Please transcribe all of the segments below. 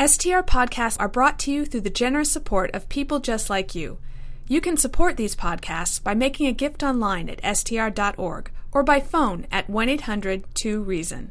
STR podcasts are brought to you through the generous support of people just like you. You can support these podcasts by making a gift online at str.org or by phone at 1-800-2-REASON.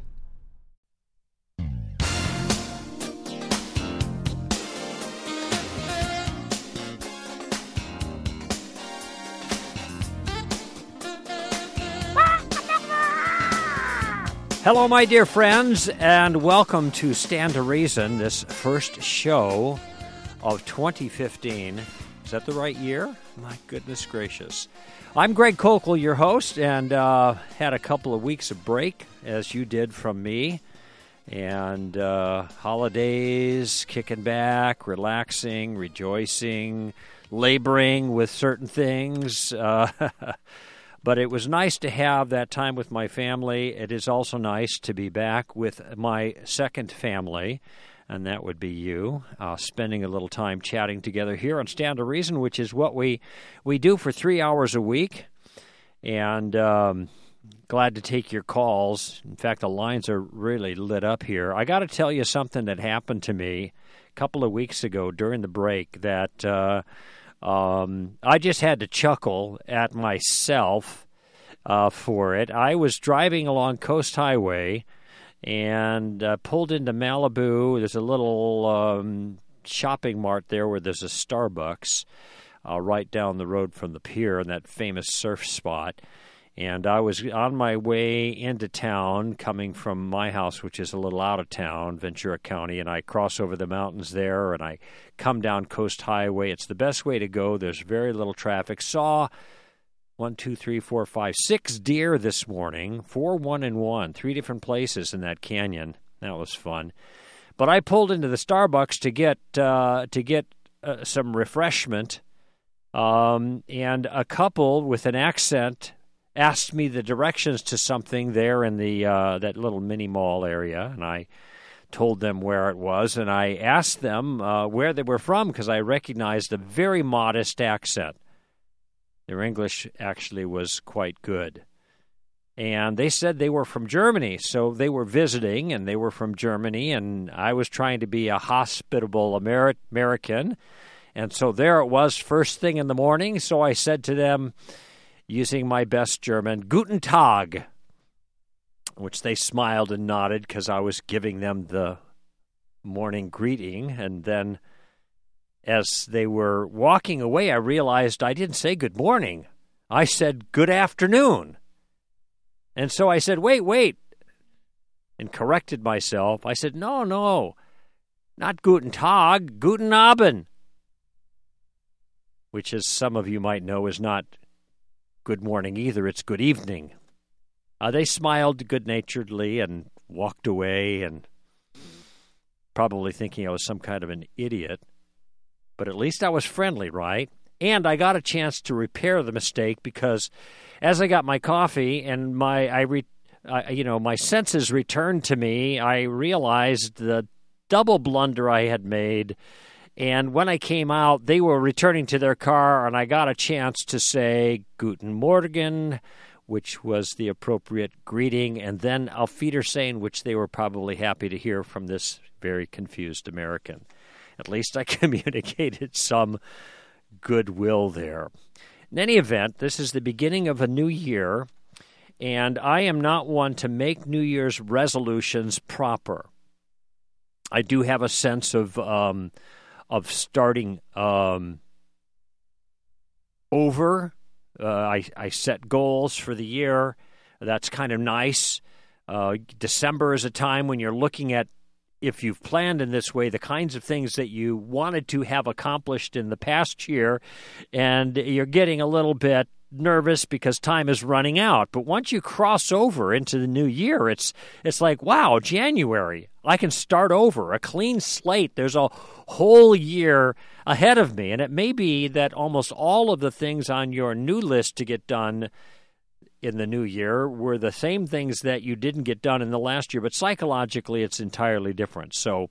Hello, my dear friends, and welcome to Stand to Reason, this first show of 2015. Is that the right year? My goodness gracious. I'm Greg Kokel, your host, and had a couple of weeks of break, as you did from me, and holidays, kicking back, relaxing, rejoicing, laboring with certain things. But it was nice to have that time with my family. It is also nice to be back with my second family, and that would be you, spending a little time chatting together here on Stand to Reason, which is what we do for 3 hours a week. And glad to take your calls. In fact, the lines are really lit up here. I got to tell you something that happened to me a couple of weeks ago during the break that I just had to chuckle at myself for it. I was driving along Coast Highway and pulled into Malibu. There's a little shopping mart there where there's a Starbucks right down the road from the pier in that famous surf spot. And I was on my way into town, coming from my house, which is a little out of town, Ventura County, and I cross over the mountains there, and I come down Coast Highway. It's the best way to go. There's very little traffic. Saw 6 deer this morning, 4, 1, and 1, 3 different places in that canyon. That was fun. But I pulled into the Starbucks to get some refreshment, and a couple with an accent asked me the directions to something there in the that little mini mall area, and I told them where it was, and I asked them where they were from because I recognized a very modest accent. Their English actually was quite good. And they said they were from Germany, so they were visiting, and they were from Germany, and I was trying to be a hospitable American, and so there it was first thing in the morning, so I said to them, using my best German, Guten Tag, which they smiled and nodded because I was giving them the morning greeting. And then as they were walking away, I realized I didn't say good morning. I said good afternoon. And so I said, wait, and corrected myself. I said, no, not Guten Tag, Guten Abend, which, as some of you might know, is not good morning either. It's good evening. They smiled good-naturedly and walked away, and probably thinking I was some kind of an idiot. But at least I was friendly, right? And I got a chance to repair the mistake because as I got my coffee and my senses returned to me, I realized the double blunder I had made. And when I came out, they were returning to their car, and I got a chance to say Guten Morgen, which was the appropriate greeting, and then Auf Wiedersehen, which they were probably happy to hear from this very confused American. At least I communicated some goodwill there. In any event, this is the beginning of a new year, and I am not one to make New Year's resolutions proper. I do have a sense of starting over. I set goals for the year. That's kind of nice. December is a time when you're looking at, if you've planned in this way, the kinds of things that you wanted to have accomplished in the past year, and you're getting a little bit nervous because time is running out. But once you cross over into the new year, it's like, wow, January, I can start over, a clean slate. There's a whole year ahead of me, and it may be that almost all of the things on your new list to get done in the new year were the same things that you didn't get done in the last year, but psychologically it's entirely different. So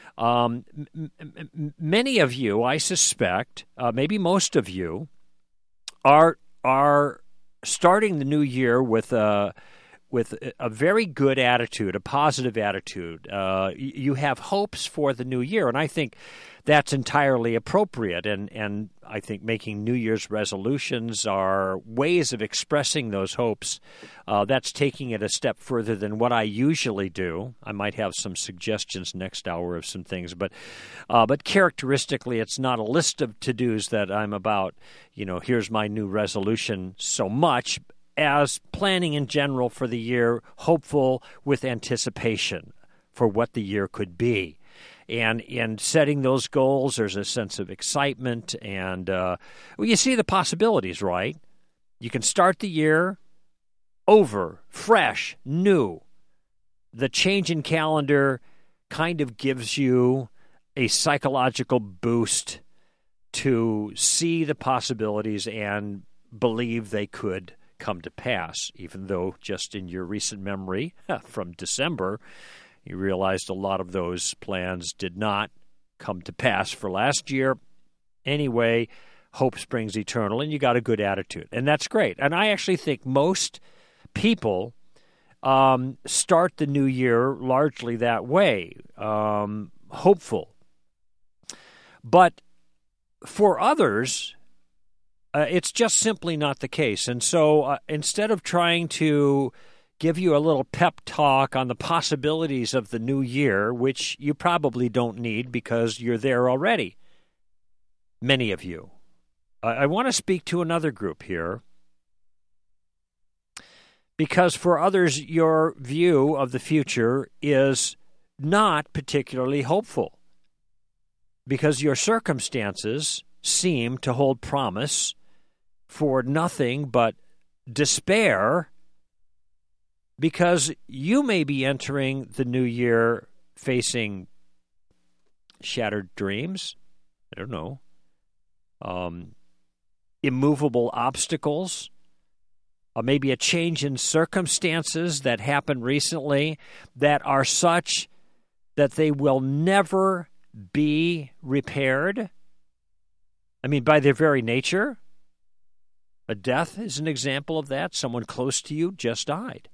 many of you, I suspect, maybe most of you, are starting the new year with a with a very good attitude, a positive attitude. You have hopes for the new year, and I think that's entirely appropriate. And I think making New Year's resolutions are ways of expressing those hopes. That's taking it a step further than what I usually do. I might have some suggestions next hour of some things, but characteristically, it's not a list of to-dos that I'm about, here's my new resolution so much, as planning in general for the year, hopeful with anticipation for what the year could be. And in setting those goals, there's a sense of excitement, and you see the possibilities, right? You can start the year over, fresh, new. The change in calendar kind of gives you a psychological boost to see the possibilities and believe they could come to pass, even though just in your recent memory from December, you realized a lot of those plans did not come to pass for last year. Anyway, hope springs eternal, and you got a good attitude, and that's great. And I actually think most people start the new year largely that way, hopeful. But for others, it's just simply not the case. And so instead of trying to give you a little pep talk on the possibilities of the new year, which you probably don't need because you're there already, many of you, I want to speak to another group here, because for others, your view of the future is not particularly hopeful, because your circumstances seem to hold promise for nothing but despair, because you may be entering the new year facing shattered dreams, I don't know, immovable obstacles, maybe a change in circumstances that happened recently that are such that they will never be repaired. I mean, by their very nature, a death is an example of that. Someone close to you just died.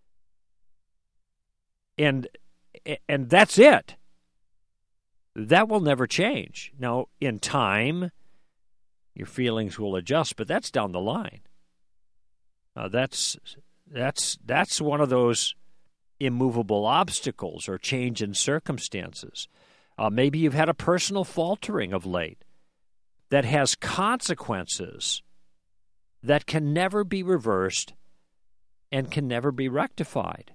And that's it. That will never change. Now, in time, your feelings will adjust, but that's down the line. That's one of those immovable obstacles or change in circumstances. Maybe you've had a personal faltering of late that has consequences that can never be reversed and can never be rectified.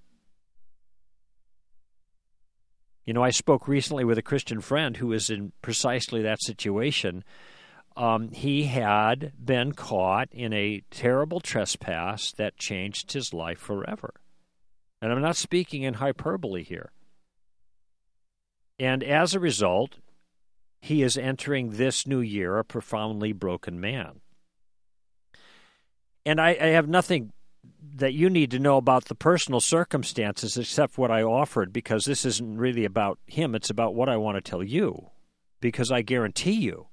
I spoke recently with a Christian friend who is in precisely that situation. He had been caught in a terrible trespass that changed his life forever. And I'm not speaking in hyperbole here. And as a result, he is entering this new year a profoundly broken man. And I have nothing that you need to know about the personal circumstances except what I offered, because this isn't really about him. It's about what I want to tell you, because I guarantee you,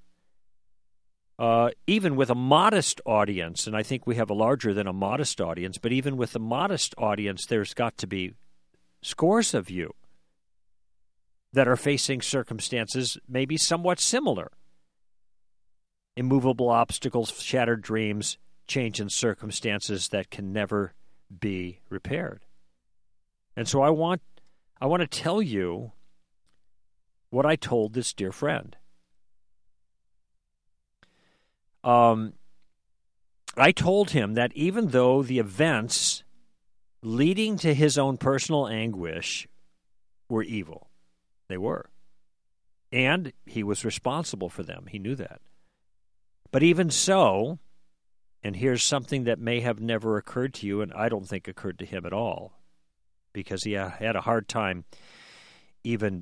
even with a modest audience, and I think we have a larger than a modest audience, but even with a modest audience, there's got to be scores of you that are facing circumstances maybe somewhat similar. Immovable obstacles, shattered dreams, change in circumstances that can never be repaired. And so I want to tell you what I told this dear friend. I told him that even though the events leading to his own personal anguish were evil, they were, and he was responsible for them. He knew that. But even so, and here's something that may have never occurred to you, and I don't think occurred to him at all, because he had a hard time even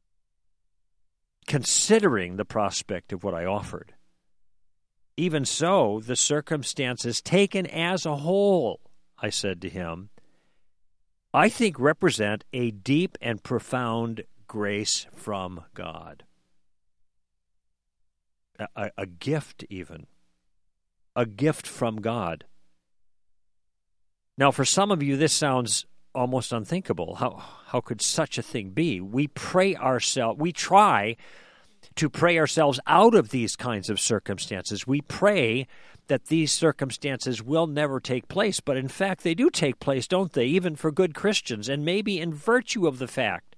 considering the prospect of what I offered. Even so, the circumstances taken as a whole, I said to him, I think represent a deep and profound grace from God. A gift even. A gift from God. Now, for some of you, this sounds almost unthinkable. How could such a thing be? We try to pray ourselves out of these kinds of circumstances. We pray that these circumstances will never take place, but in fact they do take place, don't they, even for good Christians, and maybe in virtue of the fact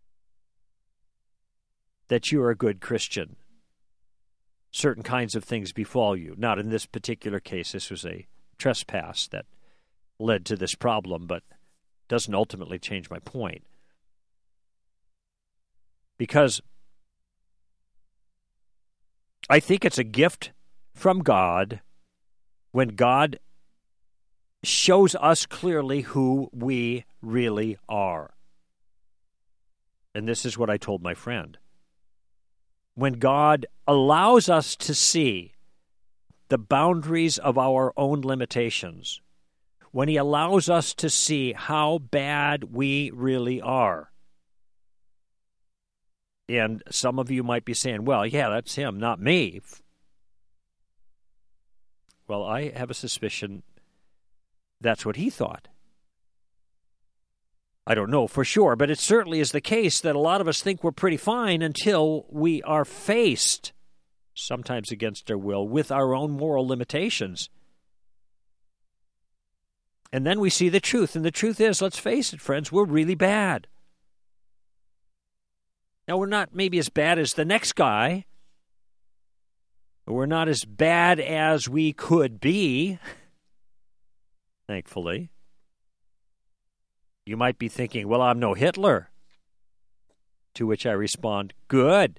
that you are a good Christian. Certain kinds of things befall you. Not in this particular case. This was a trespass that led to this problem, but doesn't ultimately change my point. Because I think it's a gift from God when God shows us clearly who we really are. And this is what I told my friend. When God allows us to see the boundaries of our own limitations, when He allows us to see how bad we really are. And some of you might be saying, well, yeah, that's Him, not me. Well, I have a suspicion that's what He thought. I don't know for sure, but it certainly is the case that a lot of us think we're pretty fine until we are faced, sometimes against our will, with our own moral limitations. And then we see the truth, and the truth is, let's face it, friends, we're really bad. Now, we're not maybe as bad as the next guy, but we're not as bad as we could be, thankfully. You might be thinking, well, I'm no Hitler. To which I respond, good.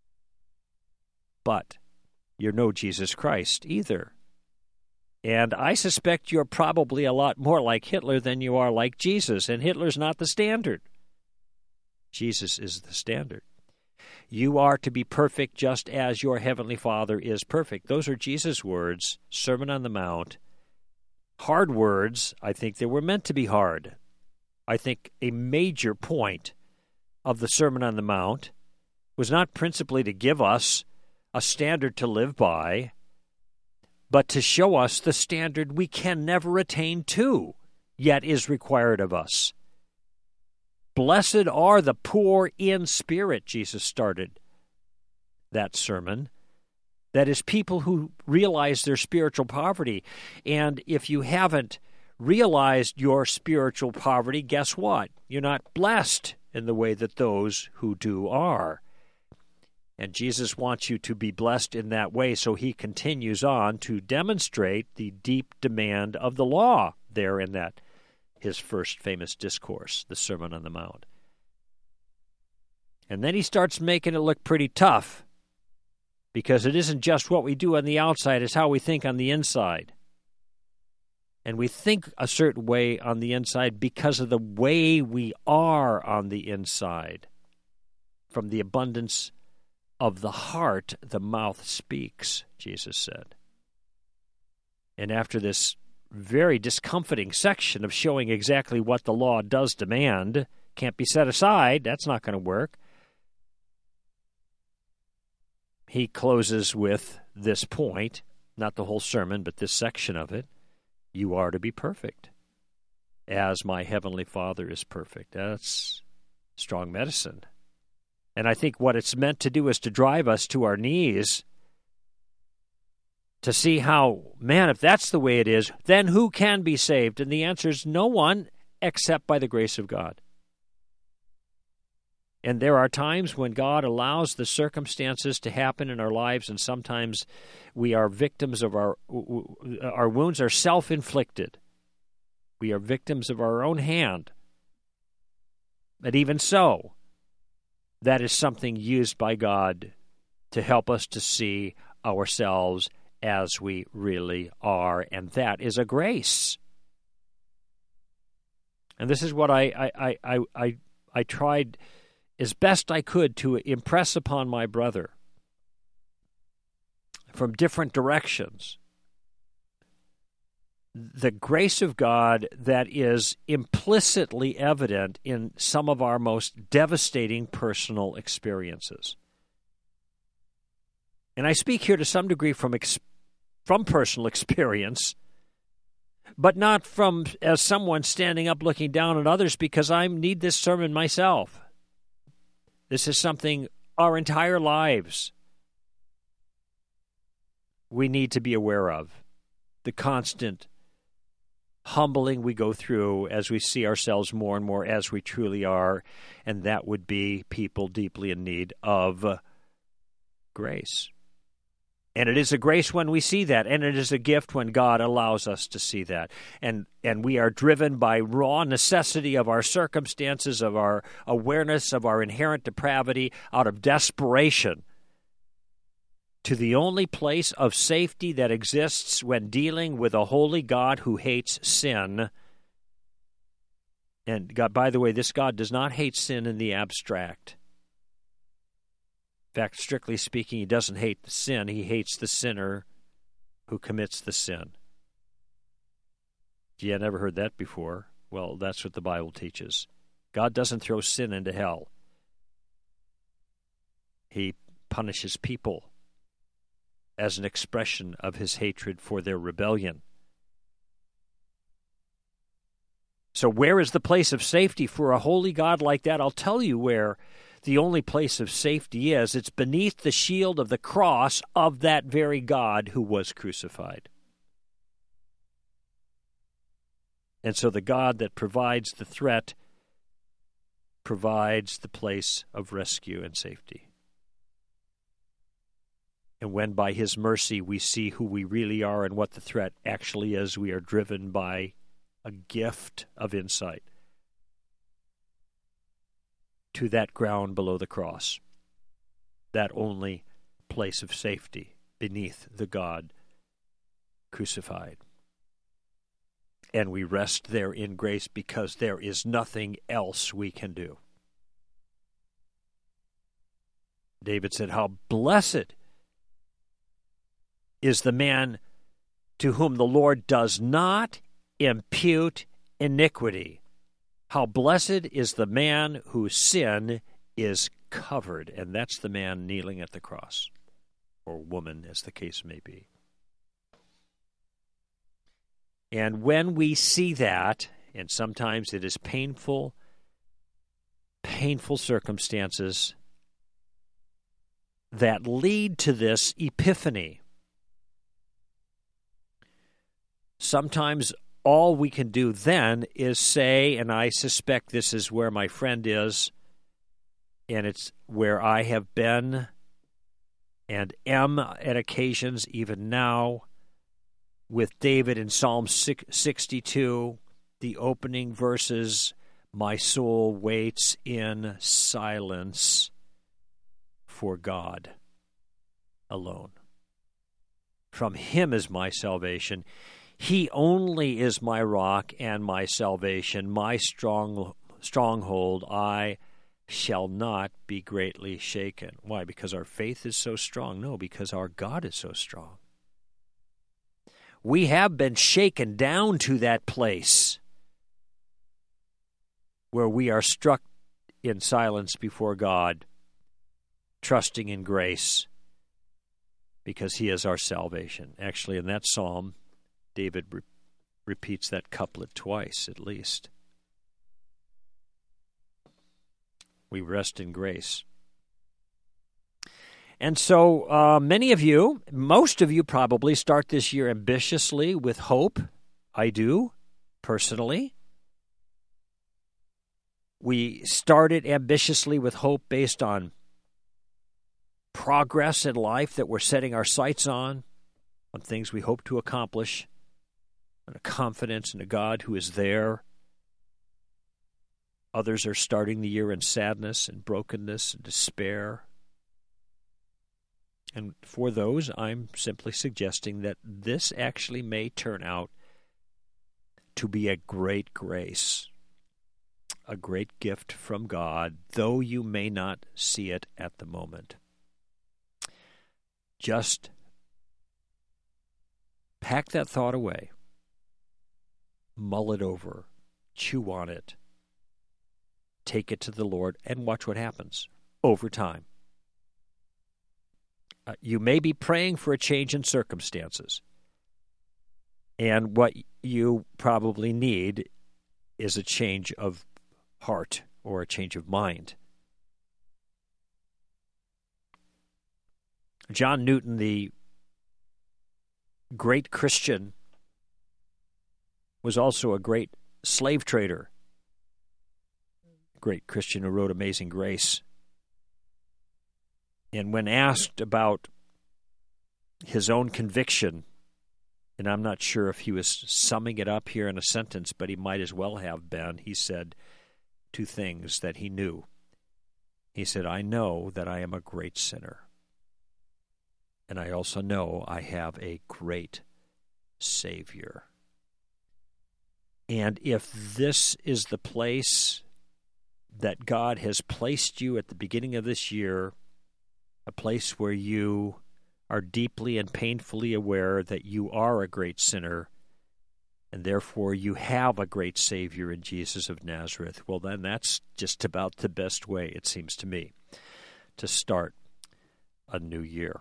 But you're no Jesus Christ either. And I suspect you're probably a lot more like Hitler than you are like Jesus, and Hitler's not the standard. Jesus is the standard. You are to be perfect just as your heavenly Father is perfect. Those are Jesus' words, Sermon on the Mount. Hard words. I think they were meant to be hard. I think a major point of the Sermon on the Mount was not principally to give us a standard to live by, but to show us the standard we can never attain to, yet is required of us. Blessed are the poor in spirit, Jesus started that sermon. That is, people who realize their spiritual poverty. And if you haven't realized your spiritual poverty, guess what? You're not blessed in the way that those who do are. And Jesus wants you to be blessed in that way, so He continues on to demonstrate the deep demand of the law there in that His first famous discourse, the Sermon on the Mount. And then He starts making it look pretty tough, because it isn't just what we do on the outside, it's how we think on the inside. And we think a certain way on the inside because of the way we are on the inside. From the abundance of the heart, the mouth speaks, Jesus said. And after this very discomforting section of showing exactly what the law does demand, can't be set aside, that's not going to work, He closes with this point, not the whole sermon, but this section of it. You are to be perfect, as my heavenly Father is perfect. That's strong medicine. And I think what it's meant to do is to drive us to our knees to see how, man, if that's the way it is, then who can be saved? And the answer is no one except by the grace of God. And there are times when God allows the circumstances to happen in our lives, and sometimes we are victims of our wounds are self-inflicted. We are victims of our own hand. But even so, that is something used by God to help us to see ourselves as we really are, and that is a grace. And this is what I tried as best I could to impress upon my brother from different directions. The grace of God that is implicitly evident in some of our most devastating personal experiences. And I speak here to some degree from personal experience, but not from as someone standing up looking down at others, because I need this sermon myself. This is something our entire lives we need to be aware of. The constant humbling we go through as we see ourselves more and more as we truly are, and that would be people deeply in need of grace. And it is a grace when we see that, and it is a gift when God allows us to see that. And we are driven by raw necessity of our circumstances, of our awareness of our inherent depravity, out of desperation, to the only place of safety that exists when dealing with a holy God who hates sin. And God, by the way, this God does not hate sin in the abstract. In fact, strictly speaking, he doesn't hate the sin. He hates the sinner who commits the sin. Gee, I never heard that before. Well, that's what the Bible teaches. God doesn't throw sin into hell. He punishes people as an expression of his hatred for their rebellion. So where is the place of safety for a holy God like that? I'll tell you where the only place of safety is. It's beneath the shield of the cross of that very God who was crucified. And so the God that provides the threat provides the place of rescue and safety. And when by his mercy we see who we really are and what the threat actually is, we are driven by a gift of insight to that ground below the cross, that only place of safety beneath the God crucified. And we rest there in grace because there is nothing else we can do. David said, "How blessed is the man to whom the Lord does not impute iniquity. How blessed is the man whose sin is covered." And that's the man kneeling at the cross, or woman, as the case may be. And when we see that, and sometimes it is painful circumstances that lead to this epiphany. Sometimes all we can do then is say, and I suspect this is where my friend is, and it's where I have been and am at occasions even now, with David in Psalm 62, the opening verses, "My soul waits in silence for God alone. From him is my salvation. He only is my rock and my salvation, my stronghold. I shall not be greatly shaken." Why? Because our faith is so strong? No, because our God is so strong. We have been shaken down to that place where we are struck in silence before God, trusting in grace, because he is our salvation. Actually, in that psalm, David repeats that couplet twice, at least. We rest in grace. And so many of you, most of you probably, start this year ambitiously with hope. I do, personally. We started ambitiously with hope based on progress in life that we're setting our sights on things we hope to accomplish, and a confidence in a God who is there. Others are starting the year in sadness and brokenness and despair. And for those, I'm simply suggesting that this actually may turn out to be a great grace, a great gift from God, though you may not see it at the moment. Just pack that thought away, mull it over, chew on it, take it to the Lord, and watch what happens over time. You may be praying for a change in circumstances. And what you probably need is a change of heart or a change of mind. John Newton, the great Christian, was also a great slave trader. Great Christian who wrote Amazing Grace. And when asked about his own conviction, and I'm not sure if he was summing it up here in a sentence, but he might as well have been, he said two things that he knew. He said, I know that I am a great sinner. And I also know I have a great Savior. And if this is the place that God has placed you at the beginning of this year, a place where you are deeply and painfully aware that you are a great sinner, and therefore you have a great Savior in Jesus of Nazareth, well, then that's just about the best way, it seems to me, to start a new year.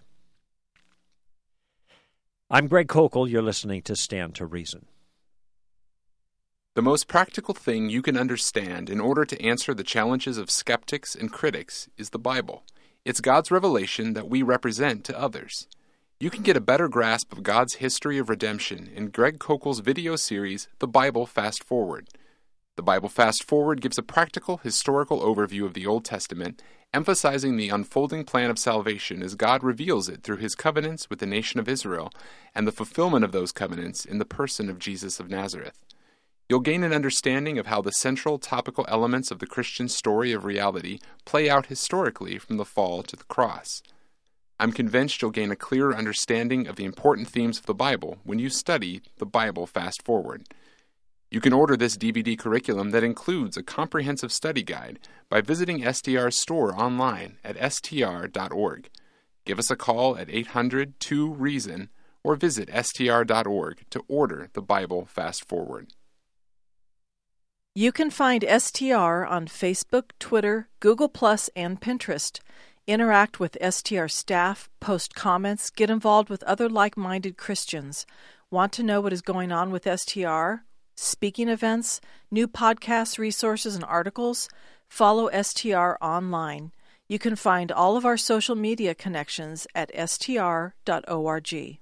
I'm Greg Koukl. You're listening to Stand to Reason. The most practical thing you can understand in order to answer the challenges of skeptics and critics is the Bible. It's God's revelation that we represent to others. You can get a better grasp of God's history of redemption in Greg Koukl's video series, The Bible Fast Forward. The Bible Fast Forward gives a practical, historical overview of the Old Testament, emphasizing the unfolding plan of salvation as God reveals it through his covenants with the nation of Israel and the fulfillment of those covenants in the person of Jesus of Nazareth. You'll gain an understanding of how the central topical elements of the Christian story of reality play out historically from the fall to the cross. I'm convinced you'll gain a clearer understanding of the important themes of the Bible when you study the Bible Fast Forward. You can order this DVD curriculum that includes a comprehensive study guide by visiting STR's store online at str.org. Give us a call at 800-2-REASON or visit str.org to order the Bible Fast Forward. You can find STR on Facebook, Twitter, Google+, and Pinterest. Interact with STR staff, post comments, get involved with other like-minded Christians. Want to know what is going on with STR? Speaking events, new podcasts, resources, and articles? Follow STR online. You can find all of our social media connections at str.org.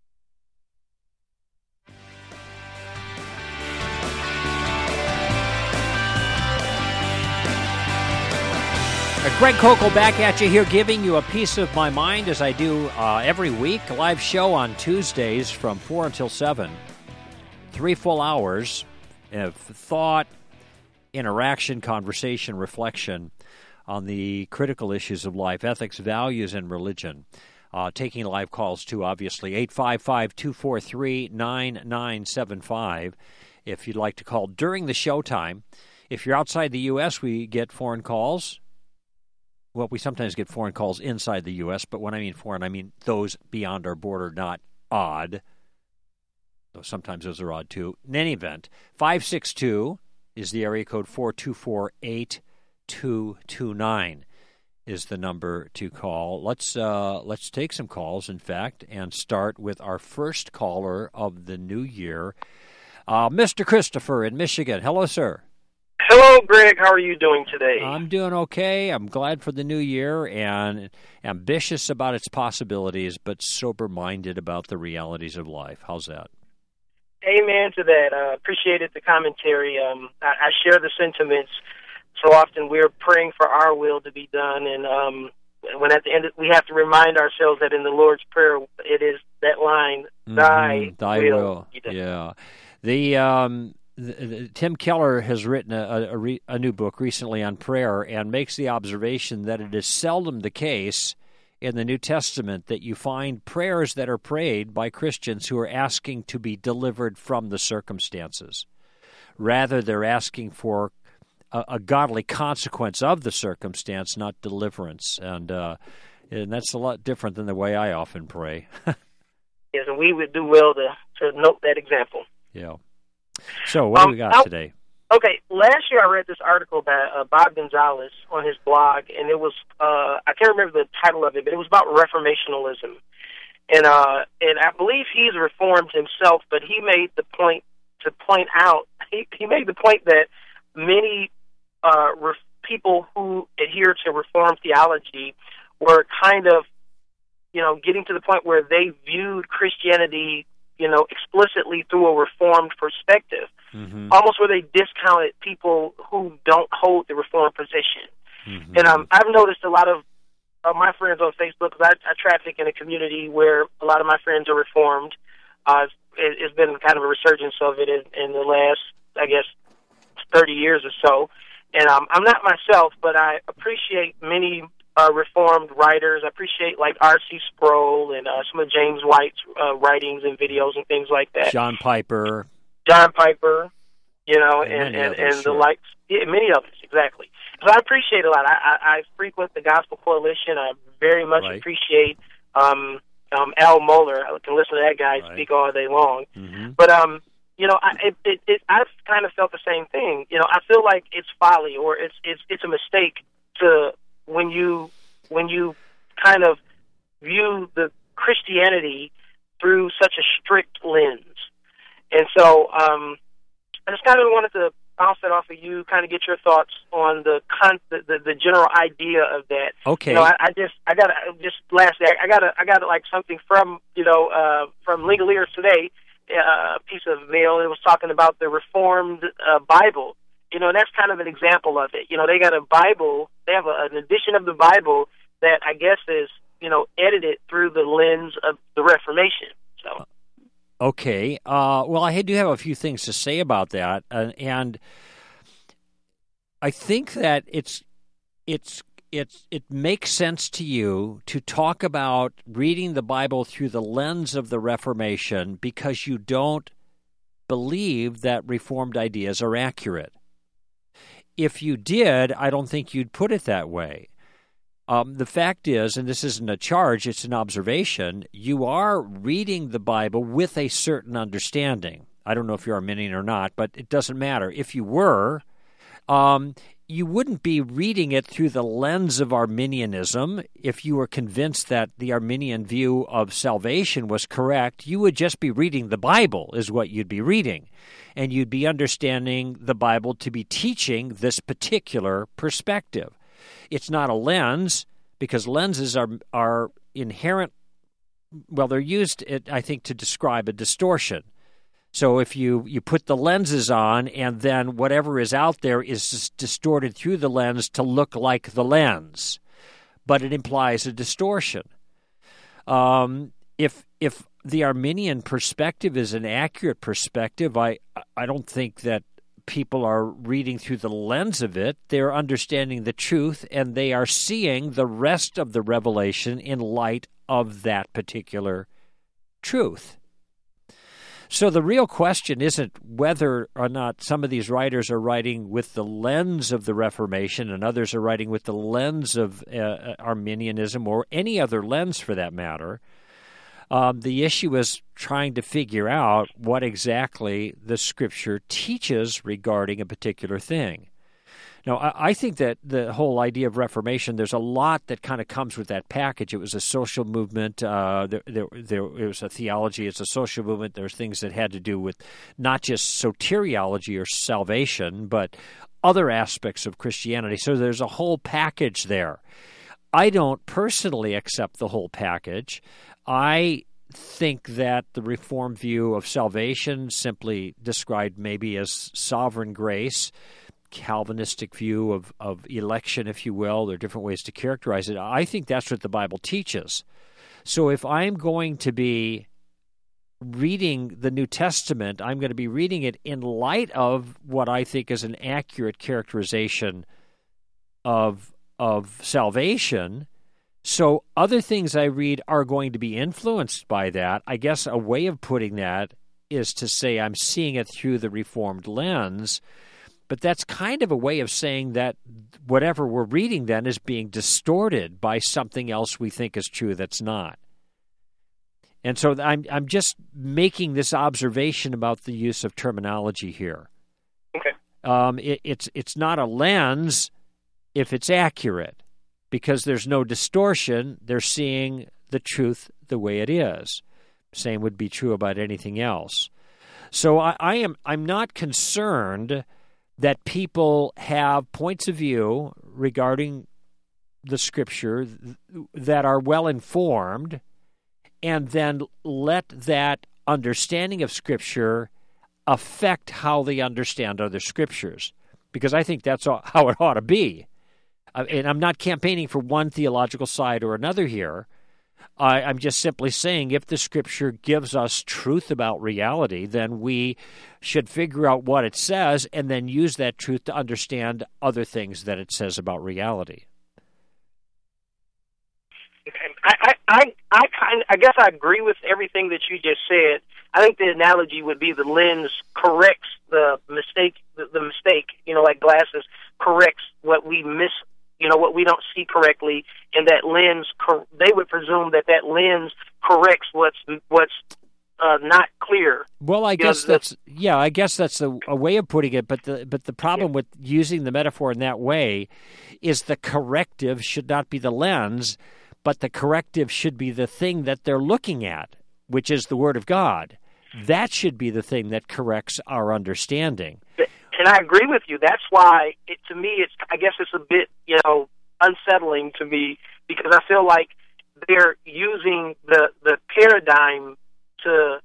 Greg Koukl back at you here, giving you a piece of my mind as I do every week. A live show on Tuesdays from 4 until 7. 3 full hours of thought, interaction, conversation, reflection on the critical issues of life, ethics, values, and religion. Taking live calls, too, obviously. 855-243-9975 if you'd like to call during the showtime. If you're outside the U.S., we get foreign calls. Well, we sometimes get foreign calls inside the U.S., but when I mean foreign, I mean those beyond our border, not odd. Though sometimes those are odd, too. In any event, 562 is the area code. 424-8229 is the number to call. Let's take some calls, in fact, and start with our first caller of the new year, Mr. Christopher in Michigan. Hello, sir. Hello, Greg. How are you doing today? I'm doing okay. I'm glad for the new year and ambitious about its possibilities, but sober-minded about the realities of life. How's that? Amen to that. Appreciated the commentary. I share the sentiments. So often we're praying for our will to be done, and when at the end we have to remind ourselves that in the Lord's Prayer it is that line, Thy will be done. Yeah. The Tim Keller has written a new book recently on prayer and makes the observation that it is seldom the case in the New Testament that you find prayers that are prayed by Christians who are asking to be delivered from the circumstances. Rather, they're asking for a godly consequence of the circumstance, not deliverance. And that's a lot different than the way I often pray. Yes, and we would do well to note that example. Yeah. So, what do we got today? Okay, last year I read this article by Bob Gonzalez on his blog, and it was, I can't remember the title of it, but it was about reformationalism. And I believe he's reformed himself, but he made the point to point out, he made the point that many people who adhere to Reformed theology were kind of, getting to the point where they viewed Christianity, explicitly through a Reformed perspective, almost where they discounted people who don't hold the Reformed position. And I've noticed a lot of my friends on Facebook, because I traffic in a community where a lot of my friends are Reformed. It's been kind of a resurgence of it in the last, I guess, 30 years or so. And I'm not myself, but I appreciate many Reformed writers. I appreciate like R.C. Sproul and some of James White's writings and videos and things like that. John Piper, and others, the likes. Yeah, many others, exactly. So I appreciate a lot. I frequent the Gospel Coalition. I very much appreciate Al Mohler. I can listen to that guy speak all day long. But I've kind of felt the same thing. I feel like it's folly, or it's a mistake to when you kind of view the Christianity through such a strict lens. And so I just kind of wanted to bounce that off of you, kind of get your thoughts on the general idea of that. Okay. I got like something from Legal Ears today, a piece of mail. It was talking about the Reformed Bible. And that's kind of an example of it. They got a Bible. They have an edition of the Bible that I guess is edited through the lens of the Reformation. So. Okay. Well, I do have a few things to say about that, and I think that it makes sense to you to talk about reading the Bible through the lens of the Reformation because you don't believe that Reformed ideas are accurate. If you did, I don't think you'd put it that way. The fact is, and this isn't a charge, it's an observation, you are reading the Bible with a certain understanding. I don't know if you're Arminian or not, but it doesn't matter. If you were, you wouldn't be reading it through the lens of Arminianism. If you were convinced that the Arminian view of salvation was correct, you would just be reading the Bible is what you'd be reading. And you'd be understanding the Bible to be teaching this particular perspective. It's not a lens, because lenses are inherent. Well, they're used, I think, to describe a distortion. So if you put the lenses on, and then whatever is out there is distorted through the lens to look like the lens, but it implies a distortion. If the Arminian perspective is an accurate perspective, I don't think that people are reading through the lens of it. They're understanding the truth, and they are seeing the rest of the revelation in light of that particular truth. So the real question isn't whether or not some of these writers are writing with the lens of the Reformation and others are writing with the lens of Arminianism or any other lens for that matter. The issue is trying to figure out what exactly the Scripture teaches regarding a particular thing. Now, I think that the whole idea of Reformation, there's a lot that kind of comes with that package. It was a social movement. It was a theology. It's a social movement. There's things that had to do with not just soteriology or salvation, but other aspects of Christianity. So there's a whole package there. I don't personally accept the whole package. I think that the Reformed view of salvation, simply described maybe as sovereign grace, Calvinistic view of election, if you will, there are different ways to characterize it. I think that's what the Bible teaches. So if I'm going to be reading the New Testament, I'm going to be reading it in light of what I think is an accurate characterization of salvation. So other things I read are going to be influenced by that. I guess a way of putting that is to say I'm seeing it through the Reformed lens, but that's kind of a way of saying that whatever we're reading then is being distorted by something else we think is true that's not. And so I'm just making this observation about the use of terminology here. Okay. It's not a lens if it's accurate, because there's no distortion. They're seeing the truth the way it is. Same would be true about anything else. So I'm not concerned that people have points of view regarding the Scripture that are well informed, and then let that understanding of Scripture affect how they understand other Scriptures, because I think that's how it ought to be. And I'm not campaigning for one theological side or another here. I'm just simply saying if the Scripture gives us truth about reality, then we should figure out what it says and then use that truth to understand other things that it says about reality. I guess I agree with everything that you just said. I think the analogy would be the lens corrects the mistake, like glasses corrects what we miss, what we don't see correctly, and that lens, they would presume that lens corrects what's not clear. Well, I guess that's a way of putting it, but the problem with using the metaphor in that way is the corrective should not be the lens, but the corrective should be the thing that they're looking at, which is the Word of God. That should be the thing that corrects our understanding. And I agree with you. That's why, to me, I guess it's a bit, unsettling to me, because I feel like they're using the paradigm to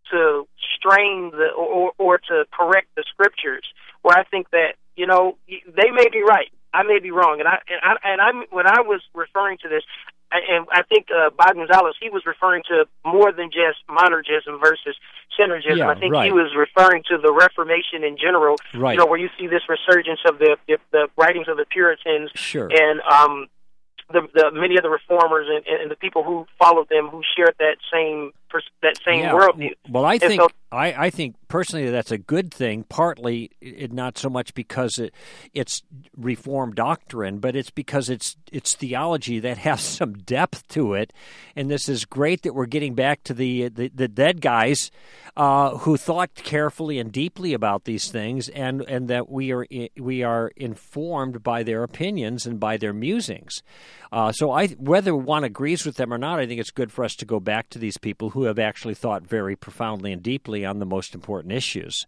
strain or to correct the Scriptures. Where I think that they may be right, I may be wrong, and when I was referring to this. And I think Bob Gonzalez, he was referring to more than just monergism versus synergism. Yeah, I think right. he was referring to the Reformation in general, right. Where you see this resurgence of the writings of the Puritans, sure. And the many of the reformers and the people who followed them who shared that same worldview. Well, I think personally that's a good thing. Partly, not so much because it's Reformed doctrine, but it's because it's theology that has some depth to it. And this is great that we're getting back to the dead guys who thought carefully and deeply about these things, and that we are informed by their opinions and by their musings. So whether one agrees with them or not, I think it's good for us to go back to these people who have actually thought very profoundly and deeply on the most important issues.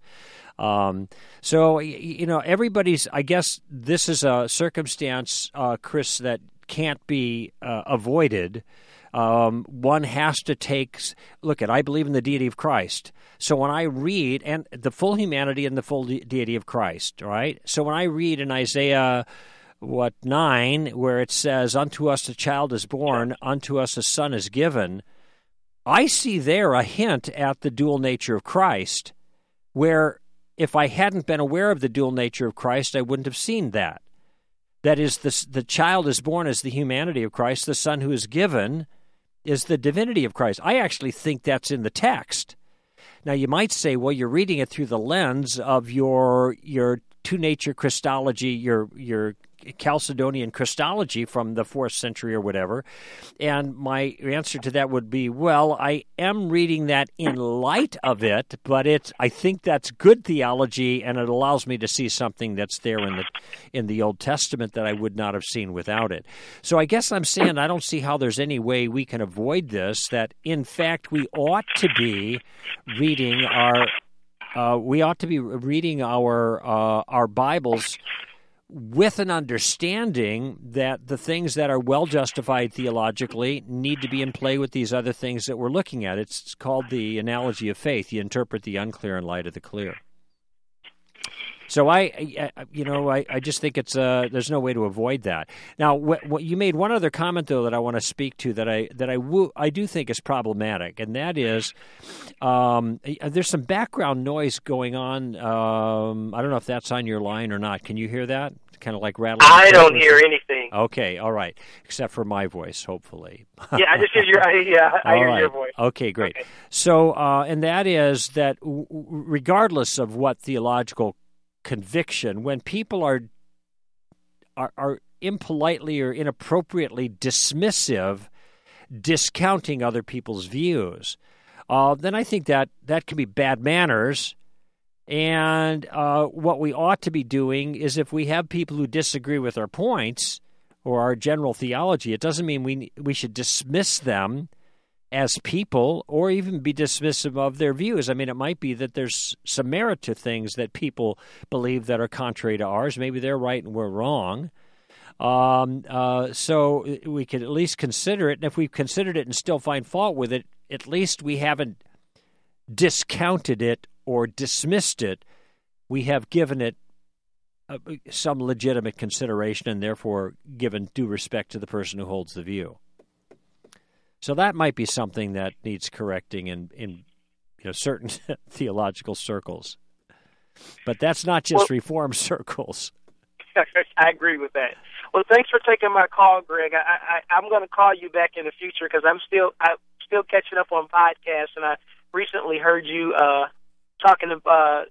So, everybody's, I guess this is a circumstance, Chris, that can't be avoided. One has to I believe in the deity of Christ. So when I read, and the full humanity and the full deity of Christ, right? So when I read in Isaiah 9, where it says, "Unto us a child is born, unto us a son is given," I see there a hint at the dual nature of Christ, where if I hadn't been aware of the dual nature of Christ, I wouldn't have seen that. That is, the child is born as the humanity of Christ, the son who is given is the divinity of Christ. I actually think that's in the text. Now, you might say, well, you're reading it through the lens of your two-nature Christology, your Chalcedonian Christology from the 4th century or whatever. And my answer to that would be, well, I am reading that in light of it, but I think that's good theology, and it allows me to see something that's there in the Old Testament that I would not have seen without it. So I guess I'm saying I don't see how there's any way we can avoid this, that in fact we ought to be reading our Bibles with an understanding that the things that are well justified theologically need to be in play with these other things that we're looking at. It's called the analogy of faith. You interpret the unclear in light of the clear. So I just think there's no way to avoid that. Now, you made one other comment though that I want to speak to that I do think is problematic, and that is there's some background noise going on. I don't know if that's on your line or not. Can you hear that? Kind of like rattling. I don't hear anything. Okay, all right, except for my voice, hopefully. Yeah, I just hear your voice. Okay, great. Okay. So, and that is that regardless of what theological conviction, when people are impolitely or inappropriately dismissive, discounting other people's views, then I think that can be bad manners. And what we ought to be doing is, if we have people who disagree with our points or our general theology, it doesn't mean we should dismiss them as people or even be dismissive of their views. I mean, it might be that there's some merit to things that people believe that are contrary to ours. Maybe they're right and we're wrong. So we could at least consider it. And if we've considered it and still find fault with it, at least we haven't discounted it or dismissed it. We have given it some legitimate consideration and therefore given due respect to the person who holds the view. So that might be something that needs correcting in certain theological circles. But that's not just Reformed circles. I agree with that. Well, thanks for taking my call, Greg. I'm going to call you back in the future because I'm still catching up on podcasts, and I recently heard you talking about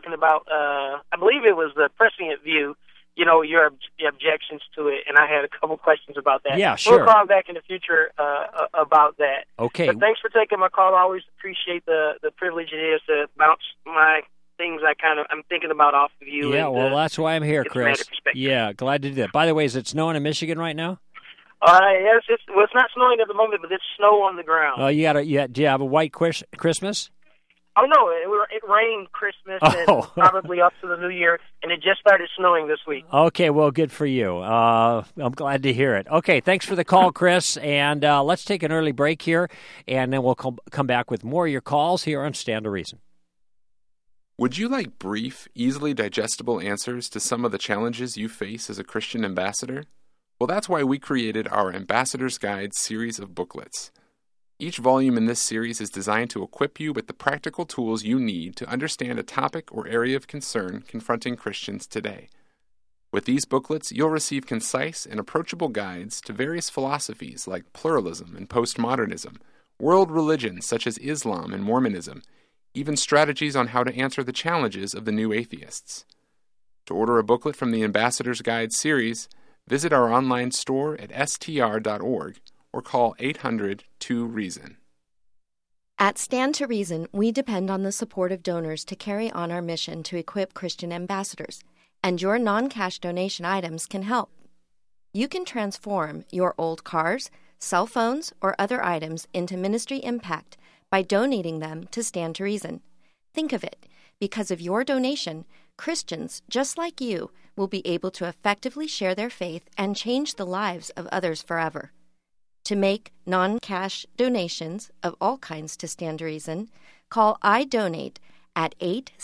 I believe it was the prescient view. Your objections to it, and I had a couple questions about that. Yeah, sure. We'll call back in the future about that. Okay. But thanks for taking my call. I always appreciate the privilege it is to bounce my things I'm thinking about off of you. Yeah, well, that's why I'm here, Chris. Yeah, glad to do that. By the way, is it snowing in Michigan right now? Yes, it's not snowing at the moment, but it's snow on the ground. Oh, do you have a white Christmas? Oh, no, it rained Christmas and probably up to the New Year, and it just started snowing this week. Okay, well, good for you. I'm glad to hear it. Okay, thanks for the call, Chris, and let's take an early break here, and then we'll come back with more of your calls here on Stand to Reason. Would you like brief, easily digestible answers to some of the challenges you face as a Christian ambassador? Well, that's why we created our Ambassador's Guide series of booklets. Each volume in this series is designed to equip you with the practical tools you need to understand a topic or area of concern confronting Christians today. With these booklets, you'll receive concise and approachable guides to various philosophies like pluralism and postmodernism, world religions such as Islam and Mormonism, even strategies on how to answer the challenges of the new atheists. To order a booklet from the Ambassador's Guide series, visit our online store at str.org or call 800-2REASON. At Stand to Reason, we depend on the support of donors to carry on our mission to equip Christian ambassadors, and your non-cash donation items can help. You can transform your old cars, cell phones, or other items into ministry impact by donating them to Stand to Reason. Think of it. Because of your donation, Christians just like you will be able to effectively share their faith and change the lives of others forever. To make non-cash donations of all kinds to Stand to Reason, call iDonate at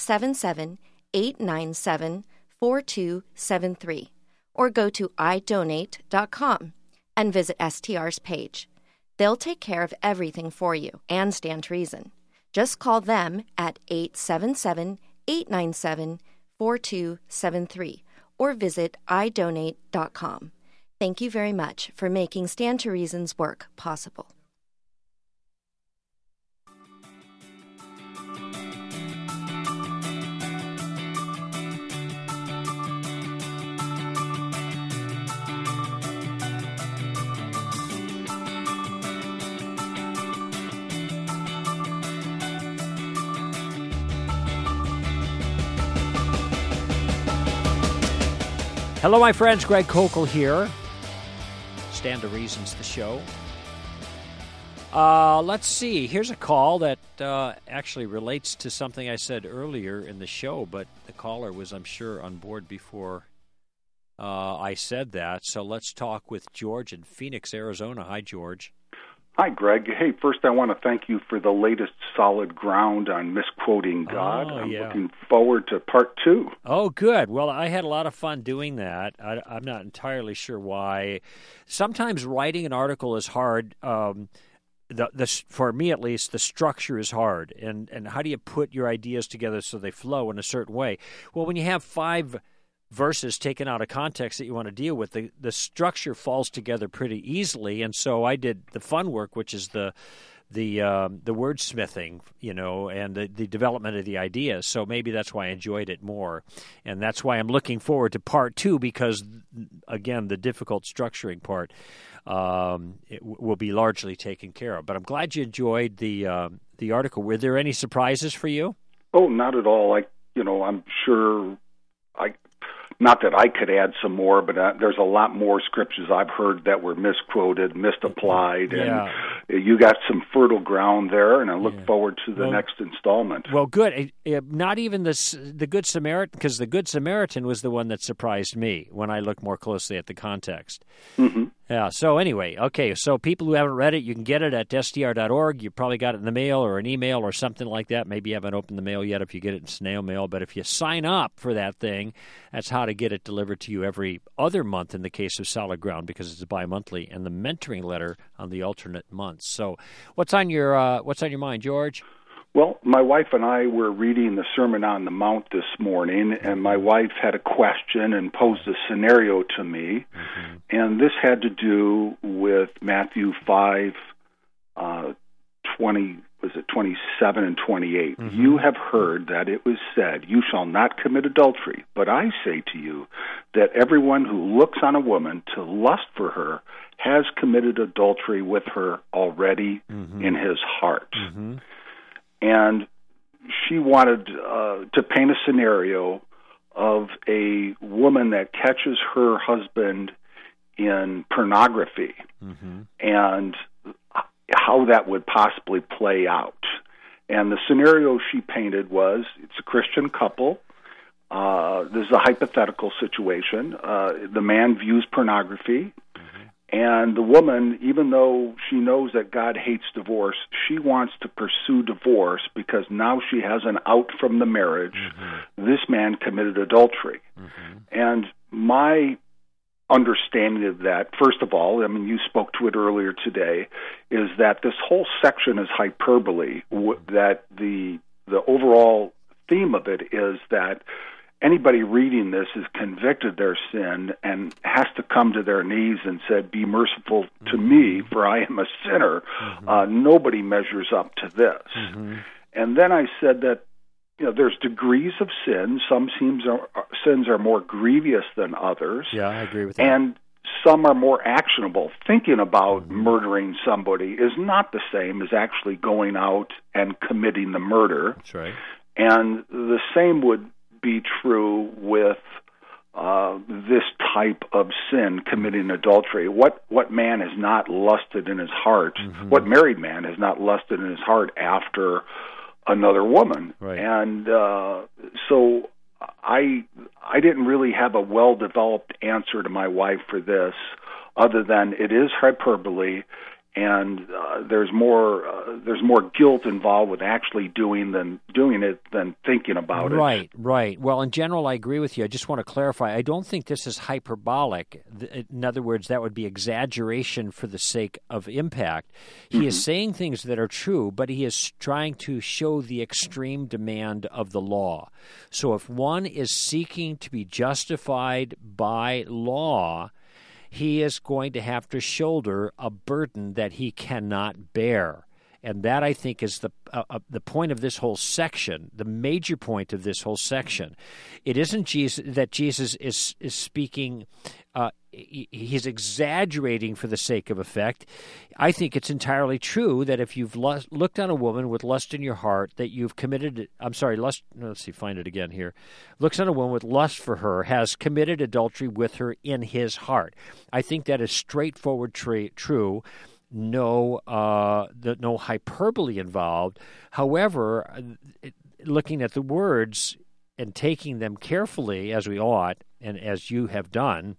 877-897-4273 or go to idonate.com and visit STR's page. They'll take care of everything for you and Stand to Reason. Just call them at 877-897-4273 or visit idonate.com. Thank you very much for making Stand to Reason's work possible. Hello, my friends. Greg Koukl here. Stand to Reason's the show. Let's see. Here's a call that actually relates to something I said earlier in the show, but the caller was, I'm sure, on board before I said that. So let's talk with George in Phoenix, Arizona. Hi, George. Hi, Greg. Hey, first I want to thank you for the latest solid ground on misquoting God. I'm looking forward to part 2. Oh, good. Well, I had a lot of fun doing that. I'm not entirely sure why. Sometimes writing an article is hard. For me, at least, the structure is hard. And how do you put your ideas together so they flow in a certain way? Well, when you have 5 verses taken out of context that you want to deal with, the structure falls together pretty easily. And so I did the fun work, which is the wordsmithing, and the development of the ideas. So maybe that's why I enjoyed it more. And that's why I'm looking forward to part 2, because, again, the difficult structuring part it will be largely taken care of. But I'm glad you enjoyed the article. Were there any surprises for you? Oh, not at all. I'm sure not that I could add some more, but there's a lot more scriptures I've heard that were misquoted, misapplied, and you got some fertile ground there, and I look forward to the next installment. Well, good. Not even the Good Samaritan, because the Good Samaritan was the one that surprised me when I looked more closely at the context. Mm-hmm. Yeah, so anyway, okay, so people who haven't read it, you can get it at str.org. You probably got it in the mail or an email or something like that. Maybe you haven't opened the mail yet if you get it in snail mail, but if you sign up for that thing, that's how to get it delivered to you every other month in the case of Solid Ground, because it's bi-monthly, and the mentoring letter on the alternate months. So what's on your mind, George? Well, my wife and I were reading the Sermon on the Mount this morning, and my wife had a question and posed a scenario to me, and this had to do with Matthew 5, 27 and 28. You have heard that it was said, you shall not commit adultery, but I say to you that everyone who looks on a woman to lust for her has committed adultery with her already in his heart. And she wanted to paint a scenario of a woman that catches her husband in pornography and how that would possibly play out. And the scenario she painted was, it's a Christian couple. This is a hypothetical situation. The man views pornography. And the woman, even though she knows that God hates divorce, she wants to pursue divorce because now she has an out from the marriage. This man committed adultery. And my understanding of that, first of all, I mean, you spoke to it earlier today, is that this whole section is hyperbole, that the overall theme of it is that anybody reading this is convicted their sin and has to come to their knees and said, be merciful to me, for I am a sinner. Nobody measures up to this. And then I said that, you know, there's degrees of sin. Some sins are more grievous than others. Yeah, I agree with that. And some are more actionable. Thinking about murdering somebody is not the same as actually going out and committing the murder. That's right. And the same would be true with this type of sin, committing adultery. What man has not lusted in his heart? What married man has not lusted in his heart after another woman? Right. And so I didn't really have a well-developed answer to my wife for this, other than it is hyperbole, and there's more guilt involved with actually doing it than thinking about it. Right. Well, in general, I agree with you. I just want to clarify. I don't think this is hyperbolic. In other words, that would be exaggeration for the sake of impact. He is saying things that are true, but he is trying to show the extreme demand of the law. So if one is seeking to be justified by law, he is going to have to shoulder a burden that he cannot bear. And that, I think, is the point of this whole section, the major point of this whole section. It isn't that Jesus is speaking, he's exaggerating for the sake of effect. I think it's entirely true that if you've looked on a woman with lust in your heart, that you've committed, find it again here. Looks on a woman with lust for her, has committed adultery with her in his heart. I think that is straightforward true. No hyperbole involved. However, looking at the words and taking them carefully, as we ought, and as you have done,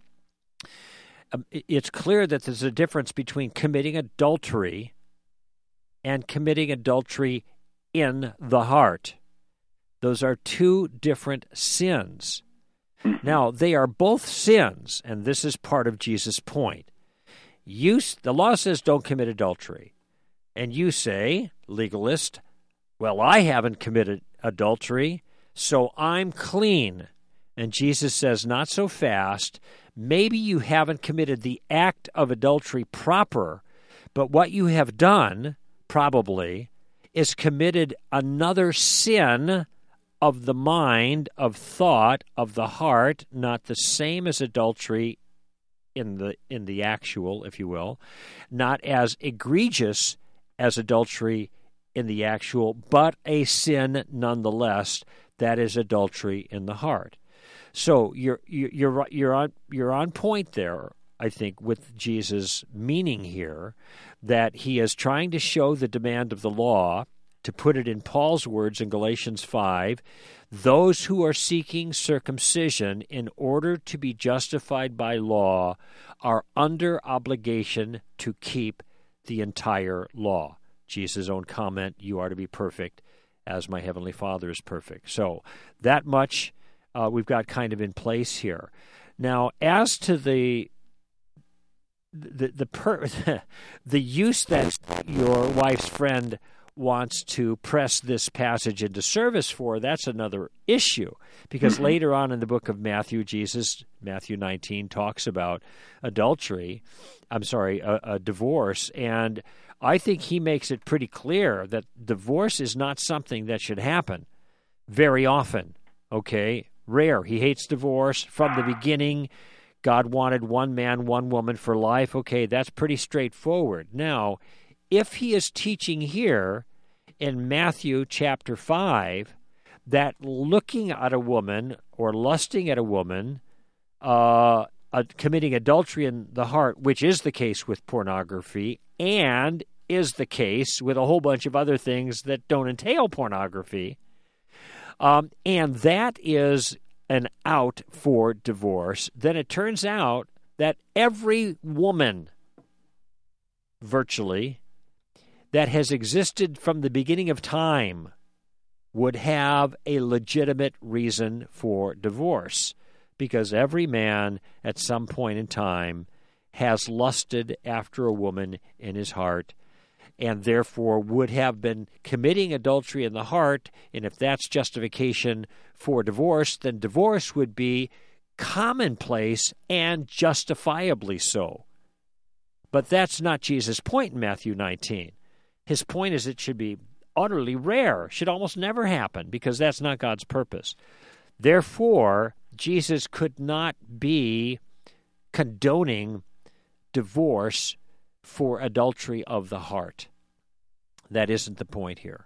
it's clear that there's a difference between committing adultery and committing adultery in the heart. Those are two different sins. Now, they are both sins, and this is part of Jesus' point. The law says don't commit adultery. And you say, legalist, well, I haven't committed adultery, so I'm clean. And Jesus says, not so fast. Maybe you haven't committed the act of adultery proper, but what you have done, probably, is committed another sin of the mind, of thought, of the heart, not the same as adultery in the actual, if you will, not as egregious as adultery in the actual, but a sin nonetheless, that is adultery in the heart. So you're on point there, I think, with Jesus' meaning here, that he is trying to show the demand of the law. To put it in Paul's words in Galatians 5, those who are seeking circumcision in order to be justified by law are under obligation to keep the entire law. Jesus' own comment, you are to be perfect as my heavenly Father is perfect. So that much we've got kind of in place here. Now, as to the use that your wife's friend wants to press this passage into service for, that's another issue. Because later on in the book of Matthew, Jesus, Matthew 19, talks about adultery, a divorce, and I think he makes it pretty clear that divorce is not something that should happen very often, okay? Rare. He hates divorce from the beginning. God wanted one man, one woman for life. Okay, that's pretty straightforward. Now, if he is teaching here in Matthew chapter 5 that looking at a woman or lusting at a woman, committing adultery in the heart, which is the case with pornography and is the case with a whole bunch of other things that don't entail pornography, and that is an out for divorce, then it turns out that every woman, virtually, that has existed from the beginning of time would have a legitimate reason for divorce, because every man at some point in time has lusted after a woman in his heart and therefore would have been committing adultery in the heart, and if that's justification for divorce, then divorce would be commonplace and justifiably so. But that's not Jesus' point in Matthew 19. His point is it should be utterly rare, should almost never happen, because that's not God's purpose. Therefore, Jesus could not be condoning divorce for adultery of the heart. That isn't the point here.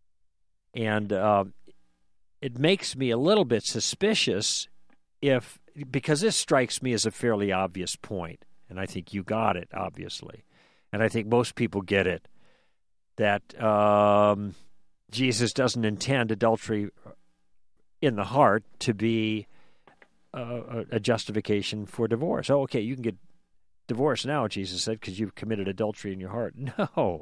And it makes me a little bit suspicious because this strikes me as a fairly obvious point, and I think you got it, obviously. And I think most people get it, that Jesus doesn't intend adultery in the heart to be a justification for divorce. Oh, okay, you can get divorced now, Jesus said, because you've committed adultery in your heart. No.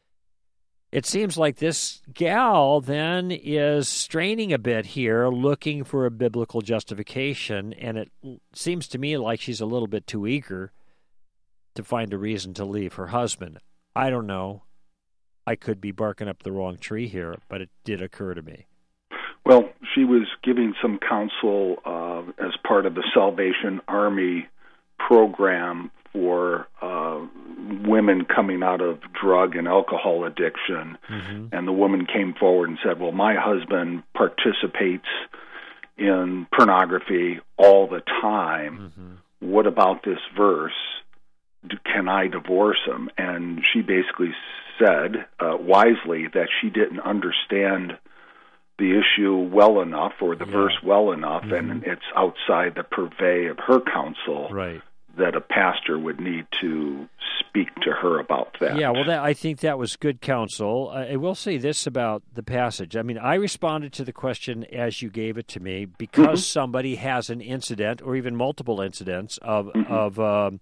It seems like this gal then is straining a bit here, looking for a biblical justification, and it seems to me like she's a little bit too eager to find a reason to leave her husband. I don't know. I could be barking up the wrong tree here, but it did occur to me. Well, she was giving some counsel as part of the Salvation Army program for women coming out of drug and alcohol addiction. Mm-hmm. And the woman came forward and said, well, my husband participates in pornography all the time. Mm-hmm. What about this verse? Can I divorce him? And she basically said wisely that she didn't understand the issue well enough or the verse well enough, mm-hmm. and it's outside the purvey of her counsel, right, that a pastor would need to speak to her about that. Yeah, well, I think that was good counsel. I will say this about the passage. I mean, I responded to the question as you gave it to me because mm-hmm. somebody has an incident or even multiple incidents of mm-hmm.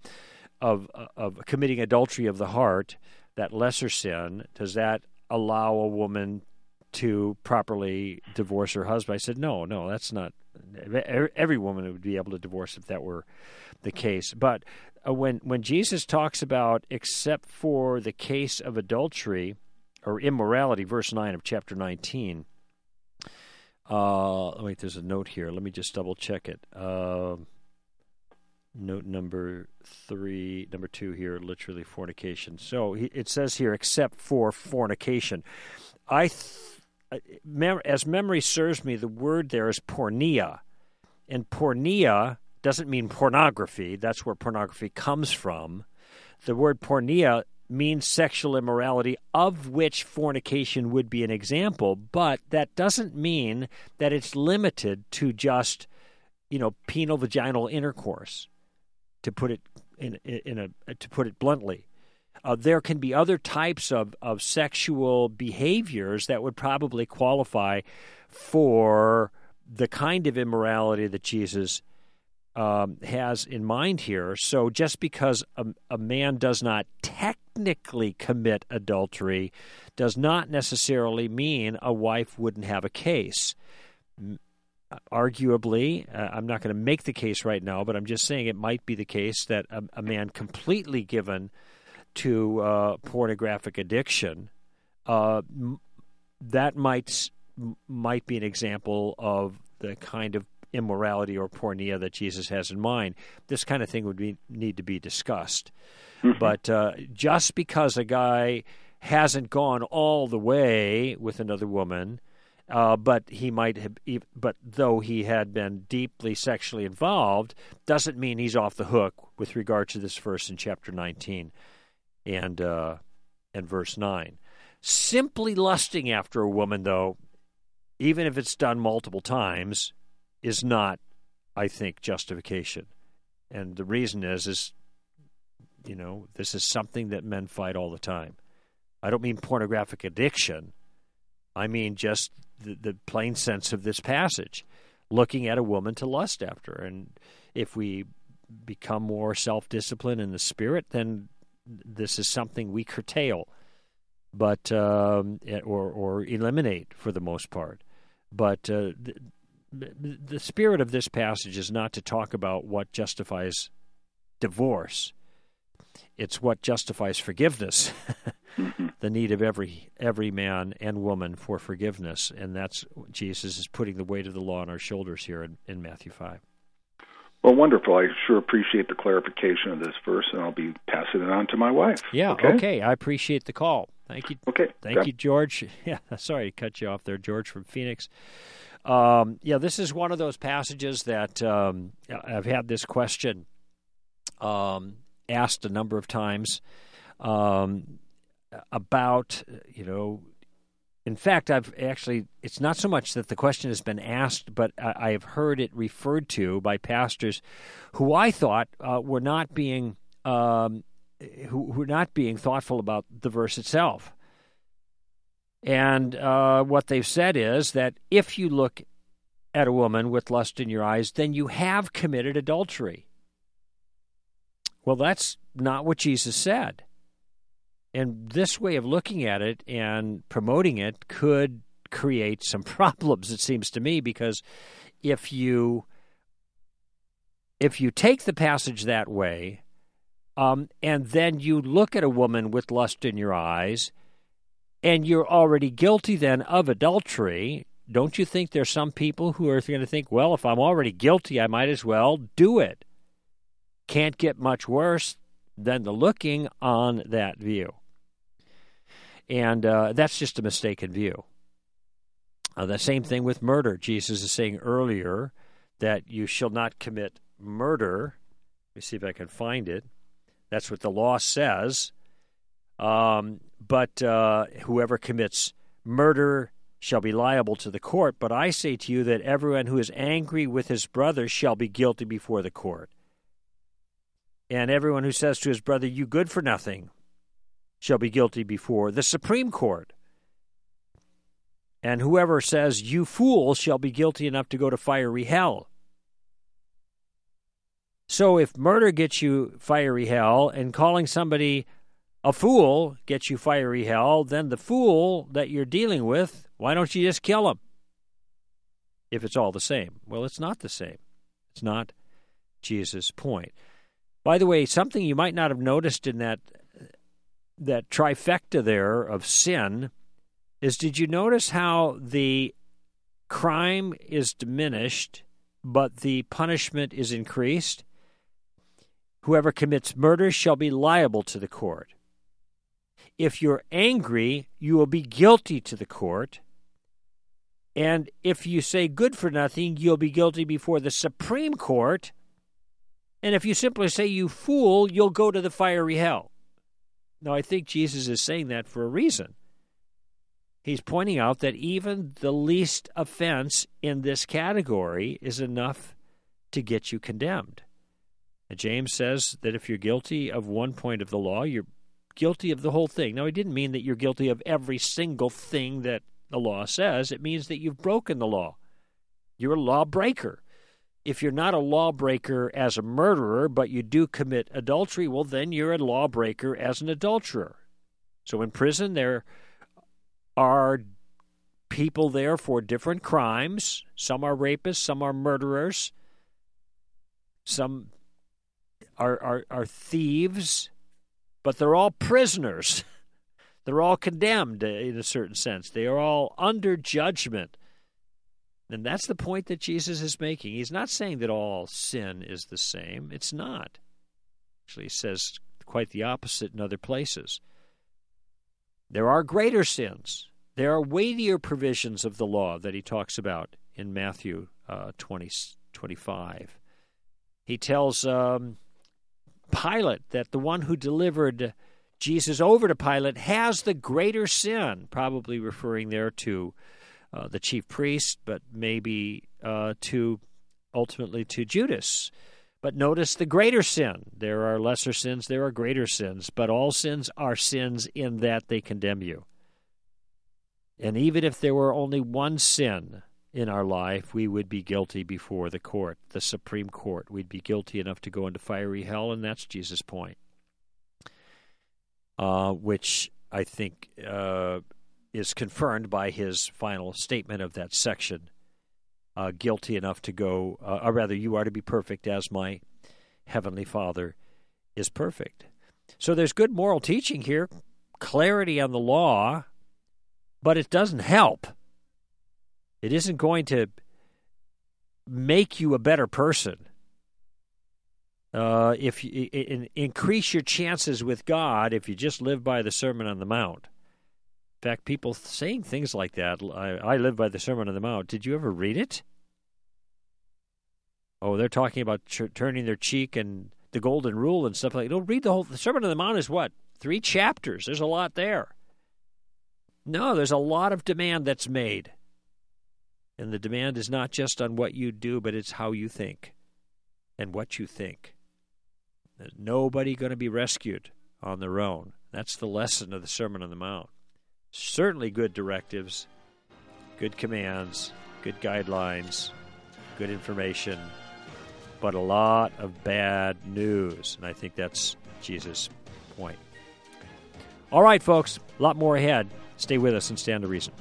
of committing adultery of the heart, that lesser sin. Does that allow a woman to properly divorce her husband? I said, no, that's not. Every woman would be able to divorce if that were the case. But when Jesus talks about except for the case of adultery or immorality, verse 9 of chapter 19, wait, there's a note here. Let me just double check it. Note number 2 here, literally fornication. So it says here, except for fornication. As memory serves me, the word there is porneia. And porneia doesn't mean pornography. That's where pornography comes from. The word porneia means sexual immorality, of which fornication would be an example, but that doesn't mean that it's limited to just, penile vaginal intercourse, to put it to put it bluntly. There can be other types of sexual behaviors that would probably qualify for the kind of immorality that Jesus has in mind here. So just because a man does not technically commit adultery does not necessarily mean a wife wouldn't have a case. Arguably, I'm not going to make the case right now, but I'm just saying it might be the case that a man completely given to pornographic addiction, that might be an example of the kind of immorality or porneia that Jesus has in mind. This kind of thing would need to be discussed. Mm-hmm. But just because a guy hasn't gone all the way with another woman, but he might have, but though he had been deeply sexually involved, doesn't mean he's off the hook with regard to this verse in chapter 19 and verse 9. Simply lusting after a woman, though, even if it's done multiple times, is not, I think, justification. And the reason is this is something that men fight all the time. I don't mean pornographic addiction. I mean just the plain sense of this passage, looking at a woman to lust after. And if we become more self-disciplined in the spirit, then this is something we curtail, but or eliminate for the most part. But the spirit of this passage is not to talk about what justifies divorce. It's what justifies forgiveness, the need of every man and woman for forgiveness. And that's Jesus is putting the weight of the law on our shoulders here in Matthew 5. Well, wonderful. I sure appreciate the clarification of this verse, and I'll be passing it on to my wife. Yeah, okay. I appreciate the call. Thank you. Okay. Thank you, George. Yeah, sorry to cut you off there, George from Phoenix. This is one of those passages that I've had this question asked a number of times about, in fact, it's not so much that the question has been asked, but I have heard it referred to by pastors who I thought were not being thoughtful about the verse itself. And what they've said is that if you look at a woman with lust in your eyes, then you have committed adultery. Well, that's not what Jesus said. And this way of looking at it and promoting it could create some problems, it seems to me, because if you take the passage that way, and then you look at a woman with lust in your eyes, and you're already guilty then of adultery, don't you think there's some people who are going to think, well, if I'm already guilty, I might as well do it? Can't get much worse than the looking on that view. And that's just a mistaken view. The same thing with murder. Jesus is saying earlier that you shall not commit murder. Let me see if I can find it. That's what the law says. But whoever commits murder shall be liable to the court. But I say to you that everyone who is angry with his brother shall be guilty before the court. And everyone who says to his brother, you good for nothing, shall be guilty before the Supreme Court. And whoever says, you fool, shall be guilty enough to go to fiery hell. So if murder gets you fiery hell and calling somebody a fool gets you fiery hell, then the fool that you're dealing with, why don't you just kill him? If it's all the same. Well, it's not the same. It's not Jesus' point. By the way, something you might not have noticed in that trifecta there of sin is, did you notice how the crime is diminished, but the punishment is increased? Whoever commits murder shall be liable to the court. If you're angry, you will be guilty to the court. And if you say good for nothing, you'll be guilty before the Supreme Court. And if you simply say, you fool, you'll go to the fiery hell. Now, I think Jesus is saying that for a reason. He's pointing out that even the least offense in this category is enough to get you condemned. And James says that if you're guilty of one point of the law, you're guilty of the whole thing. Now, he didn't mean that you're guilty of every single thing that the law says. It means that you've broken the law. You're a lawbreaker. If you're not a lawbreaker as a murderer, but you do commit adultery, well, then you're a lawbreaker as an adulterer. So in prison, there are people there for different crimes. Some are rapists, some are murderers, some are thieves, but they're all prisoners. They're all condemned in a certain sense. They are all under judgment. And that's the point that Jesus is making. He's not saying that all sin is the same. It's not. Actually, he says quite the opposite in other places. There are greater sins. There are weightier provisions of the law that he talks about in Matthew 20:25. He tells Pilate that the one who delivered Jesus over to Pilate has the greater sin, probably referring there to the chief priest, but maybe ultimately to Judas. But notice the greater sin. There are lesser sins, there are greater sins, but all sins are sins in that they condemn you. And even if there were only one sin in our life, we would be guilty before the court, the Supreme Court. We'd be guilty enough to go into fiery hell, and that's Jesus' point, which I think is confirmed by his final statement of that section, guilty enough to go, or rather, you are to be perfect as my heavenly Father is perfect. So there's good moral teaching here, clarity on the law, but it doesn't help. It isn't going to make you a better person. If you increase your chances with God if you just live by the Sermon on the Mount. In fact, people saying things like that, I live by the Sermon on the Mount. Did you ever read it? Oh, they're talking about turning their cheek and the Golden Rule and stuff like that. Don't read the Sermon on the Mount is what? 3 chapters. There's a lot there. No, there's a lot of demand that's made. And the demand is not just on what you do, but it's how you think and what you think. There's nobody going to be rescued on their own. That's the lesson of the Sermon on the Mount. Certainly good directives, good commands, good guidelines, good information, but a lot of bad news. And I think that's Jesus' point. All right, folks, a lot more ahead. Stay with us and Stand to Reason.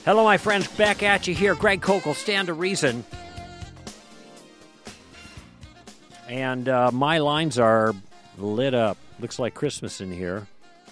Hello, my friends. Back at you here. Greg Koukl, Stand to Reason. And my lines are lit up. Looks like Christmas in here.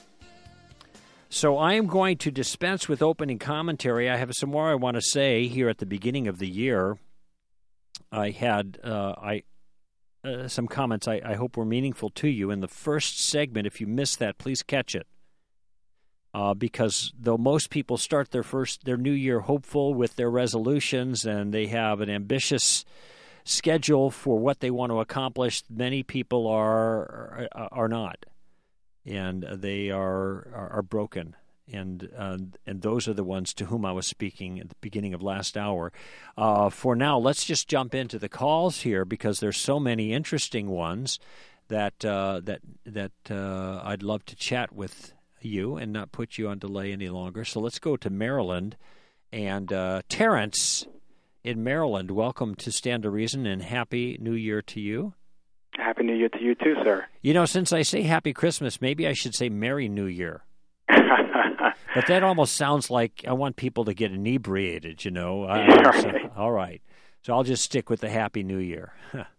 So I am going to dispense with opening commentary. I have some more I want to say here at the beginning of the year. I had some comments I hope were meaningful to you. In the first segment, if you missed that, please catch it. Because though most people start their new year hopeful with their resolutions and they have an ambitious schedule for what they want to accomplish, many people are not, and they are broken. And those are the ones to whom I was speaking at the beginning of last hour. For now, let's just jump into the calls here because there's so many interesting ones that I'd love to chat with you and not put you on delay any longer. So let's go to Maryland. And Terrence in Maryland, welcome to Stand to Reason and Happy New Year to you. Happy New Year to you too, sir. You know, since I say Happy Christmas, maybe I should say Merry New Year. But that almost sounds like I want people to get inebriated, you know. Right. All right. So I'll just stick with the Happy New Year.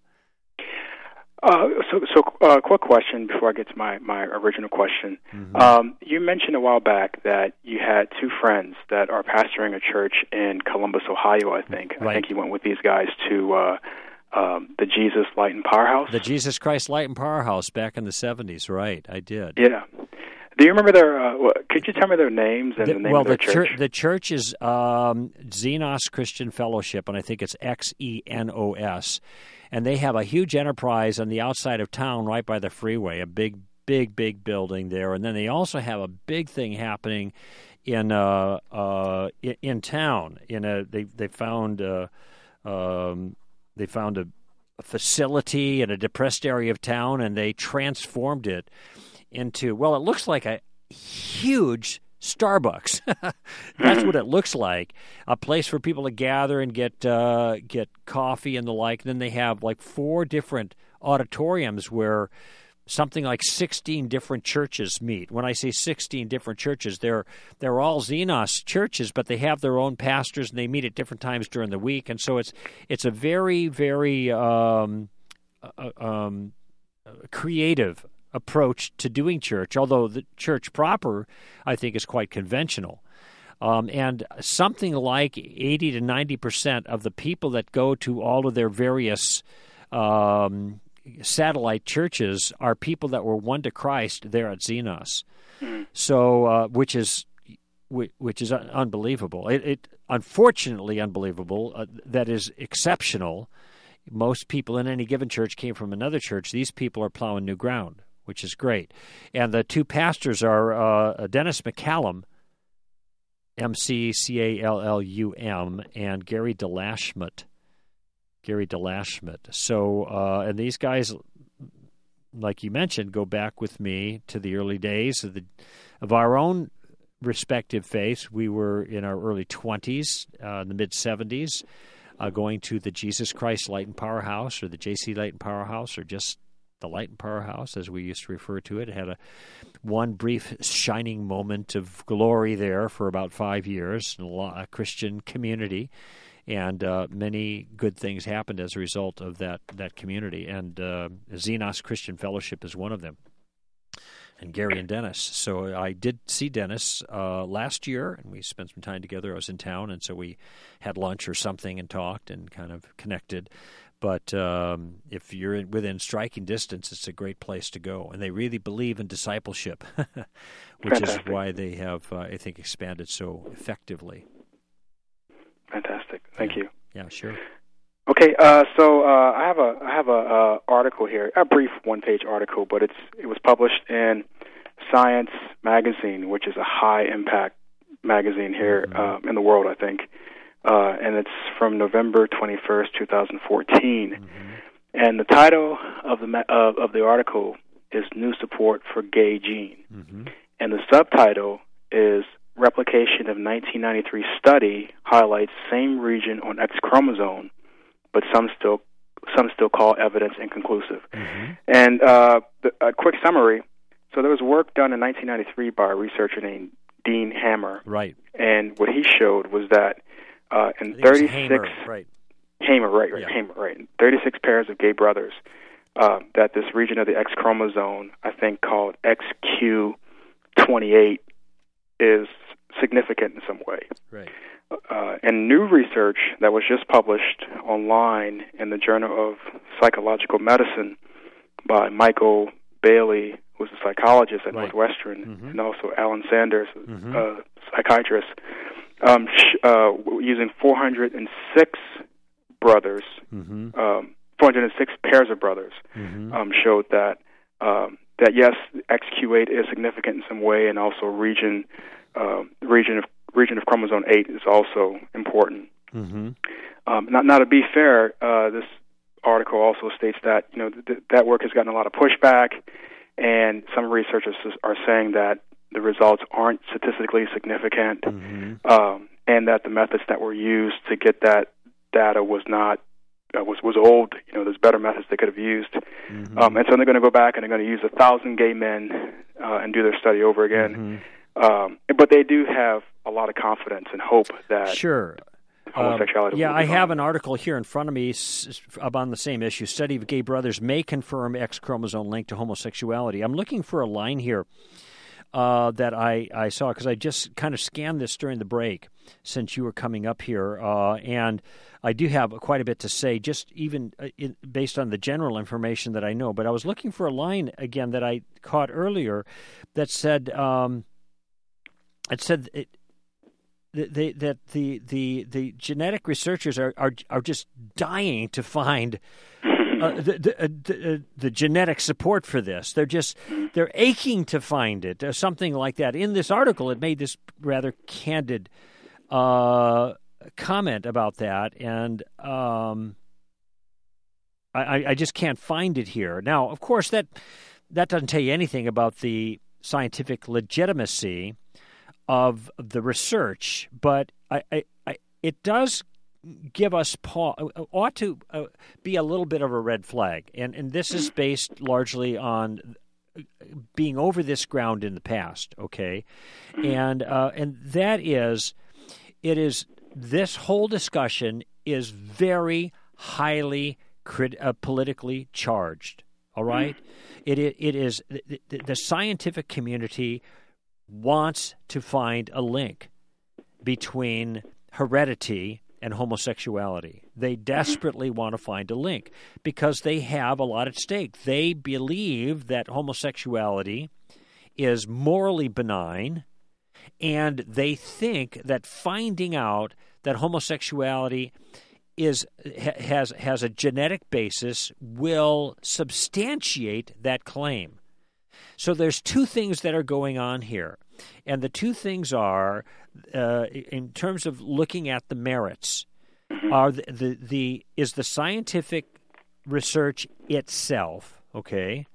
Quick question before I get to my original question. Mm-hmm. You mentioned a while back that you had two friends that are pastoring a church in Columbus, Ohio, I think. Right. I think you went with these guys to the Jesus Light and Powerhouse. The Jesus Christ Light and Powerhouse back in the 70s, right. I did. Yeah. Do you remember their, could you tell me their names and the name of their church? The church is Xenos Christian Fellowship, and I think it's Xenos. And they have a huge enterprise on the outside of town right by the freeway, a big building there. And then they also have a big thing happening in town. They found a facility in a depressed area of town, and they transformed it into, well, it looks like a huge Starbucks. That's what it looks like. A place for people to gather and get coffee and the like. And then they have like 4 different auditoriums where something like 16 different churches meet. When I say 16 different churches, they're all Xenos churches, but they have their own pastors and they meet at different times during the week. And so it's a very, very creative approach to doing church, although the church proper, I think, is quite conventional. And something like 80 to 90% of the people that go to all of their various satellite churches are people that were won to Christ there at Xenos. So, which is unbelievable. It unfortunately unbelievable. That is exceptional. Most people in any given church came from another church. These people are plowing new ground, which is great. And the two pastors are Dennis McCallum, McCallum, and Gary DeLashmutt. So, and these guys, like you mentioned, go back with me to the early days of our own respective faiths. We were in our early 20s, in the mid-70s, going to the Jesus Christ Light and Powerhouse, or the JC Light and Powerhouse, or just the Light and Powerhouse, as we used to refer to it. It had one brief shining moment of glory there for about 5 years, in a Christian community, and many good things happened as a result of that community. And Xenos Christian Fellowship is one of them, and Gary and Dennis. So I did see Dennis last year, and we spent some time together. I was in town, and so we had lunch or something and talked and kind of connected. But if you're within striking distance, it's a great place to go. And they really believe in discipleship, which Fantastic. is why they have, I think, expanded so effectively. Fantastic. Thank you. Yeah, sure. Okay, so I have a article here, a brief one-page article, but it was published in Science Magazine, which is a high-impact magazine here in the world, I think. And it's from November 21st, 2014. And the title of the article is "New Support for Gay Gene," and the subtitle is "Replication of 1993 Study Highlights Same Region on X Chromosome, but some still call evidence inconclusive." And a quick summary. So there was work done in 1993 by a researcher named Dean Hammer. Right. And what he showed was that in 36 Hamer, right. Hamer, right, Yeah. Hamer, right. 36 pairs of gay brothers, that this region of the X chromosome, I think called XQ28, is significant in some way. Right. And new research that was just published online in the Journal of Psychological Medicine by Michael Bailey, who's a psychologist at Right. Northwestern, Mm-hmm. and also Alan Sanders, psychiatrist, using 406 brothers, 406 pairs of brothers, showed that that yes, XQ8 is significant in some way, and also region of chromosome 8 is also important. Now, to be fair, this article also states that that work has gotten a lot of pushback, and some researchers are saying that the results aren't statistically significant, and that the methods that were used to get that data was not was old. There's better methods they could have used, and so they're going to go back and they're going to use 1,000 gay men and do their study over again. But they do have a lot of confidence and hope that homosexuality. Yeah, I have an article here in front of me on the same issue. Study of gay brothers may confirm X chromosome linked to homosexuality. I'm looking for a line here that I saw, because I just kind of scanned this during the break since you were coming up here, and I do have quite a bit to say, just even based on the general information that I know. But I was looking for a line again that I caught earlier that said that the genetic researchers are just dying to find the genetic support for this. They're aching to find it, something like that. In this article, it made this rather candid comment about that, and I just can't find it here. Now, of course, that doesn't tell you anything about the scientific legitimacy of the research, but it does give us ought to be a little bit of a red flag, and this is based largely on being over this ground in the past, okay, and that is, this whole discussion is very highly politically charged. All right, it is the scientific community wants to find a link between heredity and homosexuality. They desperately want to find a link because they have a lot at stake. They believe that homosexuality is morally benign, and they think that finding out that homosexuality has a genetic basis will substantiate that claim. So there's two things that are going on here, and the two things are, in terms of looking at the merits, are is the scientific research itself, okay,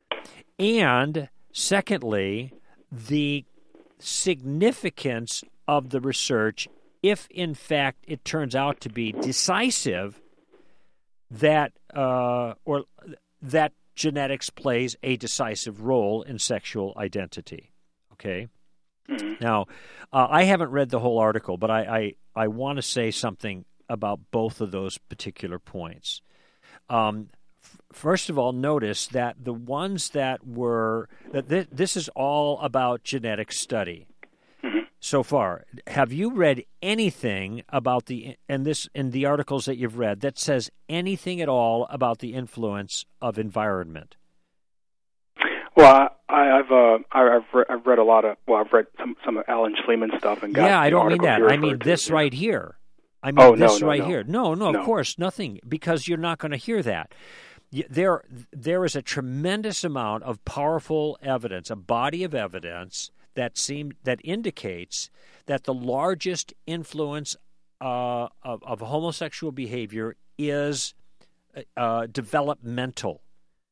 and secondly, the significance of the research, if in fact it turns out to be decisive, that or that genetics plays a decisive role in sexual identity. Okay. Now, I haven't read the whole article, but I want to say something about both of those particular points. First of all, notice that the ones that were this is all about genetic study. So far, have you read anything about in the articles that you've read that says anything at all about the influence of environment? Well, I've read a lot of. Well, I've read some of Alan Schleman's stuff and got. Yeah, I don't mean that. I mean this right here. I mean this right here. No, of course, nothing, because you're not going to hear that. There is a tremendous amount of powerful evidence, a body of evidence that indicates that the largest influence of homosexual behavior is developmental.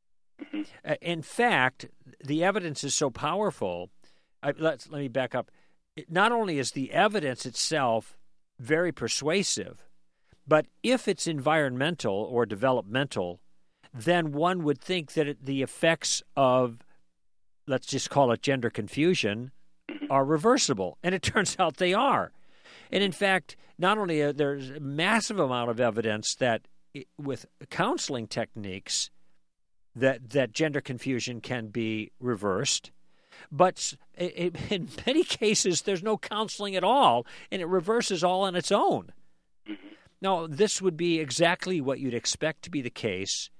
In fact, the evidence is so powerful. Let me back up. Not only is the evidence itself very persuasive, but if it's environmental or developmental, then one would think that the effects of, let's just call it gender confusion, are reversible. And it turns out they are. And in fact, not only there's a massive amount of evidence that with counseling techniques that gender confusion can be reversed, but in many cases there's no counseling at all, and it reverses all on its own. Mm-hmm. Now, this would be exactly what you'd expect to be the case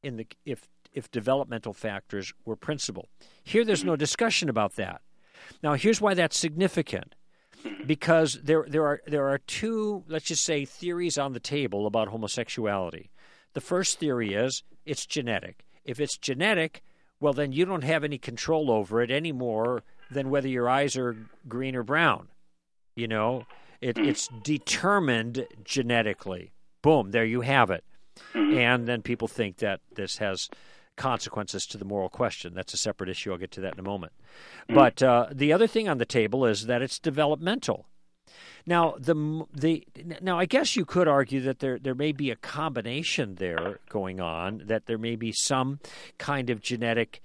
if developmental factors were principal. Here, there's no discussion about that. Now, here's why that's significant. Because there are two, let's just say, theories on the table about homosexuality. The first theory is it's genetic. If it's genetic, well, then you don't have any control over it any more than whether your eyes are green or brown. You know, it's determined genetically. Boom, there you have it. And then people think that this has consequences to the moral question. That's a separate issue. I'll get to that in a moment. But the other thing on the table is that it's developmental. Now, now I guess you could argue that there may be a combination there going on, that there may be some kind of genetic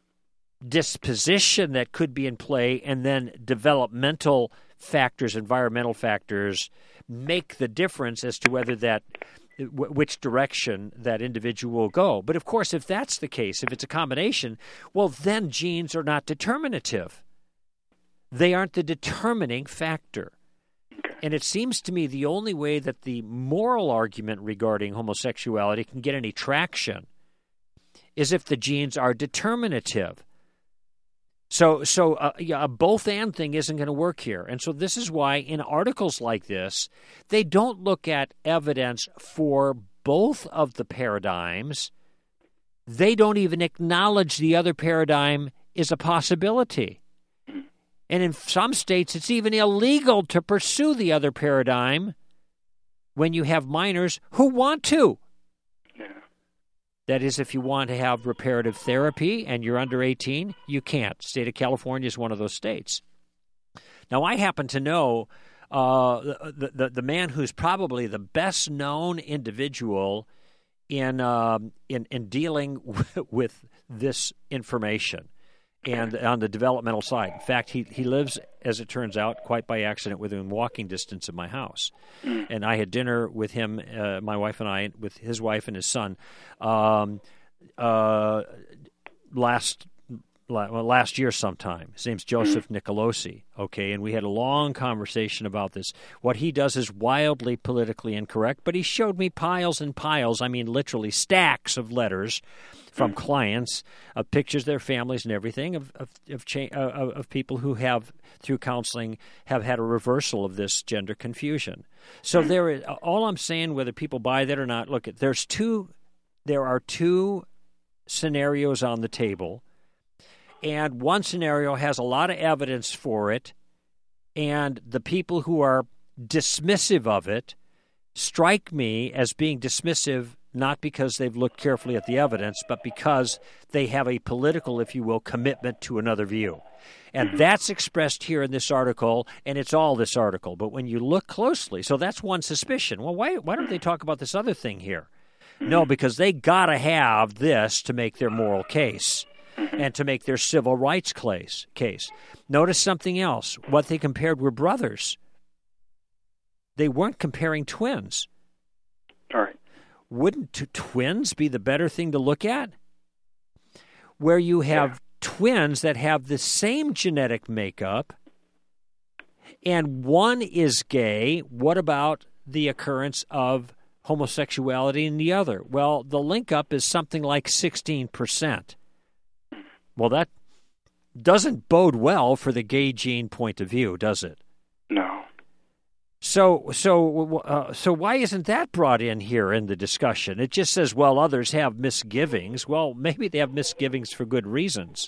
disposition that could be in play, and then developmental factors, environmental factors, make the difference as to whether which direction that individual will go. But of course, if that's the case, if it's a combination, well, then genes are not determinative. They aren't the determining factor. And it seems to me the only way that the moral argument regarding homosexuality can get any traction is if the genes are determinative. So a both-and thing isn't going to work here. And so this is why in articles like this, they don't look at evidence for both of the paradigms. They don't even acknowledge the other paradigm is a possibility. And in some states, it's even illegal to pursue the other paradigm when you have minors who want to. That is, if you want to have reparative therapy and you're under 18, you can't. State of California is one of those states. Now, I happen to know the man who's probably the best known individual in dealing with this information and on the developmental side. In fact, he lives, as it turns out, quite by accident within walking distance of my house. And I had dinner with him, my wife and I, with his wife and his son, last year sometime. His name's Joseph Nicolosi, okay, and we had a long conversation about this. What he does is wildly politically incorrect, but he showed me piles and piles, I mean literally stacks of letters from clients, of pictures of their families and everything, of people who have, through counseling, have had a reversal of this gender confusion. So all I'm saying, whether people buy that or not, look, there are two scenarios on the table, and one scenario has a lot of evidence for it, and the people who are dismissive of it strike me as being dismissive not because they've looked carefully at the evidence, but because they have a political, if you will, commitment to another view. And that's expressed here in this article, and it's all this article. But when you look closely, so that's one suspicion. Well, why don't they talk about this other thing here? No, because they got to have this to make their moral case and to make their civil rights case. Notice something else. What they compared were brothers. They weren't comparing twins. All right. Wouldn't twins be the better thing to look at? Where you have twins that have the same genetic makeup and one is gay, what about the occurrence of homosexuality in the other? Well, the link up is something like 16%. Well, that doesn't bode well for the gay gene point of view, does it? No. So why isn't that brought in here in the discussion? It just says, well, others have misgivings. Well, maybe they have misgivings for good reasons.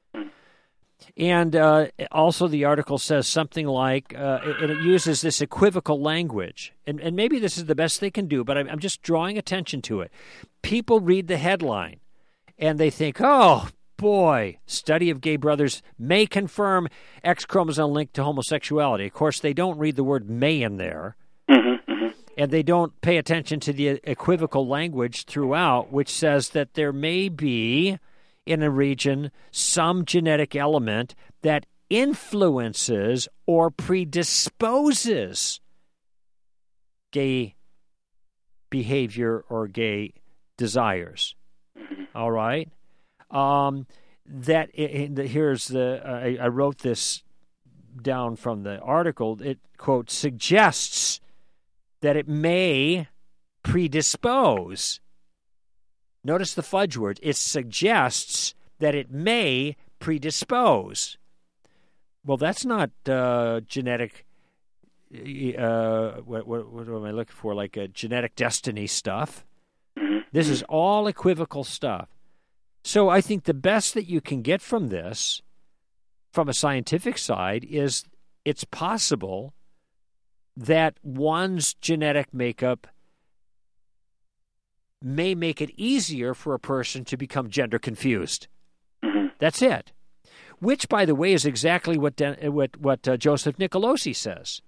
And also the article says something like, it uses this equivocal language. And maybe this is the best they can do, but I'm just drawing attention to it. People read the headline, and they think, oh, boy, study of gay brothers may confirm X chromosome linked to homosexuality. Of course, they don't read the word may in there, and they don't pay attention to the equivocal language throughout, which says that there may be in a region some genetic element that influences or predisposes gay behavior or gay desires. All right? I wrote this down from the article. It, quote, suggests that it may predispose. Notice the fudge word. It suggests that it may predispose. Well, that's not genetic. What am I looking for? Like a genetic destiny stuff. This is all equivocal stuff. So I think the best that you can get from this, from a scientific side, is it's possible that one's genetic makeup may make it easier for a person to become gender confused. That's it. Which, by the way, is exactly what Joseph Nicolosi says.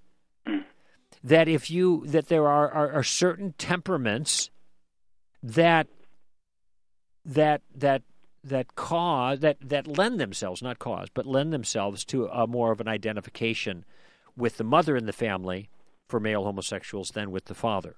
That there are certain temperaments that lend themselves, not cause, but lend themselves to a more of an identification with the mother in the family for male homosexuals than with the father.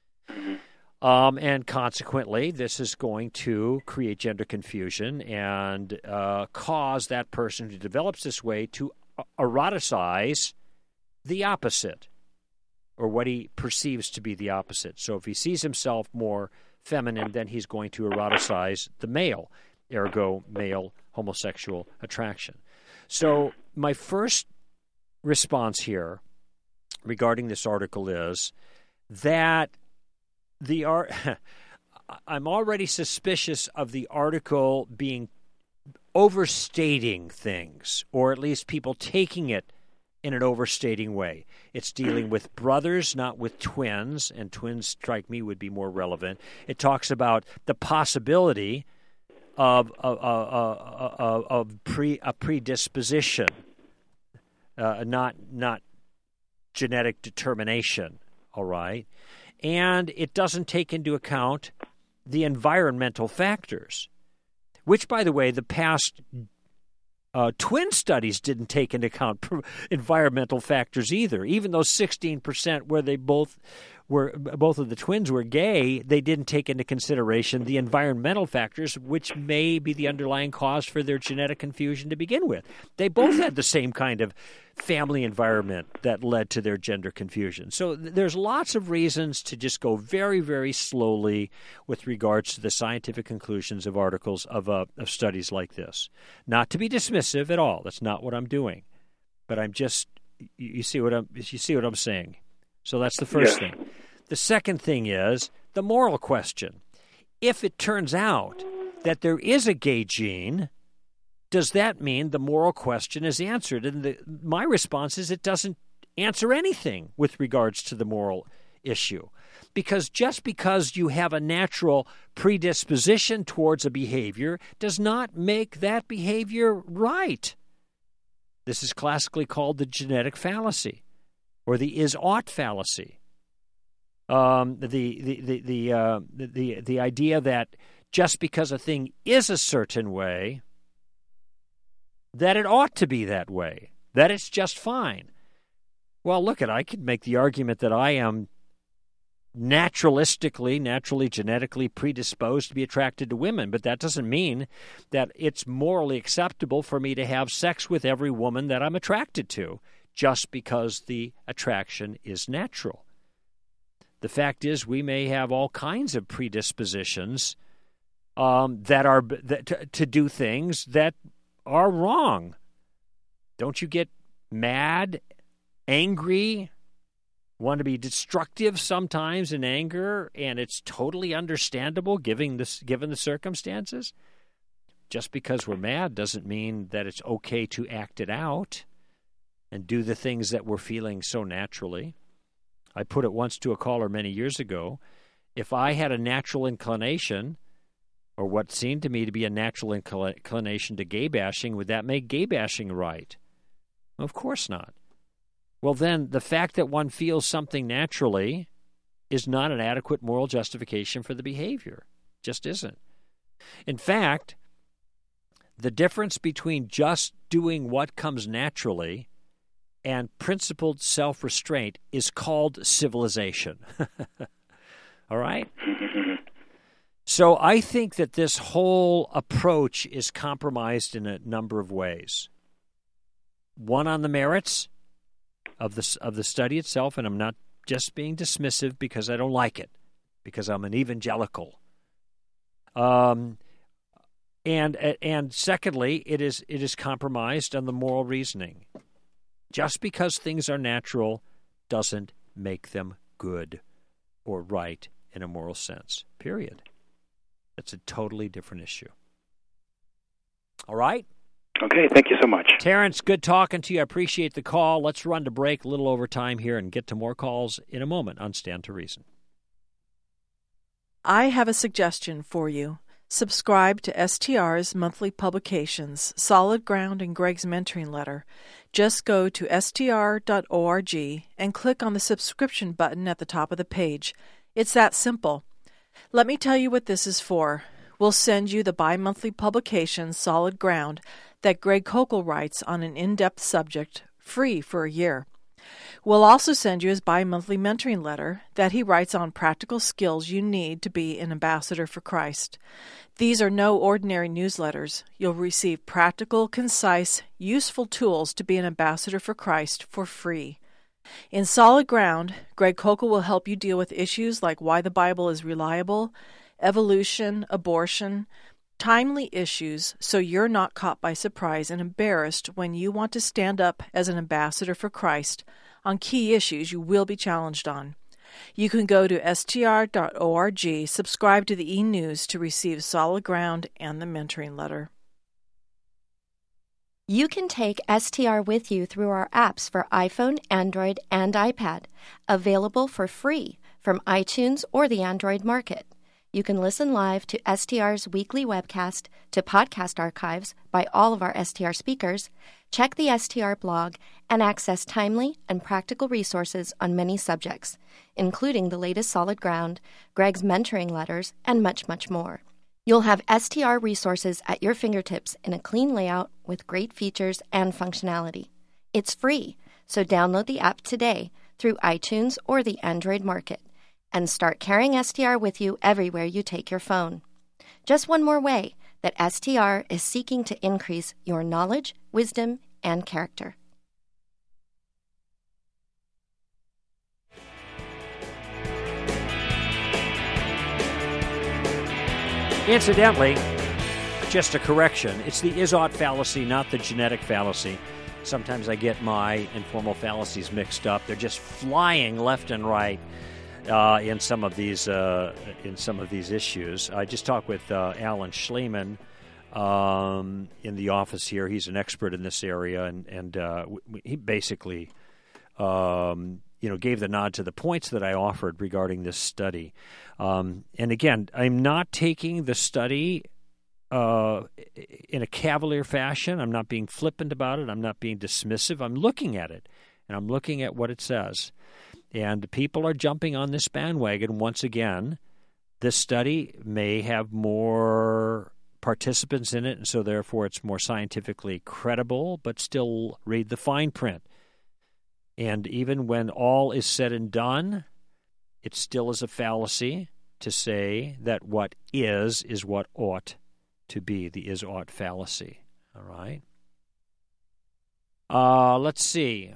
And consequently, this is going to create gender confusion and cause that person who develops this way to eroticize the opposite, or what he perceives to be the opposite. So if he sees himself more feminine, then he's going to eroticize the male, ergo male homosexual attraction. So my first response here regarding this article is that I'm already suspicious of the article being overstating things, or at least people taking it in an overstating way. It's dealing with brothers, not with twins, and twins, strike me, would be more relevant. It talks about the possibility of a predisposition, not genetic determination, all right? And it doesn't take into account the environmental factors, which, by the way, the past twin studies didn't take into account environmental factors either. Even though 16% where they both of the twins were gay, they didn't take into consideration the environmental factors, which may be the underlying cause for their genetic confusion to begin with. They both had the same kind of family environment that led to their gender confusion. So there's lots of reasons to just go very, very slowly with regards to the scientific conclusions of articles of studies like this. Not to be dismissive at all. That's not what I'm doing. But I'm just you see what I'm saying. So that's the first thing. The second thing is the moral question. If it turns out that there is a gay gene, does that mean the moral question is answered? And my response is it doesn't answer anything with regards to the moral issue. Because just because you have a natural predisposition towards a behavior does not make that behavior right. This is classically called the genetic fallacy, or the is-ought fallacy. The idea that just because a thing is a certain way, that it ought to be that way, that it's just fine. Well, look, I could make the argument that I am naturally, genetically predisposed to be attracted to women, but that doesn't mean that it's morally acceptable for me to have sex with every woman that I'm attracted to, just because the attraction is natural. The fact is, we may have all kinds of predispositions to do things that are wrong. Don't you get mad, angry, want to be destructive sometimes in anger, and it's totally understandable given the circumstances? Just because we're mad doesn't mean that it's okay to act it out and do the things that we're feeling so naturally. I put it once to a caller many years ago, if I had a natural inclination, or what seemed to me to be a natural inclination to gay bashing, would that make gay bashing right? Of course not. Well, then, the fact that one feels something naturally is not an adequate moral justification for the behavior. Just isn't. In fact, The difference between just doing what comes naturally and principled self-restraint is called civilization. All right? So I think that this whole approach is compromised in a number of ways. One, on the merits of the study itself, and I'm not just being dismissive because I don't like it, because I'm an evangelical. And secondly, it is compromised on the moral reasoning. Just because things are natural doesn't make them good or right in a moral sense, period. That's a totally different issue. All right? Okay, thank you so much. Terrence, good talking to you. I appreciate the call. Let's run to break, a little over time here, and get to more calls in a moment on Stand to Reason. I have a suggestion for you. Subscribe to STR's monthly publications, Solid Ground and Greg's Mentoring Letter. Just go to str.org and click on the subscription button at the top of the page. It's that simple. Let me tell you what this is for. We'll send you the bi-monthly publication, Solid Ground, that Greg Koukl writes on an in-depth subject, free for a year. We'll also send you his bi-monthly mentoring letter that he writes on practical skills you need to be an ambassador for Christ. These are no ordinary newsletters. You'll receive practical, concise, useful tools to be an ambassador for Christ for free. In Solid Ground, Greg Koukl will help you deal with issues like why the Bible is reliable, evolution, abortion, timely issues, so you're not caught by surprise and embarrassed when you want to stand up as an ambassador for Christ on key issues you will be challenged on. You can go to str.org, subscribe to the e-news to receive Solid Ground and the mentoring letter. You can take STR with you through our apps for iPhone, Android, and iPad, available for free from iTunes or the Android market. You can listen live to STR's weekly webcast, to podcast archives by all of our STR speakers, check the STR blog, and access timely and practical resources on many subjects, including the latest Solid Ground, Greg's mentoring letters, and much, much more. You'll have STR resources at your fingertips in a clean layout with great features and functionality. It's free, so download the app today through iTunes or the Android market and start carrying STR with you everywhere you take your phone. Just one more way that STR is seeking to increase your knowledge, wisdom, and character. Incidentally, just a correction. It's the is-ought fallacy, not the genetic fallacy. Sometimes I get my informal fallacies mixed up. They're just flying left and right in some of these issues. I just talked with Alan Schleman in the office here. He's an expert in this area, and he basically gave the nod to the points that I offered regarding this study. And again, I'm not taking the study in a cavalier fashion. I'm not being flippant about it. I'm not being dismissive. I'm looking at it, and I'm looking at what it says. And people are jumping on this bandwagon once again. This study may have more participants in it, and so therefore it's more scientifically credible, but still read the fine print. And even when all is said and done, it still is a fallacy to say that what is what ought to be, the is-ought fallacy. All right? Let's see.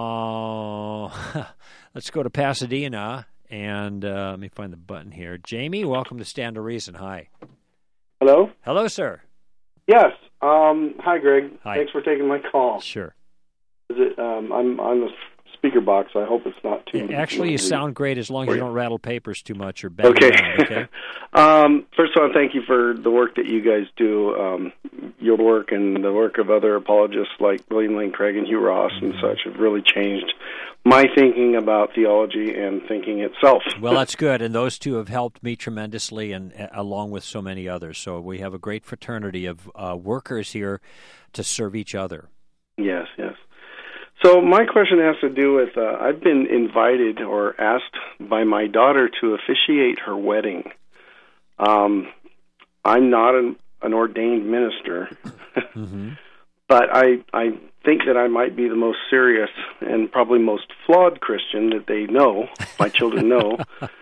Let's go to Pasadena, and let me find the button here. Jamie, welcome to Stand to Reason. Hi. Hello? Hello, sir. Yes. Hi, Greg. Hi. Thanks for taking my call. Sure. Is it? I'm on the speaker box. So I hope it's not too. Yeah, actually, you sound great as long as you don't rattle papers too much or bang okay. around, okay. First of all, thank you for the work that you guys do. Your work and the work of other apologists like William Lane Craig and Hugh Ross and such have really changed my thinking about theology and thinking itself. Well, that's good, and those two have helped me tremendously, and along with so many others. So we have a great fraternity of workers here to serve each other. Yes, yes. So my question has to do with I've been invited or asked by my daughter to officiate her wedding. I'm not an ordained minister, Mm-hmm. But I think that I might be the most serious and probably most flawed Christian that they know, my children know.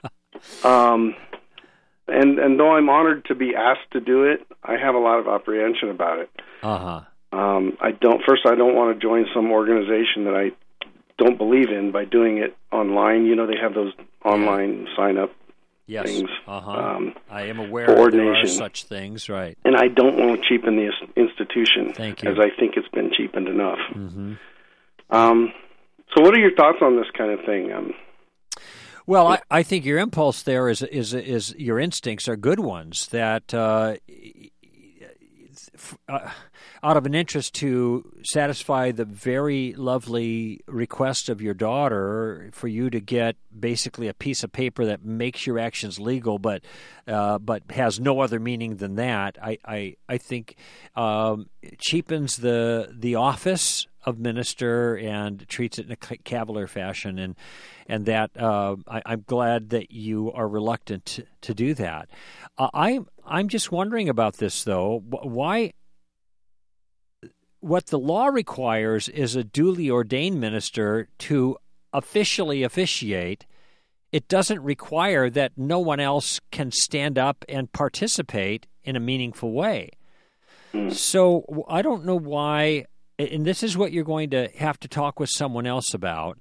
And though I'm honored to be asked to do it, I have a lot of apprehension about it. Uh-huh. I don't want to join some organization that I don't believe in by doing it online. You know, they have those online sign-up things. Uh-huh. I am aware for that ordination. there are such things, right. And I don't want to cheapen the institution. Thank you. As I think it's been cheapened enough. Mm-hmm. So what are your thoughts on this kind of thing? Well, I think your impulse there is your instincts are good ones, that out of an interest to satisfy the very lovely request of your daughter for you to get basically a piece of paper that makes your actions legal, but has no other meaning than that. I think cheapens the office of minister and treats it in a cavalier fashion, and that I'm glad that you are reluctant to do that. I'm just wondering about this though. Why? What the law requires is a duly ordained minister to officially officiate. It doesn't require that no one else can stand up and participate in a meaningful way. So I don't know why, and this is what you're going to have to talk with someone else about.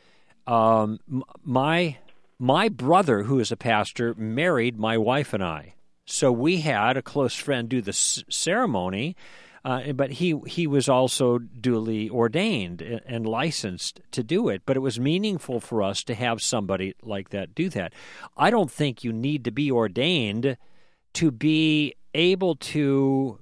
My brother, who is a pastor, married my wife and I. So we had a close friend do the ceremony, but he was also duly ordained and licensed to do it. But it was meaningful for us to have somebody like that do that. I don't think you need to be ordained to be able to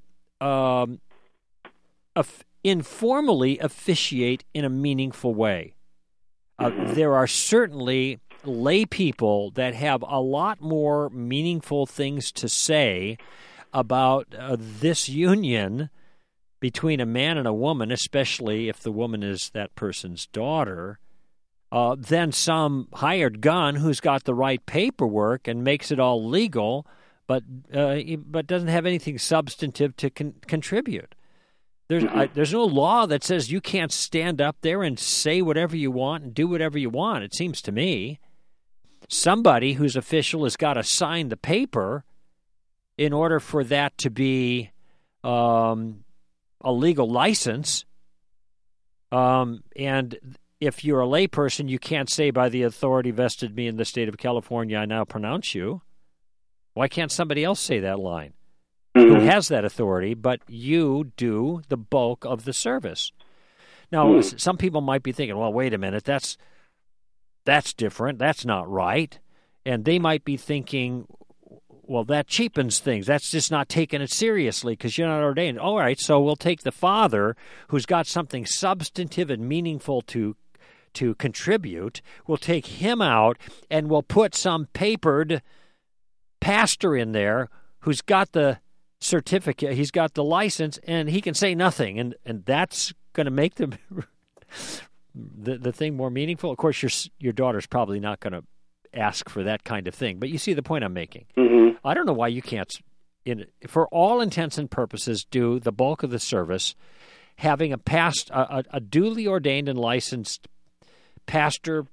informally officiate in a meaningful way. There are certainly lay people that have a lot more meaningful things to say about this union between a man and a woman, especially if the woman is that person's daughter, than some hired gun who's got the right paperwork and makes it all legal, but doesn't have anything substantive to contribute. There's no law that says you can't stand up there and say whatever you want and do whatever you want, it seems to me. Somebody who's official has got to sign the paper in order for that to be a legal license. And if you're a layperson, you can't say, by the authority vested me in the state of California, I now pronounce you. Why can't somebody else say that line? Who has that authority, but you do the bulk of the service. Now, some people might be thinking, well, wait a minute, that's different. That's not right. And they might be thinking, well, that cheapens things. That's just not taking it seriously because you're not ordained. All right, so we'll take the father who's got something substantive and meaningful to contribute. We'll take him out and we'll put some papered pastor in there who's got the certificate, he's got the license, and he can say nothing. And that's going to make the thing more meaningful. Of course, your daughter's probably not going to ask for that kind of thing, but you see the point I'm making. Mm-hmm. I don't know why you can't, for all intents and purposes, do the bulk of the service, having a duly ordained and licensed pastor,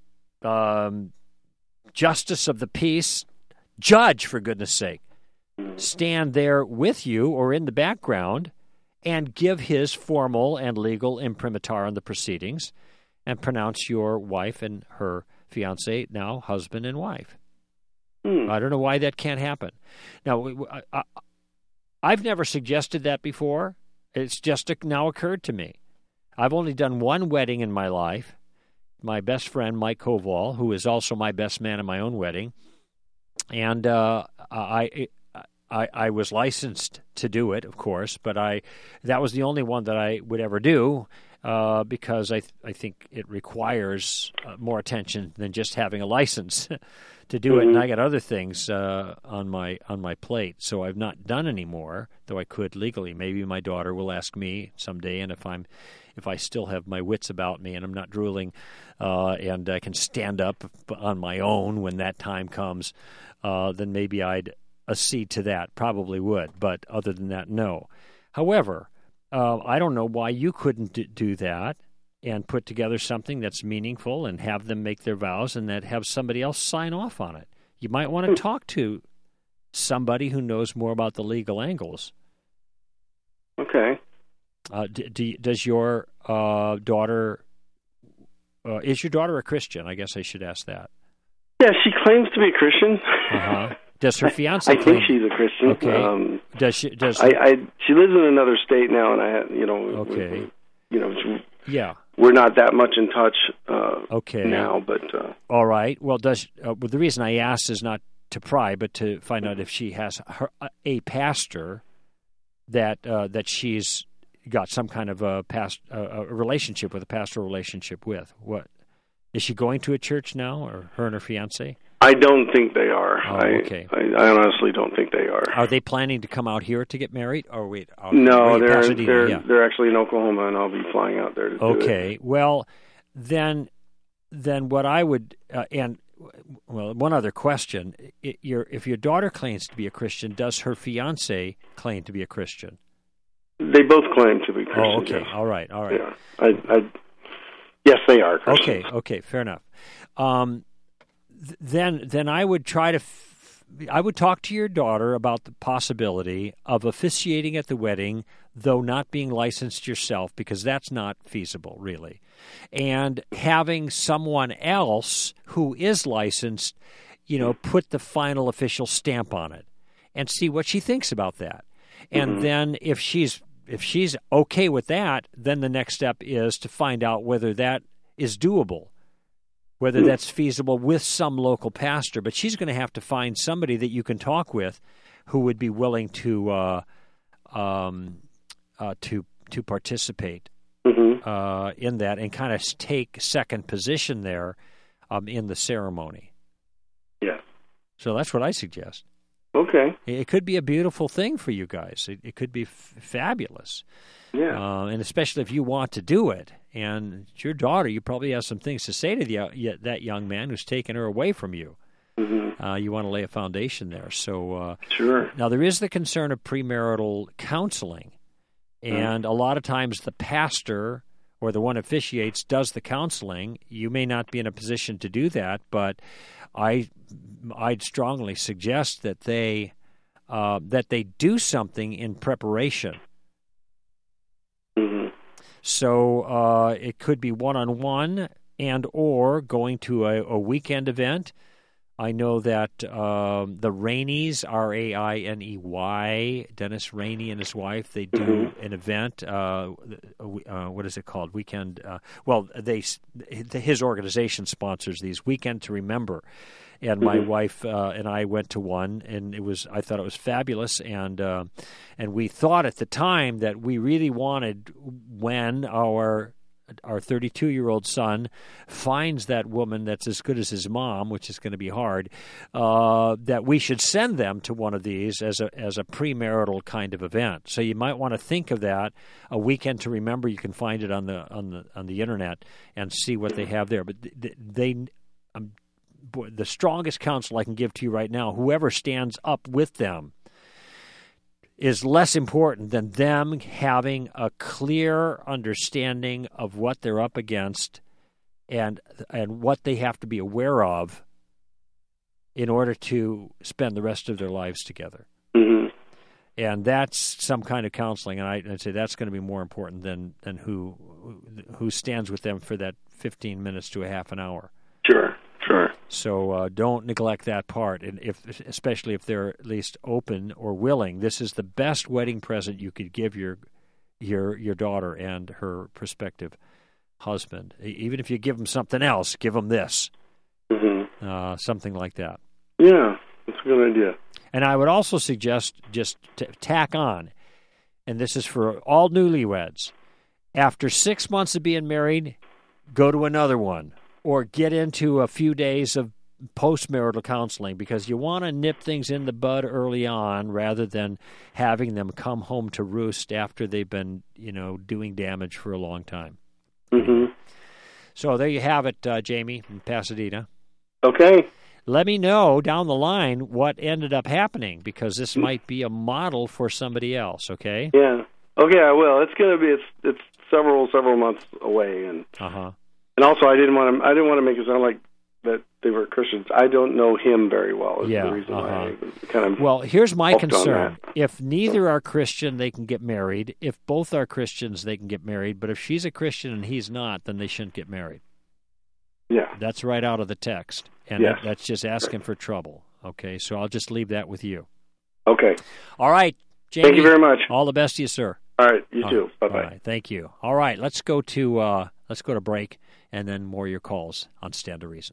justice of the peace, judge, for goodness sake, stand there with you or in the background and give his formal and legal imprimatur on the proceedings and pronounce your wife and her fiancé, now husband and wife. I don't know why that can't happen. Now, I've never suggested that before. It's just now occurred to me. I've only done one wedding in my life. My best friend, Mike Koval, who is also my best man in my own wedding, and I was licensed to do it, of course, but that was the only one that I would ever do because I think it requires more attention than just having a license to do it, and I got other things on my plate, so I've not done any more, though I could legally. Maybe my daughter will ask me someday, and if I still have my wits about me and I'm not drooling and I can stand up on my own when that time comes, then maybe I'd accede to that. Probably would, but other than that, no. However, I don't know why you couldn't do that and put together something that's meaningful and have them make their vows and that have somebody else sign off on it. You might want to talk to somebody who knows more about the legal angles. Okay. Does your daughter, is your daughter a Christian? I guess I should ask that. Yeah, she claims to be a Christian. Uh-huh. Does her fiance? I think she's a Christian. Okay. Does she? She lives in another state now, and Okay. Yeah. We're not that much in touch. Okay. Now, but. All right. Well, the reason I asked is not to pry, but to find out if she has a pastor that she's got some kind of a relationship with, a pastoral relationship with. What is she going to a church now, or her and her fiance? I don't think they are. Oh, okay. I honestly don't think they are. Are they planning to come out here to get married? Or wait? No, they're actually in Oklahoma, and I'll be flying out there to do it. Okay. Well, then what I would one other question: if your daughter claims to be a Christian, does her fiance claim to be a Christian? They both claim to be Christian. Oh, okay. Yes. All right. Yeah. Yes, they are Christians. Okay. Fair enough. Then I would try to. I would talk to your daughter about the possibility of officiating at the wedding, though not being licensed yourself, because that's not feasible, really. And having someone else who is licensed, put the final official stamp on it and see what she thinks about that. And then if she's okay with that, then the next step is to find out whether that is doable, whether that's feasible with some local pastor. But she's going to have to find somebody that you can talk with who would be willing to participate in that and kind of take second position there in the ceremony. Yeah. So that's what I suggest. Okay. It could be a beautiful thing for you guys. It could be fabulous. Yeah. And especially if you want to do it. And it's your daughter, you probably have some things to say to that young man who's taken her away from you. You want to lay a foundation there. So sure. Now, there is the concern of premarital counseling. And a lot of times the pastor or the one who officiates does the counseling. You may not be in a position to do that, but I'd strongly suggest that they do something in preparation. So it could be one-on-one and or going to a weekend event. I know that the Raineys, Rainey, Dennis Rainey and his wife, they do an event. What is it called? Weekend. His organization sponsors these Weekend to Remember, and my wife and I went to one, and I thought it was fabulous, and we thought at the time that we really wanted, when our 32-year-old son finds that woman that's as good as his mom, which is going to be hard, that we should send them to one of these as a premarital kind of event. So you might want to think of that. A Weekend to Remember, you can find it on the internet and see what they have there. But the strongest counsel I can give to you right now, whoever stands up with them, is less important than them having a clear understanding of what they're up against and what they have to be aware of in order to spend the rest of their lives together. And that's some kind of counseling, and I'd say that's going to be more important than who stands with them for that 15 minutes to a half an hour. Sure. So don't neglect that part, and especially if they're at least open or willing. This is the best wedding present you could give your daughter and her prospective husband. Even if you give them something else, give them this, something like that. Yeah, that's a good idea. And I would also suggest just to tack on, and this is for all newlyweds, after 6 months of being married, go to another one. Or get into a few days of post-marital counseling, because you want to nip things in the bud early on rather than having them come home to roost after they've been, doing damage for a long time. So there you have it, Jamie from Pasadena. Okay. Let me know down the line what ended up happening, because this might be a model for somebody else, okay? Yeah. Okay, I will. It's going to be it's several months away, and and also I didn't want to make it sound like that they were Christians. I don't know him very well. Is the reason why I kind of. Well, here's my concern: if neither are Christian, they can get married. If both are Christians, they can get married. But if she's a Christian and he's not, then they shouldn't get married. Yeah, that's right out of the text, and that's just asking for trouble. Okay, so I'll just leave that with you. Okay. All right, Jamie. Thank you very much. All the best to you, sir. All right, you too. Bye-bye. All right, thank you. All right, let's go to break, and then more of your calls on Stand to Reason.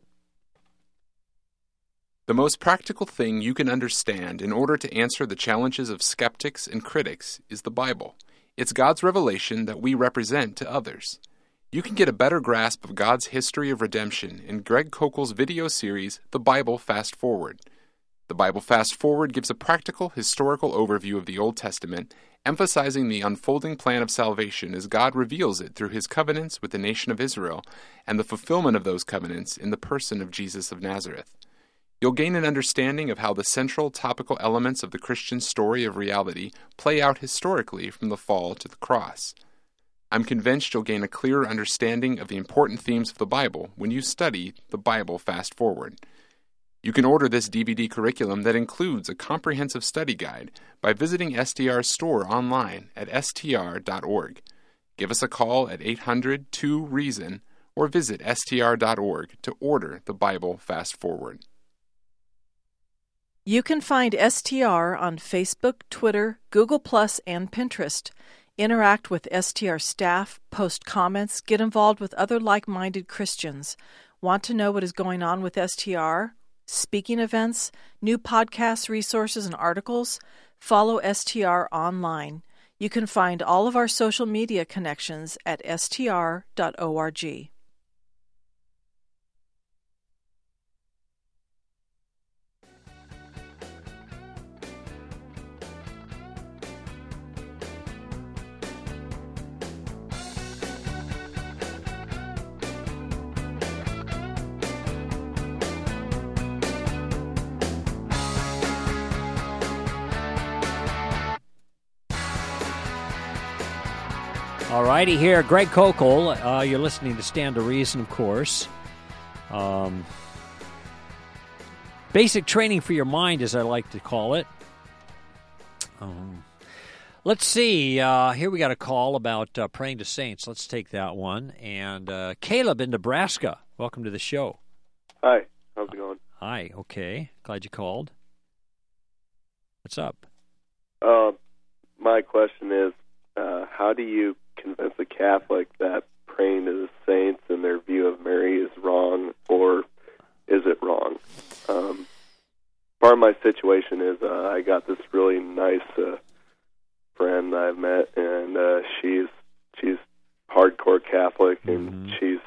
The most practical thing you can understand in order to answer the challenges of skeptics and critics is the Bible. It's God's revelation that we represent to others. You can get a better grasp of God's history of redemption in Greg Koukl's video series, The Bible Fast Forward. The Bible Fast Forward gives a practical, historical overview of the Old Testament, emphasizing the unfolding plan of salvation as God reveals it through his covenants with the nation of Israel and the fulfillment of those covenants in the person of Jesus of Nazareth. You'll gain an understanding of how the central topical elements of the Christian story of reality play out historically from the fall to the cross. I'm convinced you'll gain a clearer understanding of the important themes of the Bible when you study the Bible Fast Forward. You can order this DVD curriculum that includes a comprehensive study guide by visiting STR's store online at str.org. Give us a call at 800-2-REASON or visit str.org to order the Bible Fast Forward. You can find STR on Facebook, Twitter, Google+, and Pinterest. Interact with STR staff, post comments, get involved with other like-minded Christians. Want to know what is going on with STR? Speaking events, new podcasts, resources, and articles? Follow STR online. You can find all of our social media connections at str.org. All righty, here, Greg Koukl. You're listening to Stand to Reason, of course. Basic training for your mind, as I like to call it. Let's see. Here we got a call about praying to saints. Let's take that one. And Caleb in Nebraska, welcome to the show. Hi. How's it going? Hi. Okay. Glad you called. What's up? My question is, how do you convince a Catholic that praying to the saints and their view of Mary is wrong, or is it wrong? Part of my situation is I got this really nice friend I've met, and she's hardcore Catholic, and she's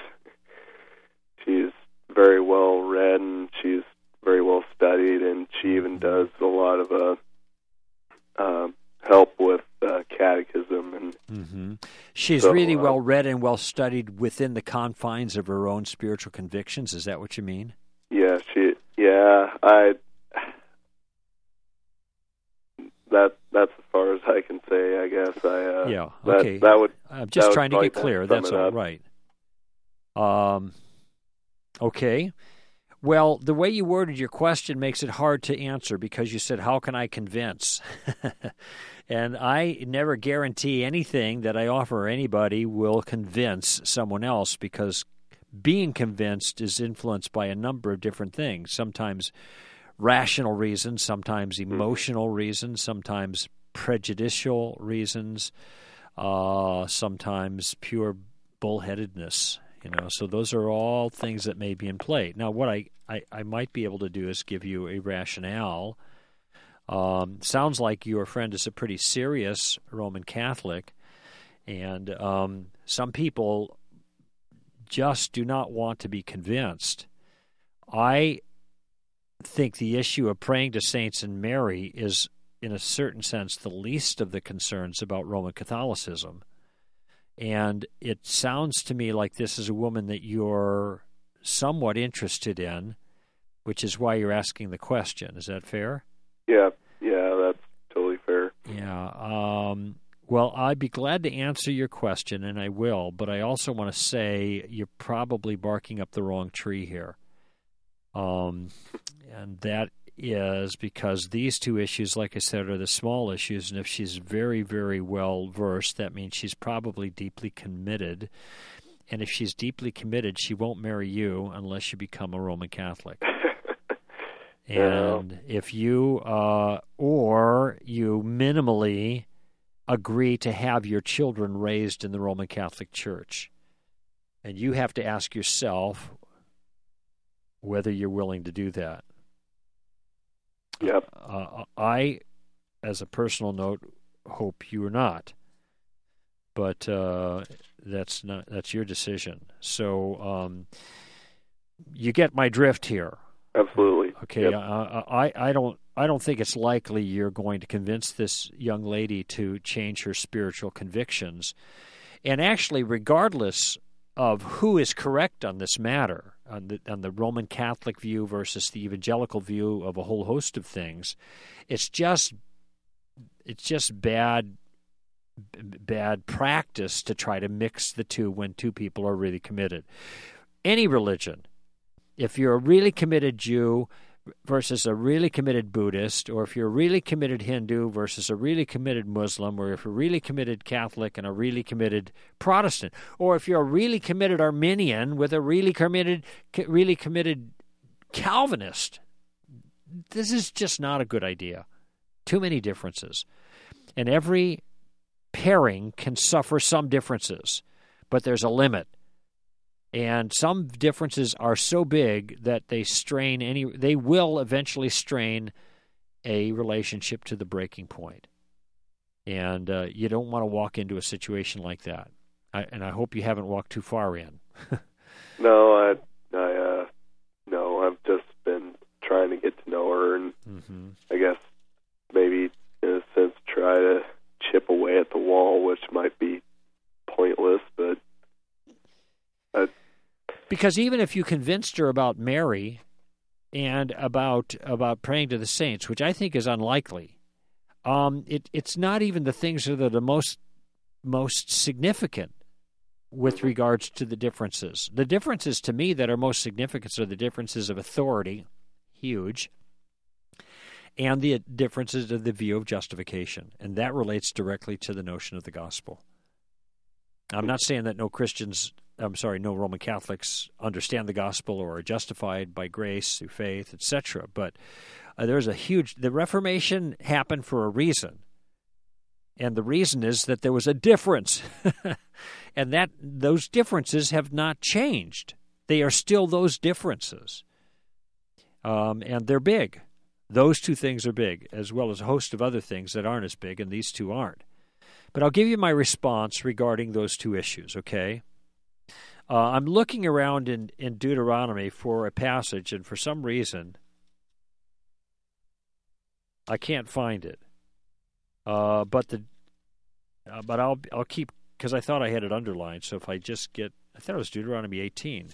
very well read, and she's very well studied, and she even does a lot of help with catechism, and she's really well read and well studied within the confines of her own spiritual convictions. Is that what you mean? Yeah, that's as far as I can say, I guess. Okay. That would. I'm just trying to get clear. That's all right. Okay. Well, the way you worded your question makes it hard to answer because you said, how can I convince? And I never guarantee anything that I offer anybody will convince someone else, because being convinced is influenced by a number of different things, sometimes rational reasons, sometimes emotional reasons, sometimes prejudicial reasons, sometimes pure bullheadedness. So those are all things that may be in play. Now, what I might be able to do is give you a rationale. Sounds like your friend is a pretty serious Roman Catholic, and some people just do not want to be convinced. I think the issue of praying to saints and Mary is, in a certain sense, the least of the concerns about Roman Catholicism. And it sounds to me like this is a woman that you're somewhat interested in, which is why you're asking the question. Is that fair? Yeah, that's totally fair. Yeah. Well, I'd be glad to answer your question, and I will, but I also want to say you're probably barking up the wrong tree here. And that is because these two issues, like I said, are the small issues, and if she's very, very well versed, that means she's probably deeply committed. And if she's deeply committed, she won't marry you unless you become a Roman Catholic. And if you, or you minimally agree to have your children raised in the Roman Catholic Church. And you have to ask yourself whether you're willing to do that. Yep. I, as a personal note, hope you are not. But that's your decision. So you get my drift here. Absolutely. Okay. Yep. I don't think it's likely you're going to convince this young lady to change her spiritual convictions. And actually, regardless of who is correct on this matter, on the Roman Catholic view versus the evangelical view of a whole host of things, it's just bad practice to try to mix the two when two people are really committed. Any religion, if you're a really committed Jew versus a really committed Buddhist, or if you're a really committed Hindu versus a really committed Muslim, or if you're a really committed Catholic and a really committed Protestant, or if you're a really committed Arminian with a really committed Calvinist, this is just not a good idea. Too many differences. And every pairing can suffer some differences, but there's a limit. And some differences are so big that they will eventually strain a relationship to the breaking point. And you don't want to walk into a situation like that. And I hope you haven't walked too far in. No, no, I've just been trying to get to know her, and I guess maybe in a sense try to chip away at the wall, which might be pointless, but because even if you convinced her about Mary and about praying to the saints, which I think is unlikely, it's not even the things that are the most significant with regards to the differences. The differences to me that are most significant are the differences of authority, huge, and the differences of the view of justification, and that relates directly to the notion of the gospel. I'm not saying that no Roman Catholics understand the gospel or are justified by grace through faith, etc. But the Reformation happened for a reason. And the reason is that there was a difference. And that those differences have not changed. They are still those differences. And they're big. Those two things are big, as well as a host of other things that aren't as big, and these two aren't. But I'll give you my response regarding those two issues, okay? I'm looking around in Deuteronomy for a passage, and for some reason, I can't find it. But I'll keep, because I thought I had it underlined. So if I just I thought it was Deuteronomy 18,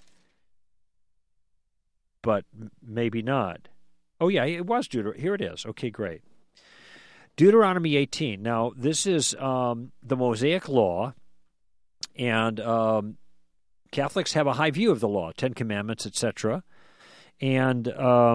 but maybe not. Oh yeah, it was Deuteronomy. Here it is. Okay, great. Deuteronomy 18. Now this is the Mosaic Law, and Catholics have a high view of the law, 10 Commandments, etc. And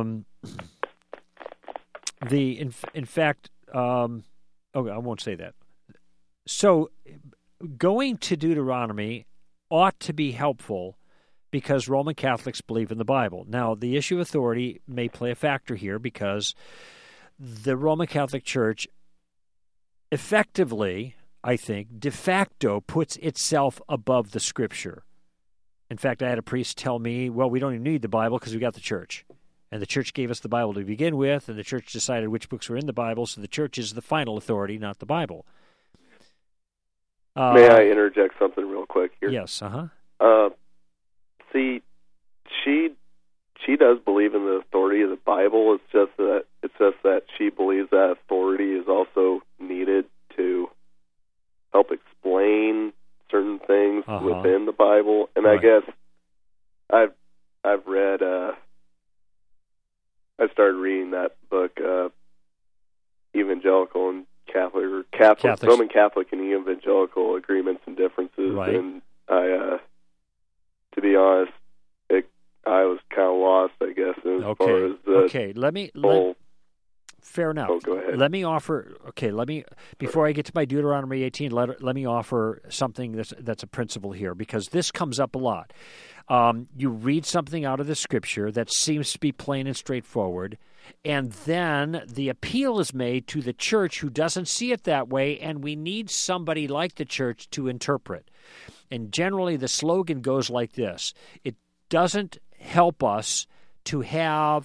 in fact, I won't say that. So going to Deuteronomy ought to be helpful because Roman Catholics believe in the Bible. Now, the issue of authority may play a factor here because the Roman Catholic Church effectively, I think, de facto puts itself above the Scripture. In fact, I had a priest tell me, well, we don't even need the Bible because we got the Church. And the Church gave us the Bible to begin with, and the Church decided which books were in the Bible, so the Church is the final authority, not the Bible. May I interject something real quick here? Yes, See, she does believe in the authority of the Bible. It's just that she believes that authority is also needed to help explain certain things within the Bible. And right. I guess I've read. I started reading that book, Evangelical and Catholic or Catholic, Roman Catholic and evangelical agreements and differences. Right. And I, to be honest, I was kind of lost, I guess, as far as the fair enough. Oh, go ahead. Let me offer. Before I get to my Deuteronomy 18, let me offer something that's a principle here, because this comes up a lot. You read something out of the Scripture that seems to be plain and straightforward, and then the appeal is made to the church who doesn't see it that way, and we need somebody like the church to interpret. And generally, the slogan goes like this: it doesn't help us to have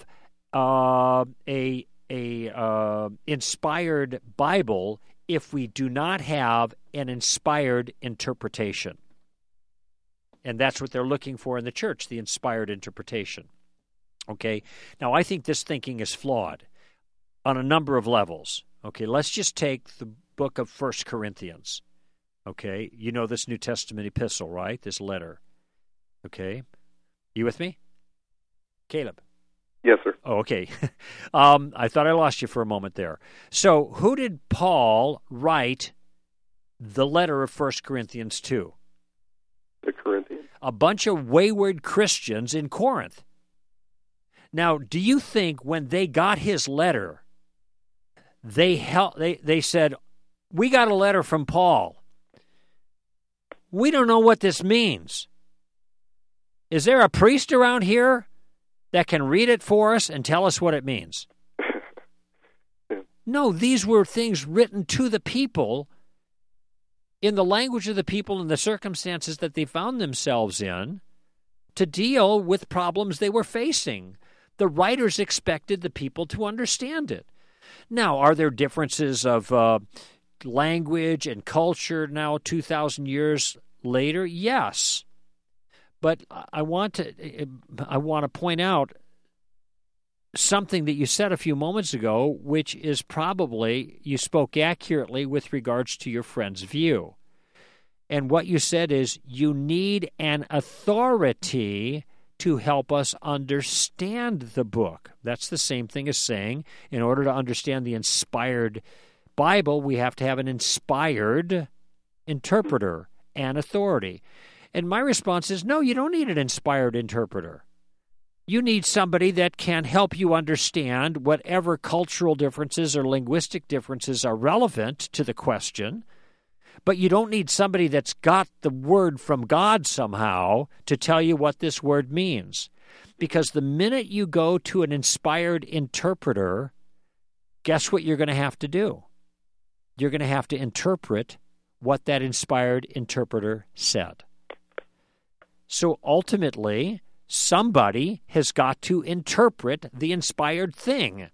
a inspired Bible if we do not have an inspired interpretation. And that's what they're looking for in the church, the inspired interpretation. Okay? Now, I think this thinking is flawed on a number of levels. Okay, let's just take the book of 1 Corinthians. Okay? You know this New Testament epistle, right? This letter. Okay? You with me? Caleb? Yes, sir. Oh, okay. I thought I lost you for a moment there. So who did Paul write the letter of 1 Corinthians to? The Corinthians. A bunch of wayward Christians in Corinth. Now, do you think when they got his letter, they said, "We got a letter from Paul. We don't know what this means. Is there a priest around here that can read it for us and tell us what it means?" No, these were things written to the people in the language of the people and the circumstances that they found themselves in to deal with problems they were facing. The writers expected the people to understand it. Now, are there differences of language and culture now 2,000 years later? Yes. But I want to point out something that you said a few moments ago, which is probably, you spoke accurately with regards to your friend's view. And what you said is, you need an authority to help us understand the book. That's the same thing as saying, in order to understand the inspired Bible, we have to have an inspired interpreter and authority. And my response is, no, you don't need an inspired interpreter. You need somebody that can help you understand whatever cultural differences or linguistic differences are relevant to the question, but you don't need somebody that's got the word from God somehow to tell you what this word means. Because the minute you go to an inspired interpreter, guess what you're going to have to do? You're going to have to interpret what that inspired interpreter said. So ultimately, somebody has got to interpret the inspired thing.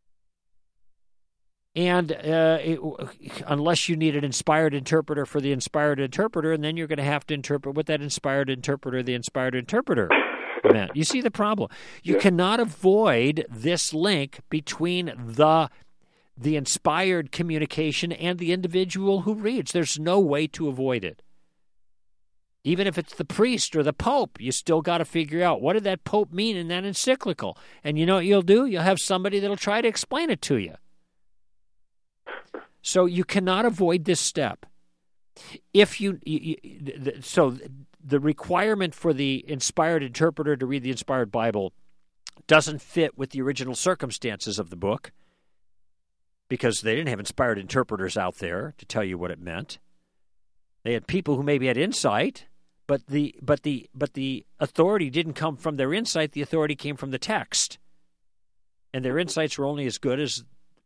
And unless you need an inspired interpreter for the inspired interpreter, and then you're going to have to interpret what that inspired interpreter, the inspired interpreter, meant. You see the problem? You cannot avoid this link between the inspired communication and the individual who reads. There's no way to avoid it. Even if it's the priest or the pope, you still got to figure out, what did that pope mean in that encyclical? And you know what you'll do? You'll have somebody that'll try to explain it to you. So you cannot avoid this step. So the requirement for the inspired interpreter to read the inspired Bible doesn't fit with the original circumstances of the book, because they didn't have inspired interpreters out there to tell you what it meant. They had people who maybe had insight, but the authority didn't come from their insight. The authority came from the text, and their insights were only as good as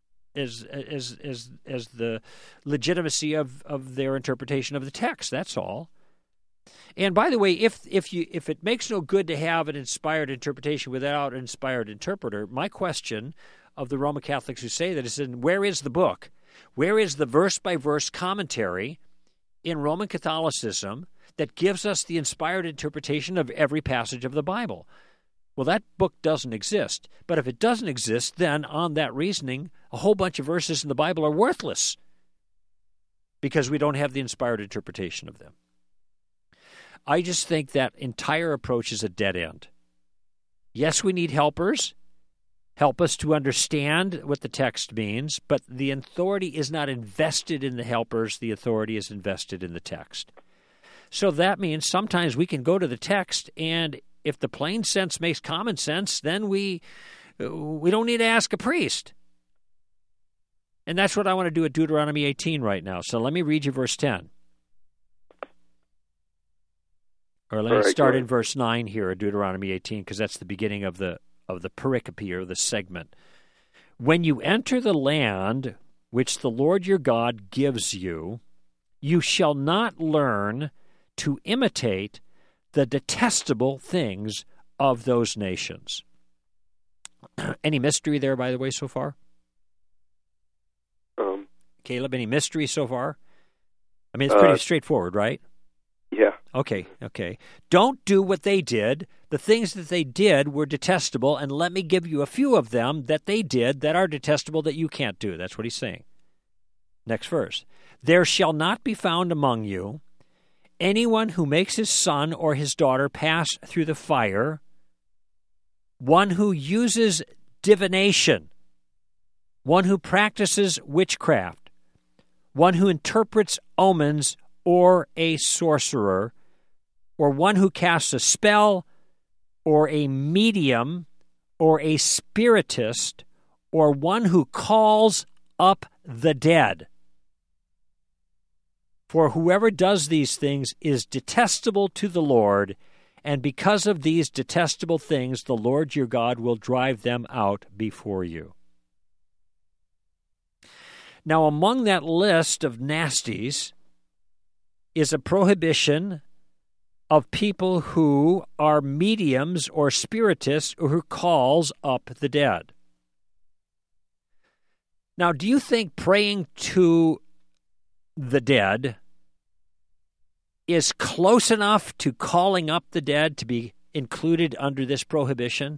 the legitimacy of their interpretation of the text. That's all. And by the way, if it makes no good to have an inspired interpretation without an inspired interpreter, my question of the Roman Catholics who say that is, where is the book? Where is the verse-by-verse commentary in Roman Catholicism that gives us the inspired interpretation of every passage of the Bible? Well, that book doesn't exist. But if it doesn't exist, then on that reasoning, a whole bunch of verses in the Bible are worthless because we don't have the inspired interpretation of them. I just think that entire approach is a dead end. Yes, we need helpers. help us to understand what the text means, but the authority is not invested in the helpers. The authority is invested in the text. So that means sometimes we can go to the text, and if the plain sense makes common sense, then we don't need to ask a priest. And that's what I want to do at Deuteronomy 18 right now. So let me read you verse 10. Or let me start in verse 9 here at Deuteronomy 18, because that's the beginning of the pericope, or the segment. When you enter the land which the Lord your God gives you, you shall not learn to imitate the detestable things of those nations. Any mystery there, by the way, so far? Caleb, any mystery so far? I mean, it's pretty straightforward, right? Yeah. Okay. Don't do what they did. The things that they did were detestable, and let me give you a few of them that they did that are detestable that you can't do. That's what he's saying. Next verse. There shall not be found among you anyone who makes his son or his daughter pass through the fire, one who uses divination, one who practices witchcraft, one who interprets omens, or a sorcerer, or one who casts a spell, or a medium, or a spiritist, or one who calls up the dead. For whoever does these things is detestable to the Lord, and because of these detestable things, the Lord your God will drive them out before you. Now, among that list of nasties is a prohibition of people who are mediums or spiritists or who calls up the dead. Now, do you think praying to the dead is close enough to calling up the dead to be included under this prohibition?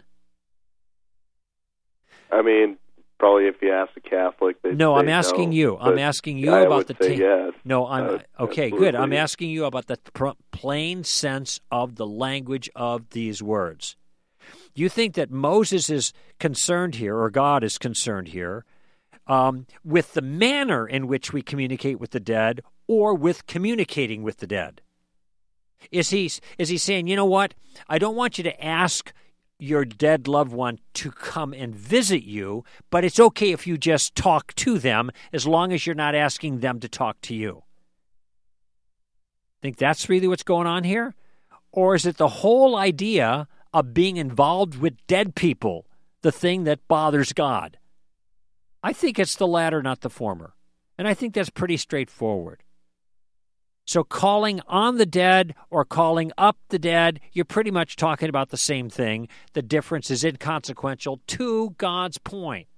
I mean, probably if you ask a Catholic, they'd no, say I'm asking no, you. I'm asking you I about would the say yes. No, I'm okay. Absolutely. Good. I'm asking you about the plain sense of the language of these words. You think that Moses is concerned here, or God is concerned here, with the manner in which we communicate with the dead, or with communicating with the dead? Is he saying, you know what? I don't want you to ask your dead loved one to come and visit you, but it's okay if you just talk to them as long as you're not asking them to talk to you. Think that's really what's going on here? Or is it the whole idea of being involved with dead people, the thing that bothers God? I think it's the latter, not the former. And I think that's pretty straightforward. So calling on the dead or calling up the dead, you're pretty much talking about the same thing. The difference is inconsequential to God's point.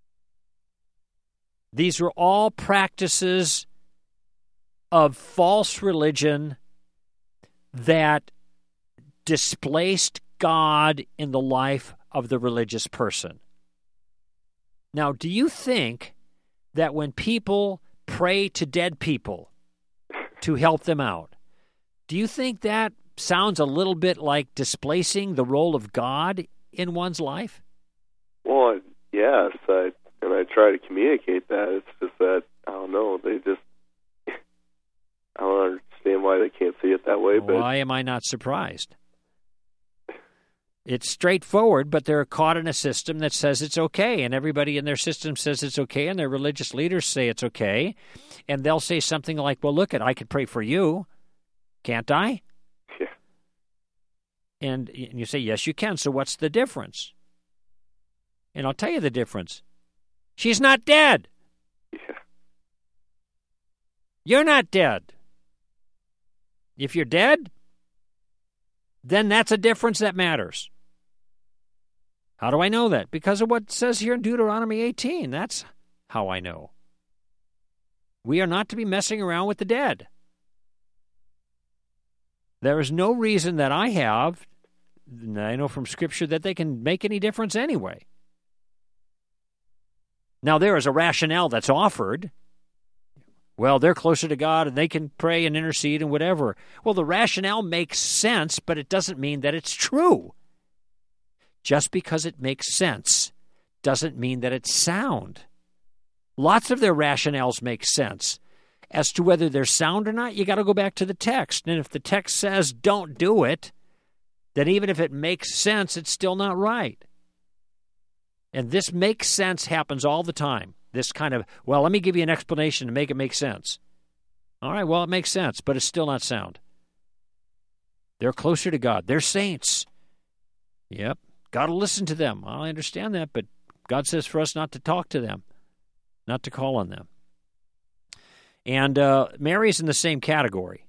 These were all practices of false religion that displaced God in the life of the religious person. Now, do you think that when people pray to dead people to help them out, do you think that sounds a little bit like displacing the role of God in one's life? Well, yes, I try to communicate that. It's just that, I don't know, I don't understand why they can't see it that way. But why am I not surprised? It's straightforward, but they're caught in a system that says it's okay, and everybody in their system says it's okay, and their religious leaders say it's okay, and they'll say something like, well, look, I could pray for you, can't I? Yeah. And you say, yes, you can, so what's the difference? And I'll tell you the difference. She's not dead. Yeah. You're not dead. If you're dead, then that's a difference that matters. How do I know that? Because of what it says here in Deuteronomy 18. That's how I know. We are not to be messing around with the dead. There is no reason that I have, and I know from Scripture, that they can make any difference anyway. Now, there is a rationale that's offered. Well, they're closer to God and they can pray and intercede and whatever. Well, the rationale makes sense, but it doesn't mean that it's true. Just because it makes sense doesn't mean that it's sound. Lots of their rationales make sense. As to whether they're sound or not, you got to go back to the text. And if the text says don't do it, then even if it makes sense, it's still not right. And this makes sense happens all the time. This kind of, well, let me give you an explanation to make it make sense. All right, well, it makes sense, but it's still not sound. They're closer to God. They're saints. Yep, got to listen to them. I understand that, but God says for us not to talk to them, not to call on them. And Mary's in the same category.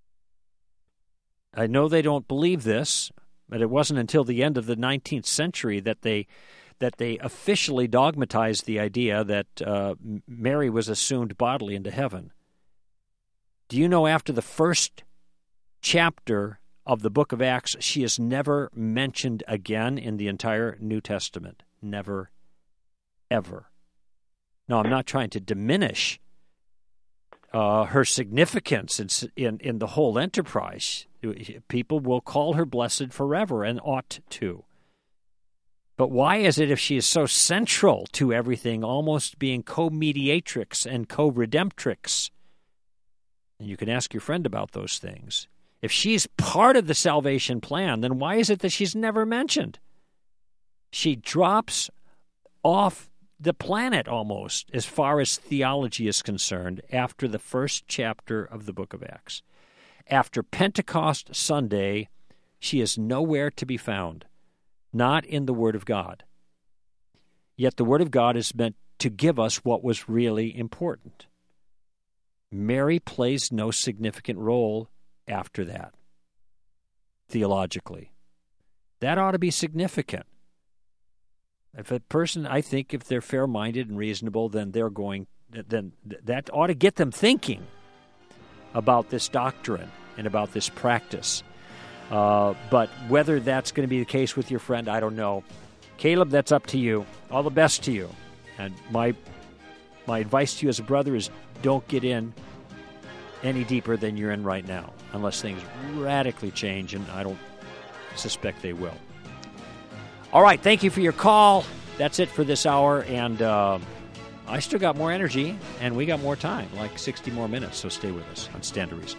I know they don't believe this, but it wasn't until the end of the 19th century that they officially dogmatized the idea that Mary was assumed bodily into heaven. Do you know after the first chapter of the book of Acts, she is never mentioned again in the entire New Testament? Never, ever. No, I'm not trying to diminish her significance in the whole enterprise. People will call her blessed forever and ought to. But why is it, if she is so central to everything, almost being co-mediatrix and co-redemptrix? And you can ask your friend about those things. If she's part of the salvation plan, then why is it that she's never mentioned? She drops off the planet almost, as far as theology is concerned, after the first chapter of the book of Acts. After Pentecost Sunday, she is nowhere to be found, not in the Word of God. Yet the Word of God is meant to give us what was really important. Mary plays no significant role after that, theologically. That ought to be significant. If a person, I think, if they're fair-minded and reasonable, then that ought to get them thinking about this doctrine and about this practice. But whether that's going to be the case with your friend, I don't know. Caleb, that's up to you. All the best to you. And my advice to you as a brother is don't get in any deeper than you're in right now, unless things radically change, and I don't suspect they will. All right, thank you for your call. That's it for this hour, and I still got more energy, and we got more time, like 60 more minutes, so stay with us on Stand to Reason.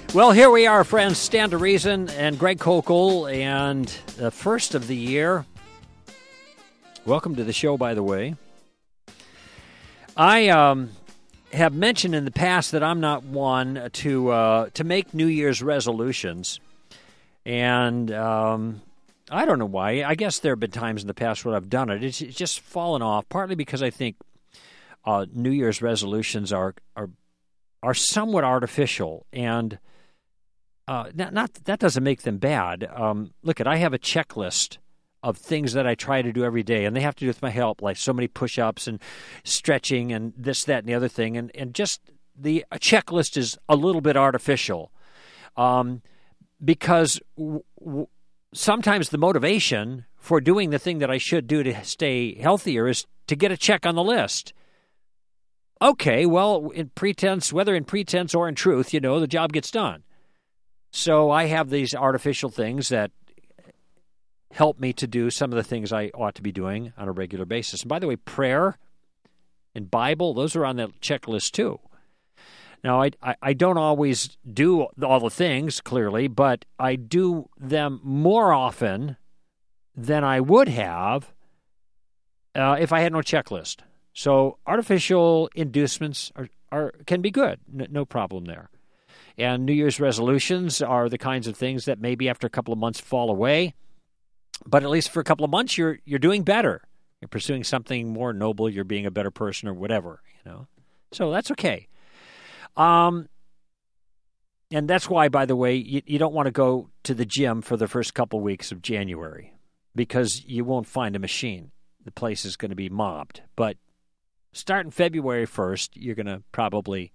Well, here we are, friends. Stand to Reason and Greg Koukl, and the first of the year. Welcome to the show, by the way. I have mentioned in the past that I'm not one to make New Year's resolutions, and I don't know why. I guess there have been times in the past when I've done it. It's just fallen off, partly because I think New Year's resolutions are somewhat artificial, and not that doesn't make them bad. Look, I have a checklist of things that I try to do every day, and they have to do with my health, like so many push-ups and stretching and this, that, and the other thing. And just the checklist is a little bit artificial because sometimes the motivation for doing the thing that I should do to stay healthier is to get a check on the list. Okay, well, whether in pretense or in truth, the job gets done. So I have these artificial things that help me to do some of the things I ought to be doing on a regular basis. And by the way, prayer and Bible, those are on the checklist too. Now, I don't always do all the things, clearly, but I do them more often than I would have if I had no checklist. So artificial inducements can be good, no problem there. And New Year's resolutions are the kinds of things that maybe after a couple of months fall away, but at least for a couple of months you're doing better. You're pursuing something more noble. You're being a better person or whatever, So that's okay. And that's why, by the way, you don't want to go to the gym for the first couple of weeks of January because you won't find a machine. The place is going to be mobbed. But starting February 1st, you're going to probably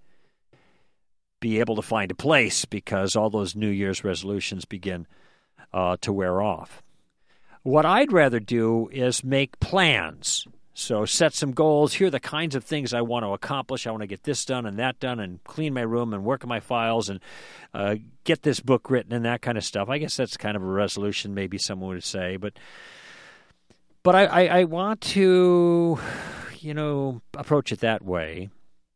be able to find a place because all those New Year's resolutions begin to wear off. What I'd rather do is make plans. So set some goals. Here are the kinds of things I want to accomplish. I want to get this done and that done and clean my room and work on my files and get this book written and that kind of stuff. I guess that's kind of a resolution, maybe someone would say. But I want to, approach it that way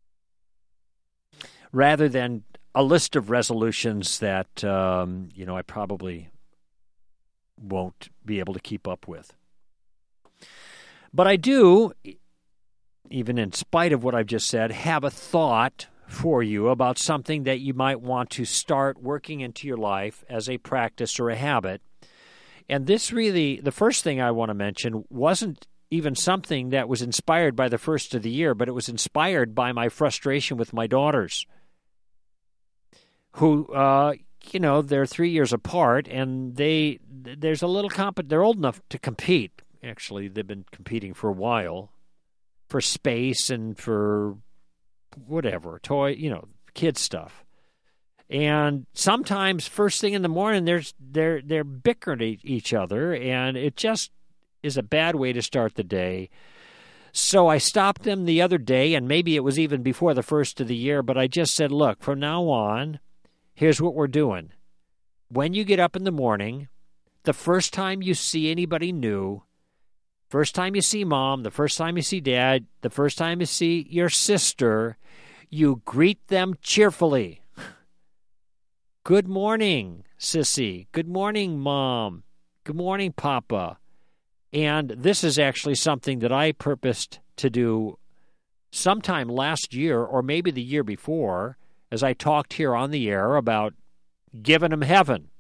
rather than a list of resolutions that, I probably won't be able to keep up with. But I do, even in spite of what I've just said, have a thought for you about something that you might want to start working into your life as a practice or a habit. And this really, the first thing I want to mention wasn't even something that was inspired by the first of the year, but it was inspired by my frustration with my daughters, who, they're 3 years apart, and there's a little they're old enough to compete. Actually, they've been competing for a while for space and for whatever, toy, kid stuff. And sometimes first thing in the morning, they're bickering at each other, and it just is a bad way to start the day. So I stopped them the other day, and maybe it was even before the first of the year, but I just said, look, from now on, here's what we're doing. When you get up in the morning, the first time you see anybody new, first time you see mom, the first time you see dad, the first time you see your sister, you greet them cheerfully. Good morning, sissy. Good morning, mom. Good morning, papa. And this is actually something that I purposed to do sometime last year or maybe the year before, as I talked here on the air about giving them heaven.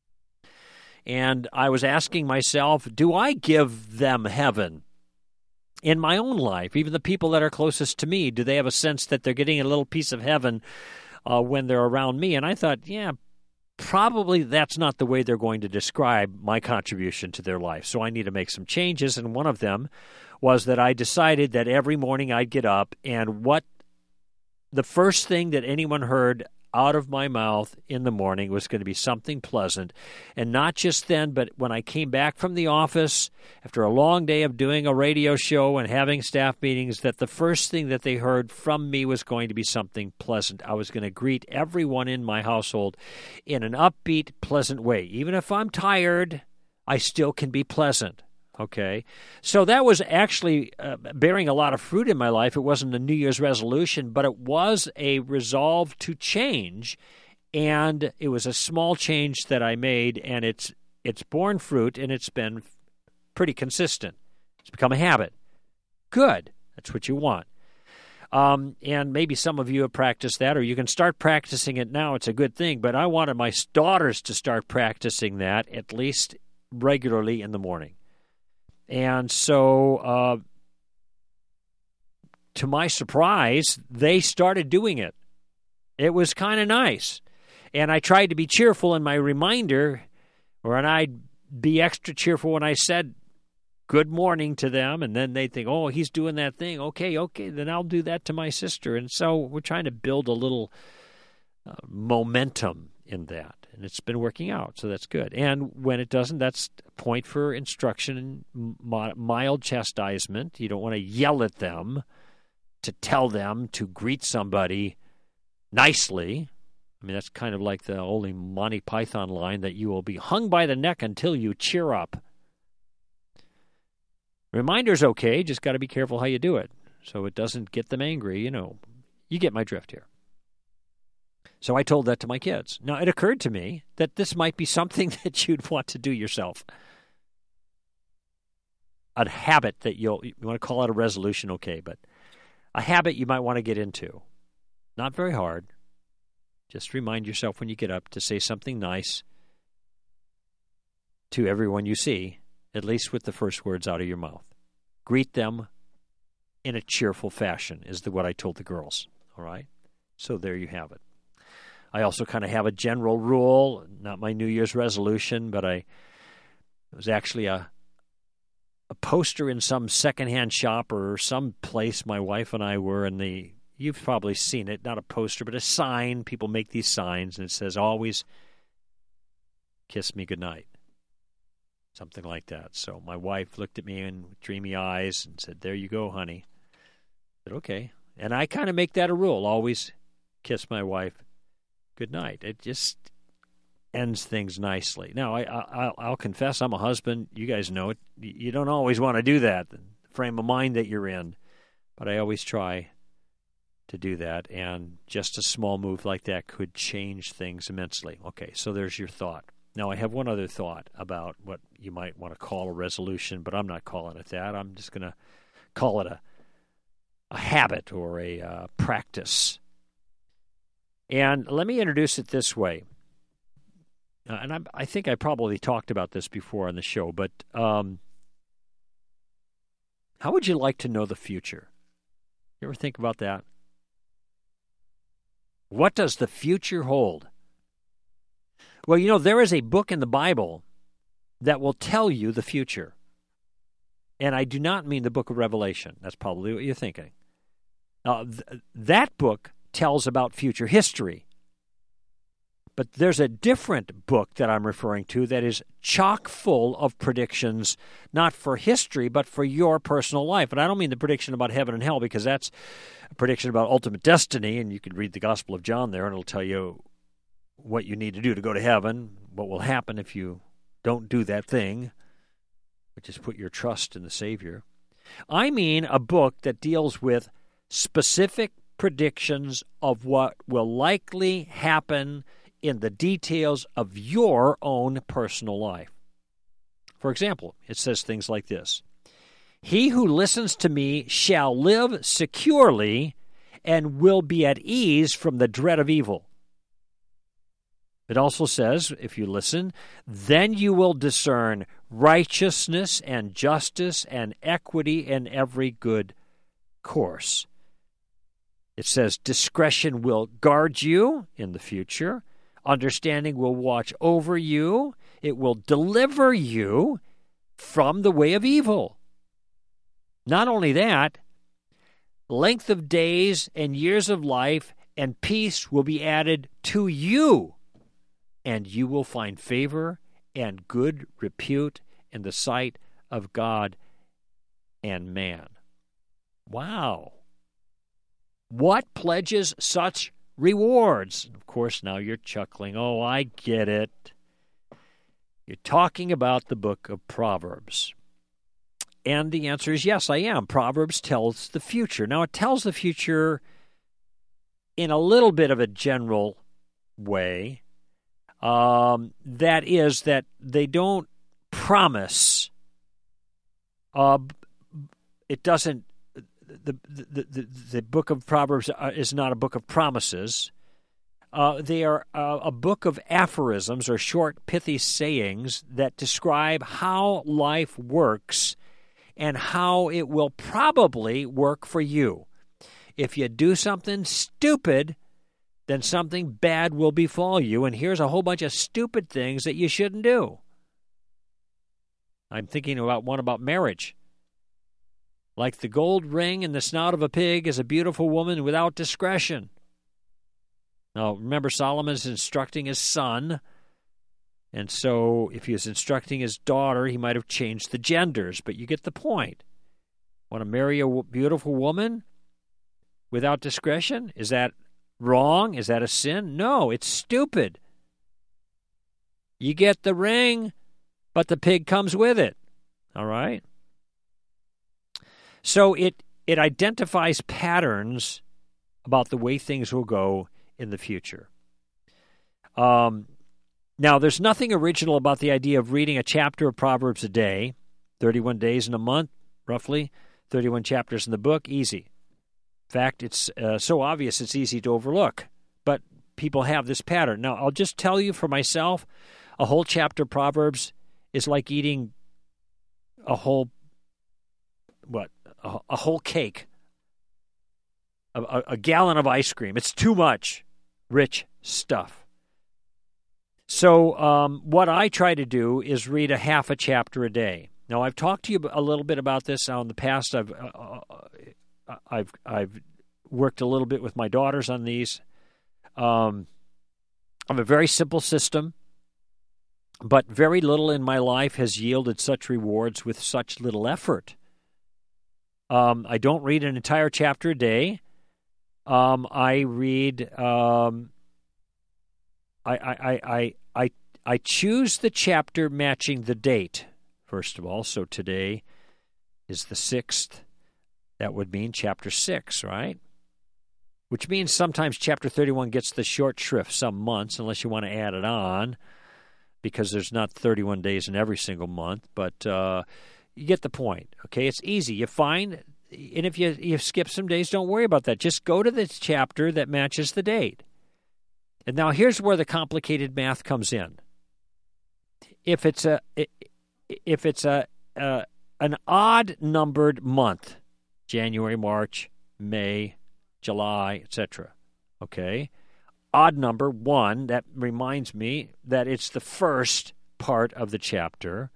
And I was asking myself, do I give them heaven in my own life? Even the people that are closest to me, do they have a sense that they're getting a little piece of heaven when they're around me? And I thought, probably that's not the way they're going to describe my contribution to their life. So I need to make some changes. And one of them was that I decided that every morning I'd get up, and the first thing that anyone heard out of my mouth in the morning was going to be something pleasant. And not just then, but when I came back from the office after a long day of doing a radio show and having staff meetings, that the first thing that they heard from me was going to be something pleasant. I was going to greet everyone in my household in an upbeat, pleasant way. Even if I'm tired, I still can be pleasant. Okay, so that was actually bearing a lot of fruit in my life. It wasn't a New Year's resolution, but it was a resolve to change And it was a small change that I made, and it's borne fruit, and it's been pretty consistent. It's become a habit. Good. That's what you want. And maybe some of you have practiced that, or you can start practicing it now. It's a good thing. But I wanted my daughters to start practicing that at least regularly in the morning. And so, to my surprise, they started doing it. It was kind of nice. And I tried to be cheerful in my reminder, and I'd be extra cheerful when I said good morning to them, and then they'd think, oh, he's doing that thing. Okay, then I'll do that to my sister. And so we're trying to build a little momentum in that, and it's been working out, so that's good. And when it doesn't, that's a point for instruction and mild chastisement. You don't want to yell at them to tell them to greet somebody nicely. I mean, that's kind of like the old Monty Python line that you will be hung by the neck until you cheer up. Reminder's okay, just got to be careful how you do it so it doesn't get them angry. You get my drift here. So I told that to my kids. Now, it occurred to me that this might be something that you'd want to do yourself. A habit that you want to call it a resolution, okay, but a habit you might want to get into. Not very hard. Just remind yourself when you get up to say something nice to everyone you see, at least with the first words out of your mouth. Greet them in a cheerful fashion is what I told the girls, all right? So there you have it. I also kind of have a general rule, not my New Year's resolution, but it was actually a poster in some secondhand shop or some place my wife and I were, and you've probably seen it, not a poster, but a sign. People make these signs, and it says, always kiss me goodnight. Something like that. So my wife looked at me with dreamy eyes and said, there you go, honey. I said, okay. And I kind of make that a rule, always kiss my wife goodnight. It just ends things nicely. Now, I'll confess I'm a husband. You guys know it. You don't always want to do that, the frame of mind that you're in. But I always try to do that, and just a small move like that could change things immensely. Okay, so there's your thought. Now, I have one other thought about what you might want to call a resolution, but I'm not calling it that. I'm just going to call it a habit or a practice. And let me introduce it this way. And I think I probably talked about this before on the show, but how would you like to know the future? You ever think about that? What does the future hold? Well, there is a book in the Bible that will tell you the future. And I do not mean the book of Revelation. That's probably what you're thinking. That book tells about future history. But there's a different book that I'm referring to that is chock full of predictions, not for history, but for your personal life. And I don't mean the prediction about heaven and hell, because that's a prediction about ultimate destiny, and you could read the Gospel of John there, and it'll tell you what you need to do to go to heaven, what will happen if you don't do that thing, which is put your trust in the Savior. I mean a book that deals with specific predictions of what will likely happen in the details of your own personal life. For example, it says things like this: he who listens to me shall live securely and will be at ease from the dread of evil. It also says, if you listen, then you will discern righteousness and justice and equity in every good course. It says discretion will guard you in the future. Understanding will watch over you. It will deliver you from the way of evil. Not only that, length of days and years of life and peace will be added to you, and you will find favor and good repute in the sight of God and man. Wow. What pledges such rewards? Of course, now you're chuckling. Oh, I get it. You're talking about the book of Proverbs. And the answer is yes, I am. Proverbs tells the future. Now, it tells the future in a little bit of a general way. That is that they don't promise. It doesn't. The book of Proverbs is not a book of promises. They are a book of aphorisms or short, pithy sayings that describe how life works and how it will probably work for you. If you do something stupid, then something bad will befall you, and here's a whole bunch of stupid things that you shouldn't do. I'm thinking about one about marriage. Like the gold ring in the snout of a pig is a beautiful woman without discretion. Now, remember, Solomon's instructing his son, and so if he was instructing his daughter, he might have changed the genders, but you get the point. Want to marry a beautiful woman without discretion? Is that wrong? Is that a sin? No, it's stupid. You get the ring, but the pig comes with it. All right? So it identifies patterns about the way things will go in the future. Now, there's nothing original about the idea of reading a chapter of Proverbs a day, 31 days in a month, roughly, 31 chapters in the book, easy. In fact, it's so obvious it's easy to overlook, but people have this pattern. Now, I'll just tell you for myself, a whole chapter of Proverbs is like eating a whole cake, a gallon of ice cream. It's too much rich stuff. So what I try to do is read a half a chapter a day. Now, I've talked to you a little bit about this in the past. I've worked a little bit with my daughters on these. I have a very simple system, but very little in my life has yielded such rewards with such little effort. I don't read an entire chapter a day. I read. I choose the chapter matching the date, first of all. So today is the 6th. That would mean chapter 6, right? Which means sometimes chapter 31 gets the short shrift some months, unless you want to add it on, because there's not 31 days in every single month. But you get the point, okay? It's easy. You find, and if you skip some days, don't worry about that. Just go to the chapter that matches the date. And now here's where the complicated math comes in. If it's an odd numbered month, January, March, May, July, etc. Okay? Odd number 1, that reminds me that it's the first part of the chapter.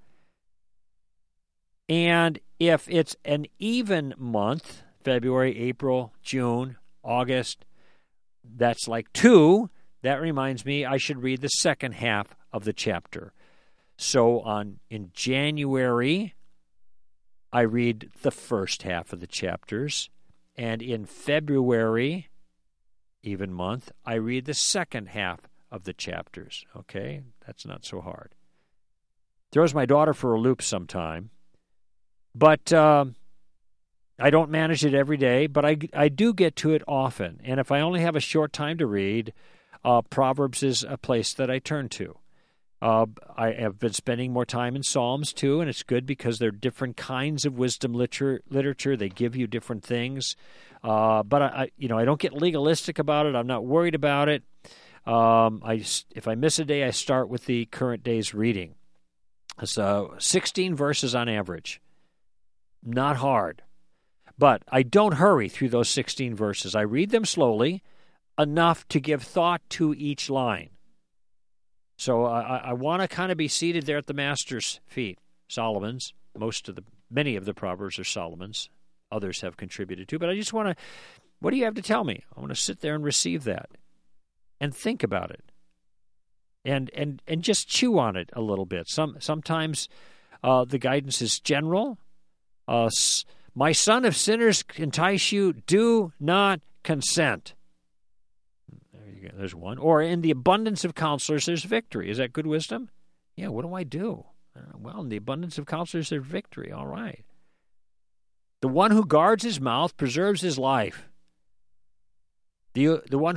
And if it's an even month, February, April, June, August, that's like 2. That reminds me I should read the second half of the chapter. So in January, I read the first half of the chapters. And in February, even month, I read the second half of the chapters. Okay? That's not so hard. Throws my daughter for a loop sometime. But I don't manage it every day, but I do get to it often. And if I only have a short time to read, Proverbs is a place that I turn to. I have been spending more time in Psalms, too, and it's good because they're different kinds of wisdom literature. They give you different things. But I don't get legalistic about it. I'm not worried about it. If I miss a day, I start with the current day's reading. So 16 verses on average. Not hard. But I don't hurry through those 16 verses. I read them slowly, enough to give thought to each line. So I want to kind of be seated there at the master's feet, Solomon's. Many of the Proverbs are Solomon's. Others have contributed to. But I just want to, what do you have to tell me? I want to sit there and receive that and think about it and just chew on it a little bit. Sometimes the guidance is general. My son, if sinners entice you, do not consent. There's one. Or in the abundance of counselors, there's victory. Is that good wisdom? Yeah, what do I do? Well, in the abundance of counselors, there's victory. All right. The one who guards his mouth preserves his life. The one who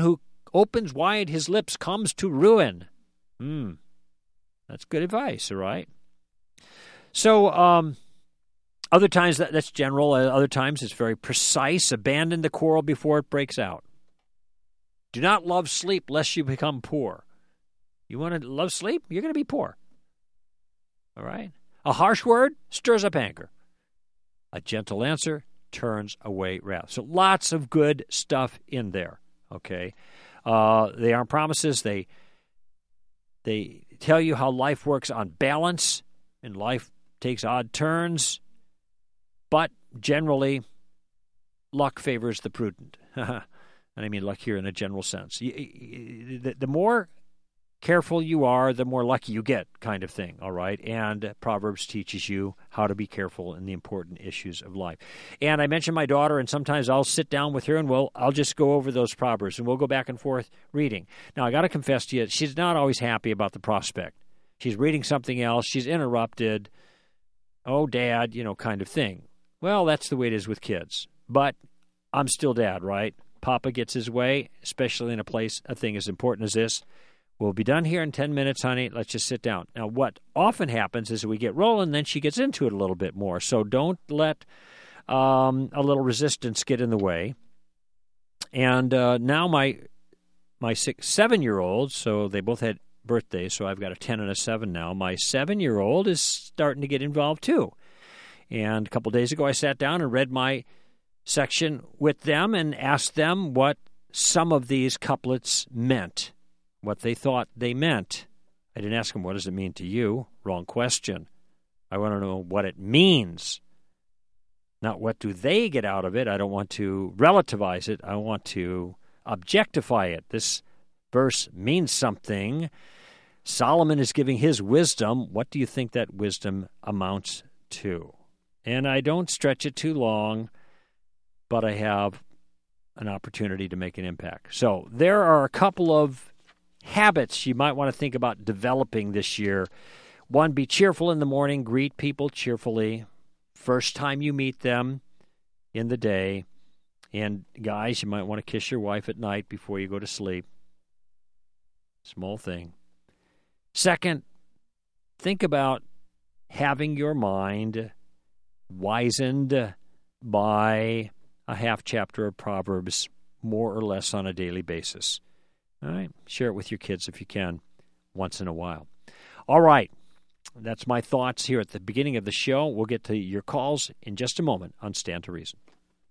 opens wide his lips comes to ruin. That's good advice, all right? So other times that's general. Other times it's very precise. Abandon the quarrel before it breaks out. Do not love sleep lest you become poor. You want to love sleep? You're going to be poor. All right? A harsh word stirs up anger. A gentle answer turns away wrath. So lots of good stuff in there, okay? They aren't promises. They tell you how life works on balance, and life takes odd turns, but generally, luck favors the prudent. And I mean luck here in a general sense. The more careful you are, the more lucky you get, kind of thing, all right? And Proverbs teaches you how to be careful in the important issues of life. And I mentioned my daughter, and sometimes I'll sit down with her, and I'll just go over those Proverbs, and we'll go back and forth reading. Now, I got to confess to you, she's not always happy about the prospect. She's reading something else. She's interrupted. Oh, Dad, kind of thing. Well, that's the way it is with kids. But I'm still Dad, right? Papa gets his way, especially in a thing as important as this. We'll be done here in 10 minutes, honey. Let's just sit down. Now, what often happens is we get rolling, then she gets into it a little bit more. So don't let a little resistance get in the way. And now my 7-year-old, so they both had birthdays, so I've got a 10 and a 7 now. My 7-year-old is starting to get involved too. And a couple days ago, I sat down and read my section with them and asked them what some of these couplets meant, what they thought they meant. I didn't ask them, what does it mean to you? Wrong question. I want to know what it means. Not what do they get out of it. I don't want to relativize it. I want to objectify it. This verse means something. Solomon is giving his wisdom. What do you think that wisdom amounts to? And I don't stretch it too long, but I have an opportunity to make an impact. So there are a couple of habits you might want to think about developing this year. One, be cheerful in the morning. Greet people cheerfully. First time you meet them in the day. And guys, you might want to kiss your wife at night before you go to sleep. Small thing. Second, think about having your mind wizened by a half chapter of Proverbs, more or less on a daily basis. All right? Share it with your kids if you can, once in a while. All right. That's my thoughts here at the beginning of the show. We'll get to your calls in just a moment on Stand to Reason.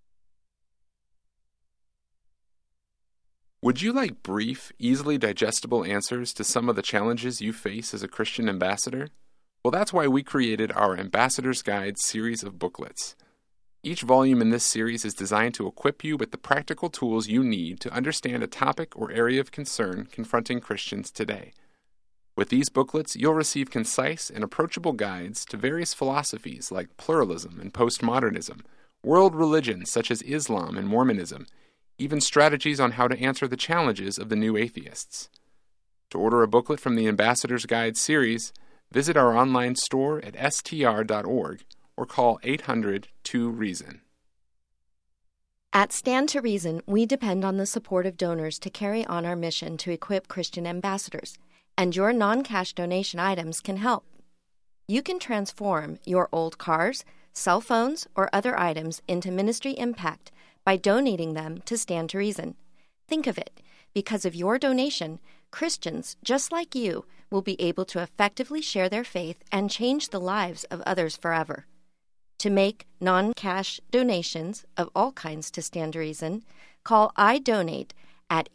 Would you like brief, easily digestible answers to some of the challenges you face as a Christian ambassador? Well, that's why we created our Ambassador's Guide series of booklets. Each volume in this series is designed to equip you with the practical tools you need to understand a topic or area of concern confronting Christians today. With these booklets, you'll receive concise and approachable guides to various philosophies like pluralism and postmodernism, world religions such as Islam and Mormonism, even strategies on how to answer the challenges of the new atheists. To order a booklet from the Ambassador's Guide series, visit our online store at str.org or call 800-2REASON. At Stand to Reason, we depend on the support of donors to carry on our mission to equip Christian ambassadors, and your non-cash donation items can help. You can transform your old cars, cell phones, or other items into ministry impact by donating them to Stand to Reason. Think of it. Because of your donation, Christians just like you will be able to effectively share their faith and change the lives of others forever. To make non-cash donations of all kinds to Stand to Reason, call iDonate at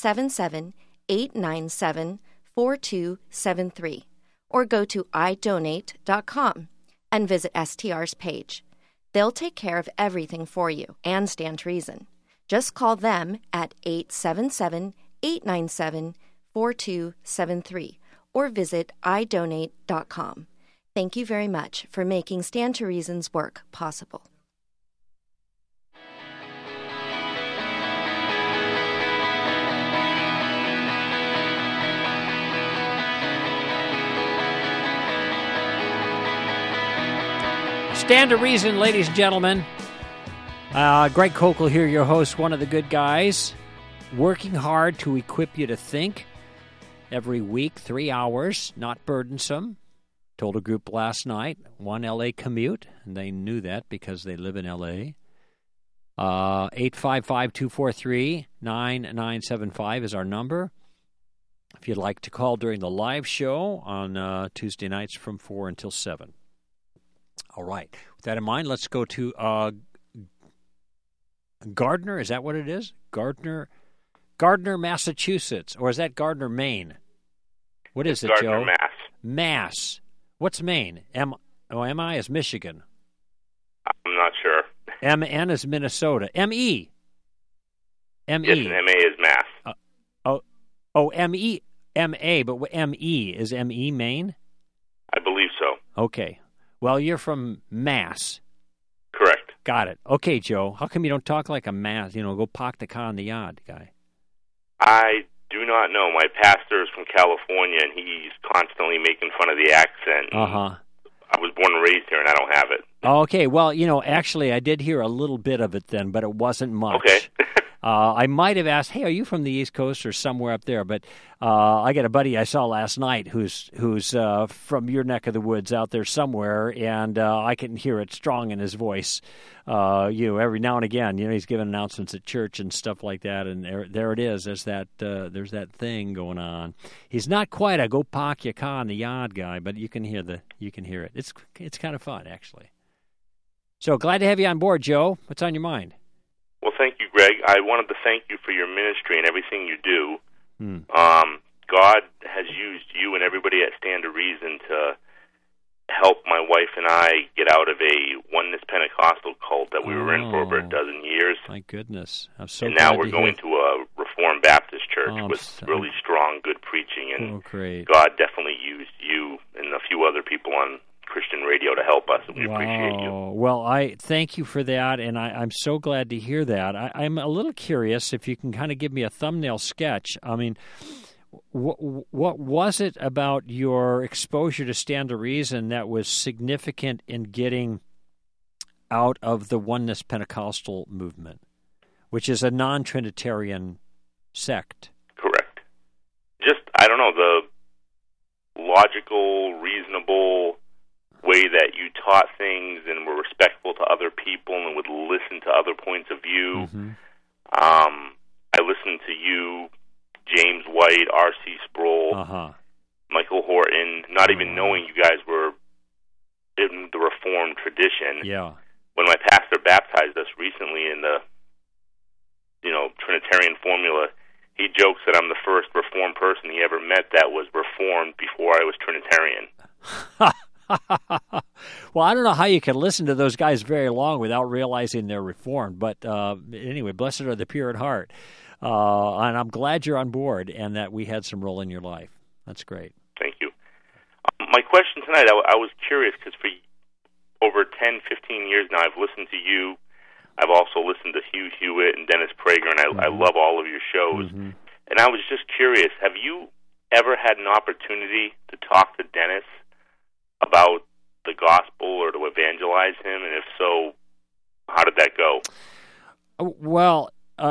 877-897-4273 or go to idonate.com and visit STR's page. They'll take care of everything for you and Stand to Reason. Just call them at 877-897-4273 or visit idonate.com. Thank you very much for making Stand to Reason's work possible. Stand to Reason, ladies and gentlemen. Greg Kokel here, your host, one of the good guys. working hard to equip you to think every week, 3 hours, not burdensome. Told a group last night, 1 L.A. commute, and they knew that because they live in L.A. 855-243-9975 is our number. If you'd like to call during the live show on Tuesday nights from 4 until 7. All right. With that in mind, let's go to Gardner. Is that what it is? Gardner, Massachusetts. Or is that Gardner, Maine? What is it, Gardner, Joe? Mass. What's Maine? M-I is Michigan. I'm not sure. M-N is Minnesota. M-E. M-E. Yes, and M-A is Mass. M-E. M-A, but M-E. Is M-E Maine? I believe so. Okay. Well, you're from Mass. Correct. Got it. Okay, Joe. How come you don't talk like a Mass, go park the car in the yard guy? I do not know. My pastor is from California, and he's constantly making fun of the accent. Uh-huh. I was born and raised here, and I don't have it. Okay. Well, actually, I did hear a little bit of it then, but it wasn't much. Okay. I might have asked, hey, are you from the East Coast or somewhere up there? But I got a buddy I saw last night who's from your neck of the woods out there somewhere, and I can hear it strong in his voice. Every now and again, he's giving announcements at church and stuff like that, and there it is. There's that thing going on. He's not quite a go park your car in the yard guy, but you can hear it. It's kind of fun actually. So glad to have you on board, Joe. What's on your mind? Well, thank you, Greg. I wanted to thank you for your ministry and everything you do. God has used you and everybody at Stand to Reason to help my wife and I get out of a Oneness Pentecostal cult that we were in for over a dozen years. My goodness. I'm so and glad now we're going to a Reformed Baptist church with really strong, good preaching. And great. God definitely used you and a few other people on Christian radio to help us, and we appreciate you. Well, I thank you for that, and I'm so glad to hear that. I'm a little curious if you can kind of give me a thumbnail sketch. I mean, what was it about your exposure to Stand to Reason that was significant in getting out of the Oneness Pentecostal movement, which is a non-Trinitarian sect? Correct. Just, I don't know, the logical, reasonable way that you taught things and were respectful to other people and would listen to other points of view. Mm-hmm. I listened to you, James White, R.C. Sproul, Michael Horton, not even knowing you guys were in the Reformed tradition. Yeah. When my pastor baptized us recently in the Trinitarian formula, he jokes that I'm the first Reformed person he ever met that was Reformed before I was Trinitarian. Well, I don't know how you can listen to those guys very long without realizing they're Reformed. But anyway, blessed are the pure at heart. And I'm glad you're on board and that we had some role in your life. That's great. Thank you. My question tonight, I was curious because for over 10, 15 years now, I've listened to you. I've also listened to Hugh Hewitt and Dennis Prager, and I love all of your shows. Mm-hmm. And I was just curious, have you ever had an opportunity to talk to Dennis about the gospel or to evangelize him? And if so, how did that go? Well,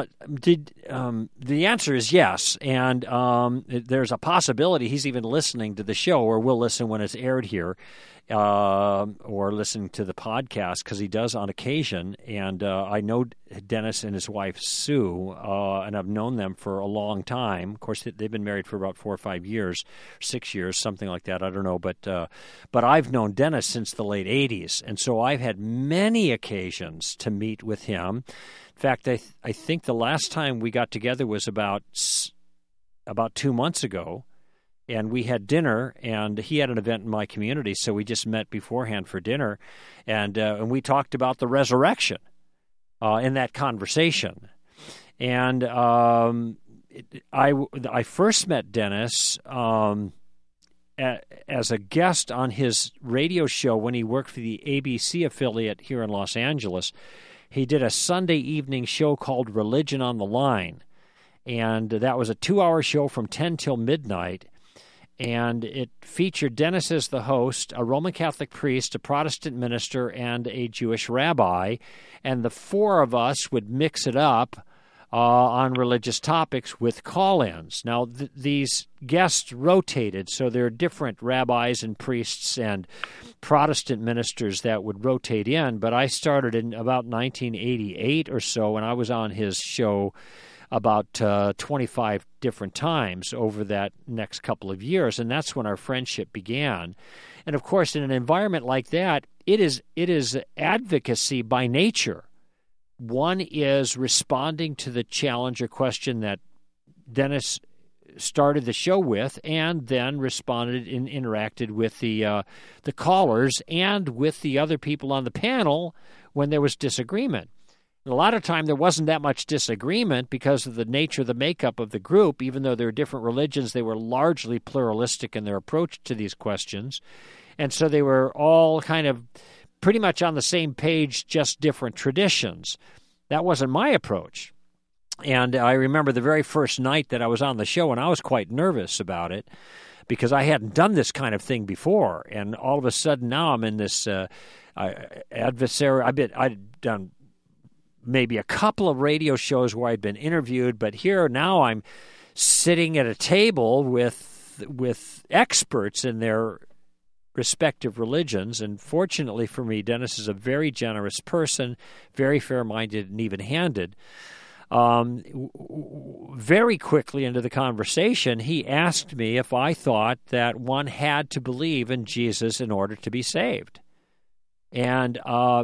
the answer is yes, and there's a possibility he's even listening to the show, or will listen when it's aired here, or listening to the podcast, because he does on occasion. And I know Dennis and his wife Sue, and I've known them for a long time. Of course, they've been married for about 4 or 5 years, 6 years, something like that. I don't know, but I've known Dennis since the late '80s, and so I've had many occasions to meet with him. In fact, I think the last time we got together was about 2 months ago, and we had dinner, and he had an event in my community, so we just met beforehand for dinner, and we talked about the resurrection in that conversation. And I first met Dennis as a guest on his radio show when he worked for the ABC affiliate here in Los Angeles. He did a Sunday evening show called Religion on the Line, and that was a 2-hour show from 10 till midnight, and it featured Dennis as the host, a Roman Catholic priest, a Protestant minister, and a Jewish rabbi, and the four of us would mix it up on religious topics with call-ins. Now, these guests rotated, so there are different rabbis and priests and Protestant ministers that would rotate in, but I started in about 1988 or so, and I was on his show about 25 different times over that next couple of years, and that's when our friendship began. And of course, in an environment like that, it is advocacy by nature. One is responding to the challenge or question that Dennis started the show with, and then responded and interacted with the callers and with the other people on the panel when there was disagreement. And a lot of time there wasn't that much disagreement because of the nature of the makeup of the group. Even though there were different religions, they were largely pluralistic in their approach to these questions. And so they were all kind of pretty much on the same page, just different traditions. That wasn't my approach. And I remember the very first night that I was on the show, and I was quite nervous about it because I hadn't done this kind of thing before. And all of a sudden now I'm in this adversary. I'd done maybe a couple of radio shows where I'd been interviewed, but here now I'm sitting at a table with experts in their respective religions. And fortunately for me, Dennis is a very generous person, very fair-minded and even-handed. Very quickly into the conversation, he asked me if I thought that one had to believe in Jesus in order to be saved. And,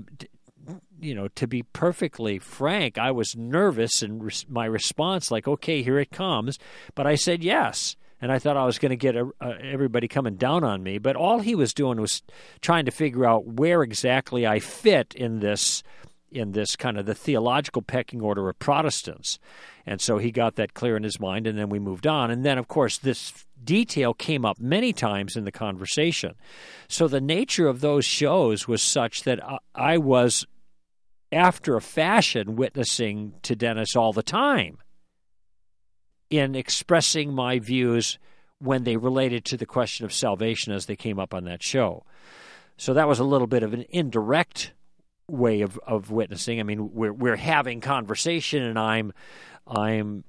to be perfectly frank, I was nervous, and my response, like, okay, here it comes. But I said yes. And I thought I was going to get everybody coming down on me. But all he was doing was trying to figure out where exactly I fit in this kind of the theological pecking order of Protestants. And so he got that clear in his mind, and then we moved on. And then, of course, this detail came up many times in the conversation. So the nature of those shows was such that I was, after a fashion, witnessing to Dennis all the time in expressing my views when they related to the question of salvation as they came up on that show. So that was a little bit of an indirect way of witnessing. I mean, we're having conversation, and I'm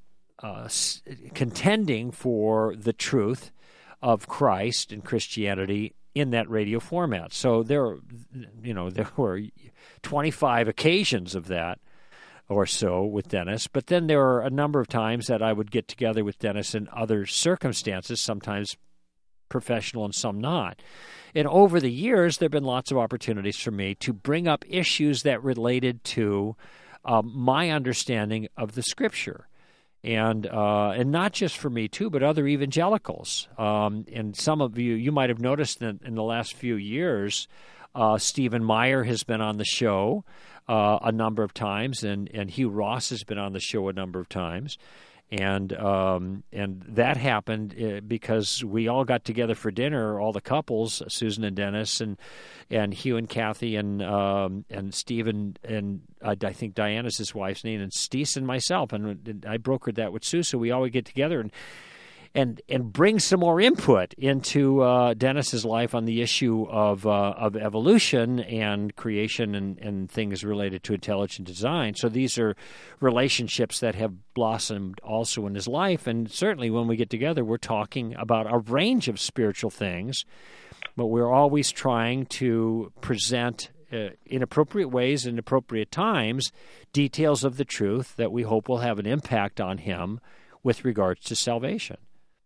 contending for the truth of Christ and Christianity in that radio format. So there were 25 occasions of that or so with Dennis. But then there were a number of times that I would get together with Dennis in other circumstances, sometimes professional and some not. And over the years, there have been lots of opportunities for me to bring up issues that related to my understanding of the Scripture. And not just for me, too, but other evangelicals. And some of you might have noticed that in the last few years, Stephen Meyer has been on the show a number of times, and Hugh Ross has been on the show a number of times. And that happened because we all got together for dinner, all the couples, Susan and Dennis, and Hugh and Kathy, and Stephen, and I think Diana's his wife's name, and Steese and myself, and I brokered that with Sue. So we always get together and bring some more input into Dennis's life on the issue of evolution and creation and things related to intelligent design. So these are relationships that have blossomed also in his life. And certainly when we get together, we're talking about a range of spiritual things, but we're always trying to present in appropriate ways and appropriate times details of the truth that we hope will have an impact on him with regards to salvation.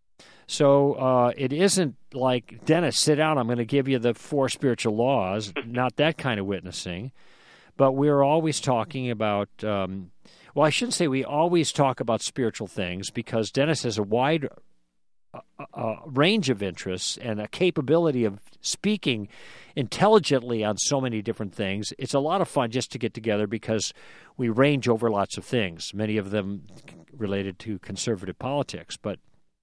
So it isn't like, Dennis, sit down, I'm going to give you the 4 spiritual laws, not that kind of witnessing. But we're always talking about, I shouldn't say we always talk about spiritual things, because Dennis has a wide range of interests and a capability of speaking intelligently on so many different things. It's a lot of fun just to get together because we range over lots of things, many of them related to conservative politics. But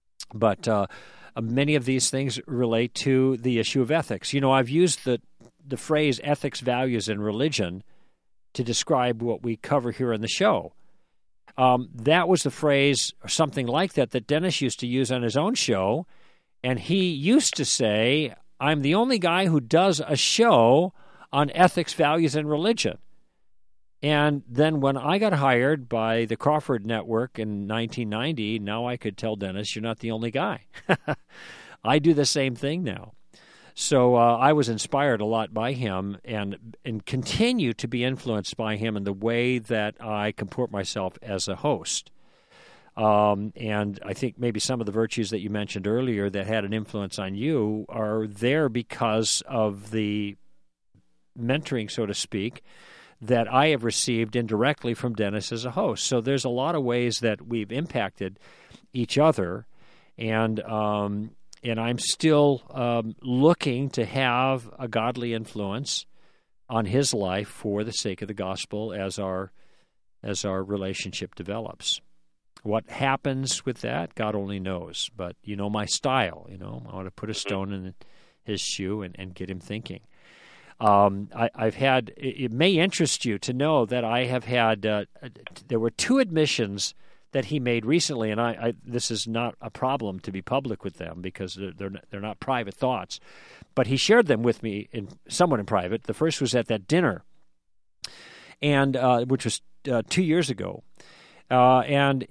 many of these things relate to the issue of ethics. You know, I've used the phrase ethics, values, and religion to describe what we cover here in the show. That was the phrase, or something like that Dennis used to use on his own show. And he used to say, I'm the only guy who does a show on ethics, values, and religion. And then when I got hired by the Crawford Network in 1990, now I could tell Dennis, you're not the only guy. I do the same thing now. So I was inspired a lot by him and continue to be influenced by him in the way that I comport myself as a host. And I think maybe some of the virtues that you mentioned earlier that had an influence on you are there because of the mentoring, so to speak, that I have received indirectly from Dennis as a host. So there's a lot of ways that we've impacted each other, and I'm still looking to have a godly influence on his life for the sake of the gospel as our relationship develops. What happens with that, God only knows. But you know my style. I want to put a stone in his shoe and get him thinking. I've had. It may interest you to know that I have had. There were 2 admissions that he made recently, and I this is not a problem to be public with them because they're not private thoughts, but he shared them with me somewhat in private. The first was at that dinner, and which was 2 years ago, and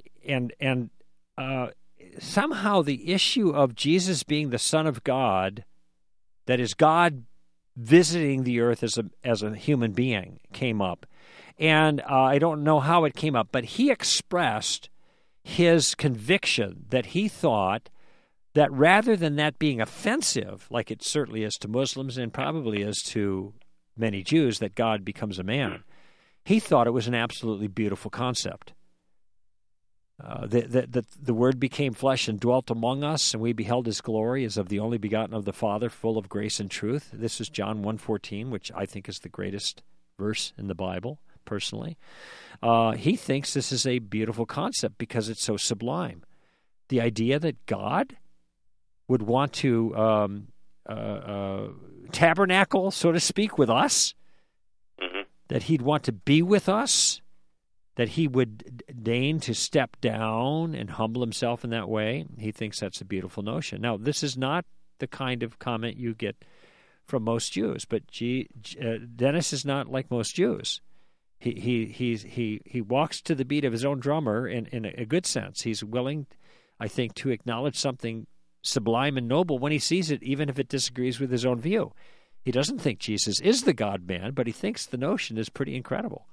somehow the issue of Jesus being the Son of God, that is God visiting the earth as a human being, came up, and I don't know how it came up, but he expressed his conviction that he thought that rather than that being offensive, like it certainly is to Muslims and probably is to many Jews, that God becomes a man, he thought it was an absolutely beautiful concept. The Word became flesh and dwelt among us, and we beheld His glory as of the only begotten of the Father, full of grace and truth. This is John 1:14, which I think is the greatest verse in the Bible, personally. He thinks this is a beautiful concept because it's so sublime. The idea that God would want to tabernacle, so to speak, with us, that He'd want to be with us, that He would deign to step down and humble Himself in that way. He thinks that's a beautiful notion. Now, this is not the kind of comment you get from most Jews, but Dennis is not like most Jews. He walks to the beat of his own drummer in a good sense. He's willing, I think, to acknowledge something sublime and noble when he sees it, even if it disagrees with his own view. He doesn't think Jesus is the God-man, but he thinks the notion is pretty incredible.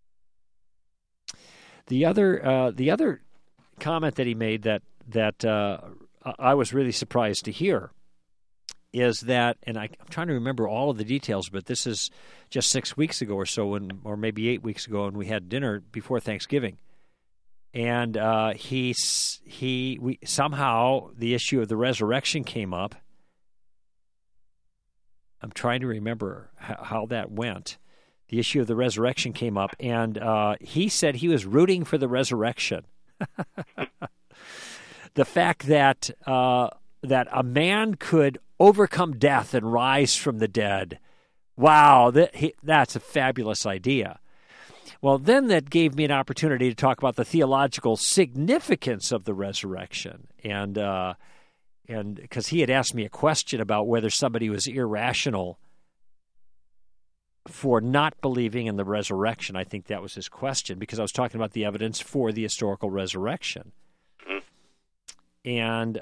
The other comment that he made that I was really surprised to hear is that, and I'm trying to remember all of the details, but this is just 6 weeks ago or so, or maybe 8 weeks ago, and we had dinner before Thanksgiving, and somehow the issue of the resurrection came up. I'm trying to remember how that went. The issue of the resurrection came up, and he said he was rooting for the resurrection. The fact that a man could overcome death and rise from the dead. Wow, that's a fabulous idea. Well, then that gave me an opportunity to talk about the theological significance of the resurrection, and because he had asked me a question about whether somebody was irrational for not believing in the resurrection. I think that was his question, because I was talking about the evidence for the historical resurrection. And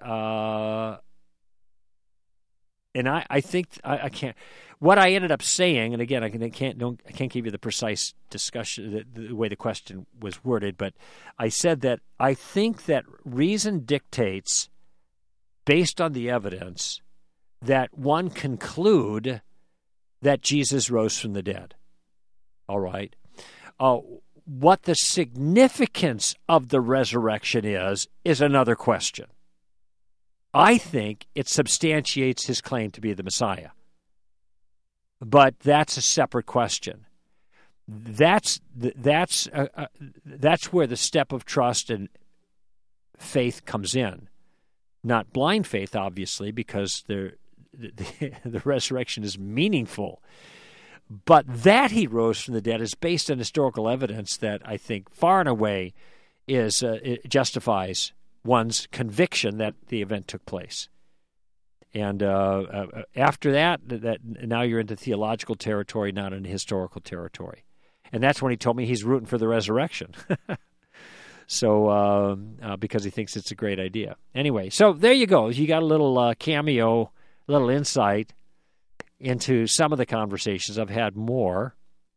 I think I can't. What I ended up saying, and again, I can't give you the precise discussion, the way the question was worded, but I said that I think that reason dictates, based on the evidence, that one conclude that Jesus rose from the dead. All right. What the significance of the resurrection is another question. I think it substantiates his claim to be the Messiah. But that's a separate question. That's where the step of trust and faith comes in. Not blind faith, obviously, because the resurrection is meaningful. But that he rose from the dead is based on historical evidence that I think far and away it justifies one's conviction that the event took place. And after that, now you're into theological territory, not into historical territory. And that's when he told me he's rooting for the resurrection. So, because he thinks it's a great idea. Anyway, so there you go. You got a little cameo, little insight into some of the conversations. I've had more,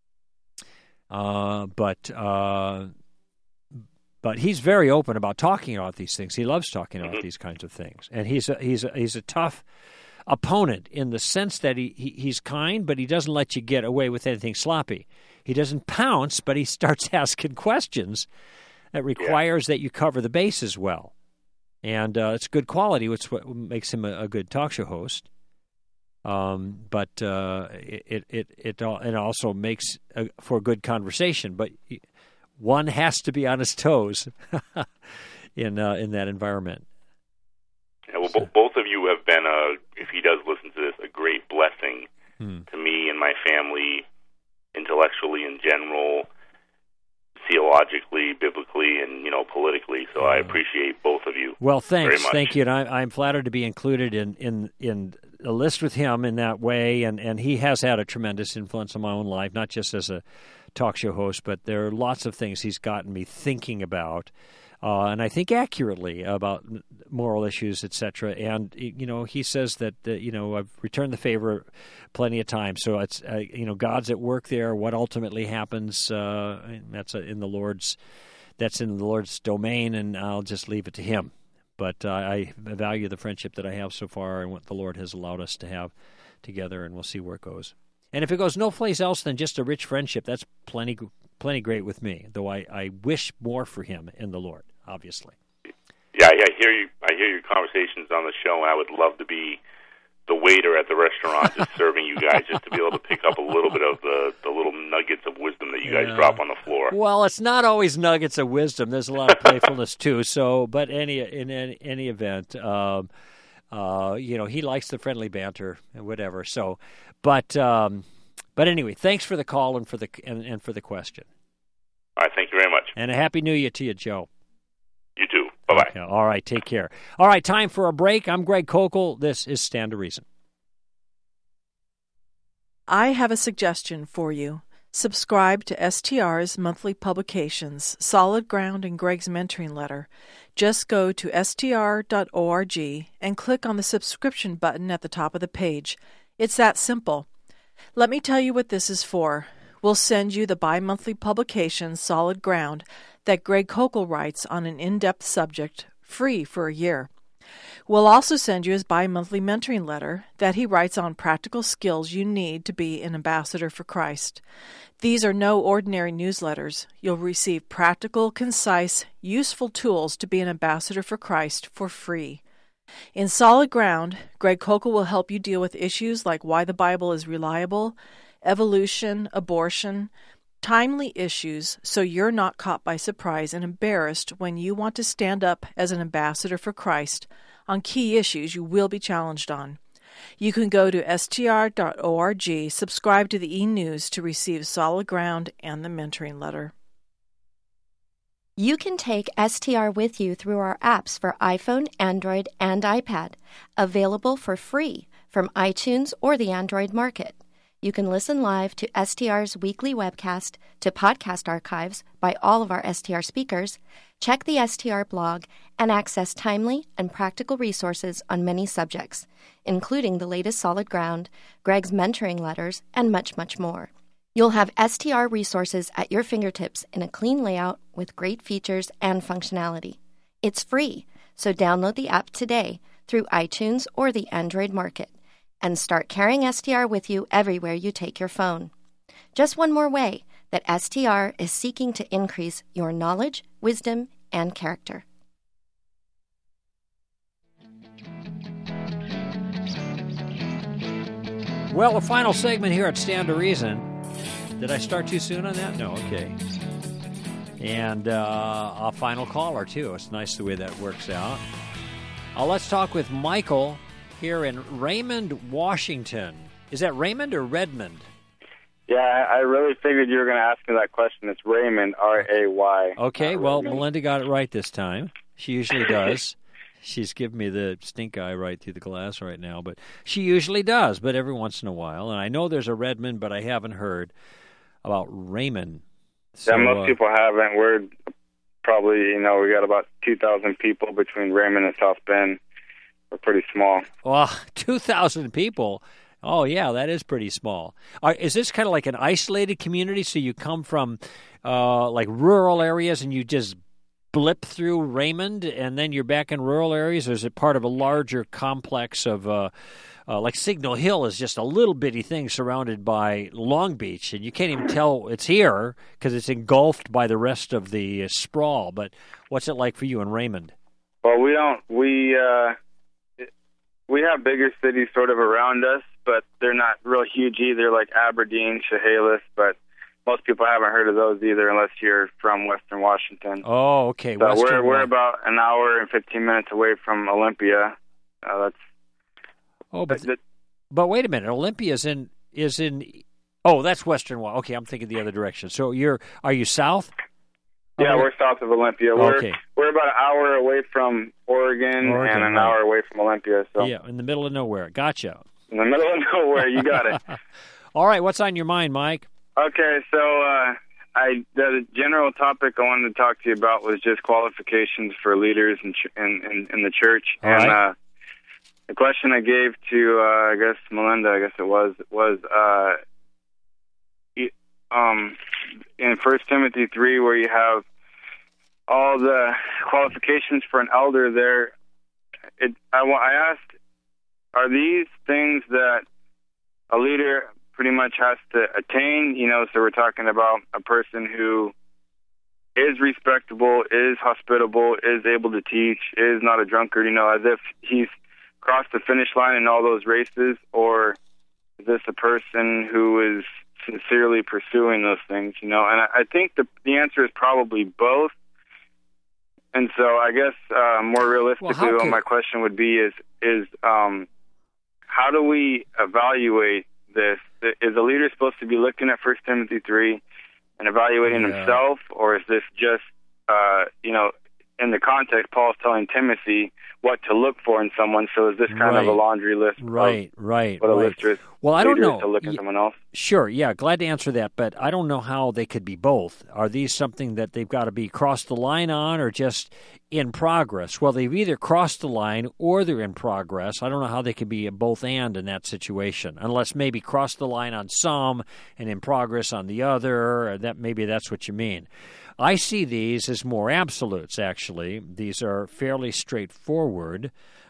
but he's very open about talking about these things. He loves talking about these kinds of things, and he's a tough opponent in the sense that he's kind, but he doesn't let you get away with anything sloppy. He doesn't pounce, but he starts asking questions that requires that you cover the bases well. And it's good quality, which is what makes him a good talk show host. But it also makes for a good conversation. But one has to be on his toes in that environment. Yeah, well, both of you have been, if he does listen to this, a great blessing to me and my family, intellectually in general, theologically, biblically, and politically. So I appreciate both of you. Well, thanks, very much. Thank you, and I'm flattered to be included in a list with him in that way. And he has had a tremendous influence on my own life, not just as a talk show host, but there are lots of things he's gotten me thinking about, and I think accurately about moral issues, etc. And he says that I've returned the favor plenty of times. So it's God's at work there. What ultimately happens, that's in the Lord's domain, and I'll just leave it to Him. But I value the friendship that I have so far and what the Lord has allowed us to have together, and we'll see where it goes. And if it goes no place else than just a rich friendship, that's plenty great with me. Though I wish more for him in the Lord, obviously. Yeah, I hear you. I hear your conversations on the show, and I would love to be the waiter at the restaurant, just serving you guys, just to be able to pick up a little bit of the little nuggets of wisdom that you guys drop on the floor. Well, it's not always nuggets of wisdom. There's a lot of playfulness too. So, but in any event, he likes the friendly banter and whatever. So, but anyway, thanks for the call and for the question. All right, thank you very much. And a happy New Year to you, Joe. You too. Bye-bye. Okay, all right, take care. All right, time for a break. I'm Greg Kokel. This is Stand to Reason. I have a suggestion for you. Subscribe to STR's monthly publications, Solid Ground and Greg's Mentoring Letter. Just go to str.org and click on the subscription button at the top of the page. It's that simple. Let me tell you what this is for. We'll send you the bi-monthly publication, Solid Ground, that Greg Kokel writes on an in-depth subject, free for a year. We'll also send you his bi-monthly mentoring letter that he writes on practical skills you need to be an ambassador for Christ. These are no ordinary newsletters. You'll receive practical, concise, useful tools to be an ambassador for Christ for free. In Solid Ground, Greg Kokel will help you deal with issues like why the Bible is reliable, evolution, abortion, timely issues, so you're not caught by surprise and embarrassed when you want to stand up as an ambassador for Christ on key issues you will be challenged on. You can go to str.org, subscribe to the e-news to receive Solid Ground and the mentoring letter. You can take STR with you through our apps for iPhone, Android, and iPad, available for free from iTunes or the Android market. You can listen live to STR's weekly webcast, to podcast archives by all of our STR speakers, check the STR blog, and access timely and practical resources on many subjects, including the latest Solid Ground, Greg's mentoring letters, and much, much more. You'll have STR resources at your fingertips in a clean layout with great features and functionality. It's free, so download the app today through iTunes or the Android market, and start carrying STR with you everywhere you take your phone. Just one more way that STR is seeking to increase your knowledge, wisdom, and character. Well, a final segment here at Stand to Reason. Did I start too soon on that? No, okay. And a final caller, too. It's nice the way that works out. Let's talk with Michael here in Raymond, Washington. Is that Raymond or Redmond? Yeah, I really figured you were going to ask me that question. It's Raymond, R-A-Y. Okay, well, Melinda got it right this time. She usually does. She's giving me the stink eye right through the glass right now, but she usually does, but every once in a while. And I know there's a Redmond, but I haven't heard. Raymond. Yeah, most people haven't. We're probably, we got about 2,000 people between Raymond and South Bend. We're pretty small. Well, 2,000 people. Oh, yeah, that is pretty small. Is this kind of like an isolated community? So you come from like rural areas and you just blip through Raymond and then you're back in rural areas? Or is it part of a larger complex of like Signal Hill is just a little bitty thing surrounded by Long Beach, and you can't even tell it's here because it's engulfed by the rest of the sprawl. But what's it like for you in Raymond? Well, we have bigger cities sort of around us, but they're not real huge either, like Aberdeen, Chehalis, but most people haven't heard of those either unless you're from Western Washington. Oh, okay. So we're about an hour and 15 minutes away from Olympia. But wait a minute. Olympia is in. Oh, that's Western. Okay, I'm thinking the other direction. So are you south? Yeah, we're south of Olympia. We're about an hour away from Oregon and an hour away from Olympia. So yeah, in the middle of nowhere. Gotcha. In the middle of nowhere, you got it. All right, what's on your mind, Mike? Okay, so the general topic I wanted to talk to you about was just qualifications for leaders in the church. All right. The question I gave to, I guess, Melinda, was in 1 Timothy 3, where you have all the qualifications for an elder there, I asked, are these things that a leader pretty much has to attain? So we're talking about a person who is respectable, is hospitable, is able to teach, is not a drunkard, as if he's crossed the finish line in all those races, or is this a person who is sincerely pursuing those things, And I think the answer is probably both. And so I guess more realistically, what my question would be is how do we evaluate this? Is a leader supposed to be looking at 1 Timothy 3 and evaluating himself, or is this just, in the context, Paul's telling Timothy what to look for in someone, so is this kind of a laundry list? Right. What a list is. Well, I don't know. To look at someone else? Sure, yeah, glad to answer that, but I don't know how they could be both. Are these something that they've got to be crossed the line on, or just in progress? Well, they've either crossed the line or they're in progress. I don't know how they could be both and in that situation, unless maybe cross the line on some and in progress on the other, or maybe that's what you mean. I see these as more absolutes, actually. These are fairly straightforward.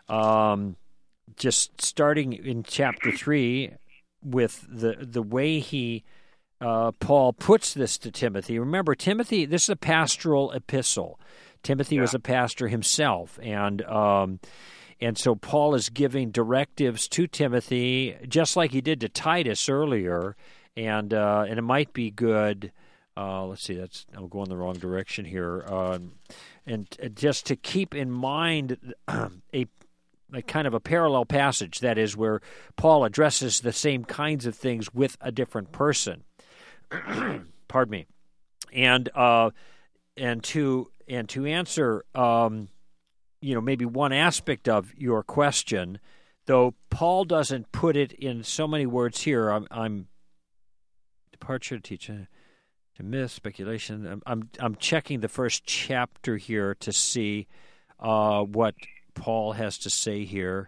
Just starting in chapter 3 with the way Paul puts this to Timothy. Remember, Timothy, this is a pastoral epistle. Timothy was a pastor himself, and so Paul is giving directives to Timothy, just like he did to Titus earlier, and it might be good. Let's see, I'm going the wrong direction here. And just to keep in mind a kind of a parallel passage, that is, where Paul addresses the same kinds of things with a different person. Pardon me. And to answer, maybe one aspect of your question, though Paul doesn't put it in so many words here. I'm departure to teaching. To myth, speculation. I'm checking the first chapter here to see what Paul has to say here.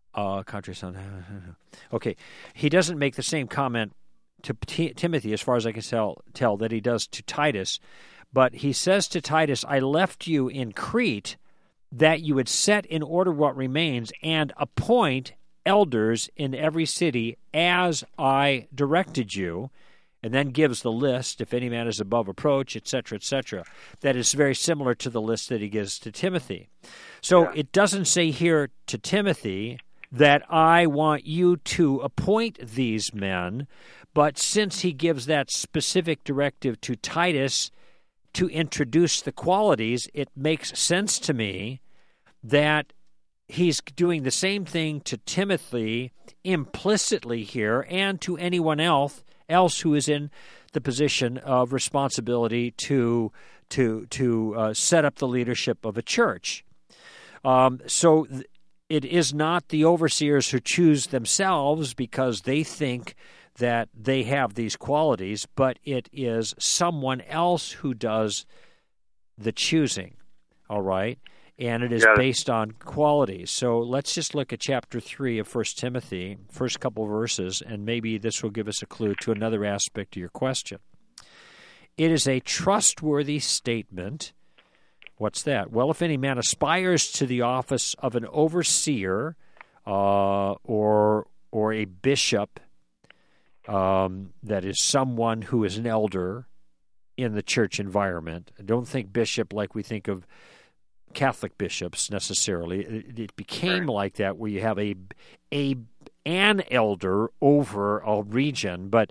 Okay, he doesn't make the same comment to Timothy, as far as I can tell, that he does to Titus. But he says to Titus, "I left you in Crete, that you would set in order what remains, and appoint elders in every city, as I directed you." And then gives the list, if any man is above reproach, etc., etc. That is very similar to the list that he gives to Timothy. So it doesn't say here to Timothy that I want you to appoint these men, but since he gives that specific directive to Titus to introduce the qualities, it makes sense to me that he's doing the same thing to Timothy implicitly here, and to anyone else who is in the position of responsibility to set up the leadership of a church. So it is not the overseers who choose themselves because they think that they have these qualities, but it is someone else who does the choosing, all right? And it is based on qualities. So let's just look at chapter 3 of 1 Timothy, first couple verses, and maybe this will give us a clue to another aspect of your question. It is a trustworthy statement. What's that? Well, if any man aspires to the office of an overseer or a bishop, that is someone who is an elder in the church environment. I don't think bishop like we think of Catholic bishops necessarily. It became like that, where you have an elder over a region, but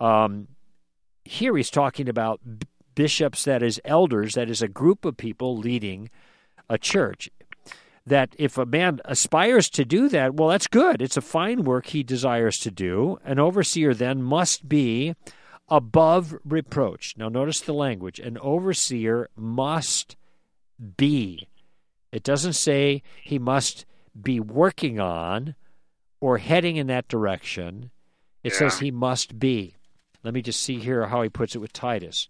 here he's talking about bishops, that is elders, that is a group of people leading a church. That if a man aspires to do that, well, that's good. It's a fine work he desires to do. An overseer then must be above reproach. Now notice the language. An overseer must be. It doesn't say he must be working on or heading in that direction. It says he must be. Let me just see here how he puts it with Titus.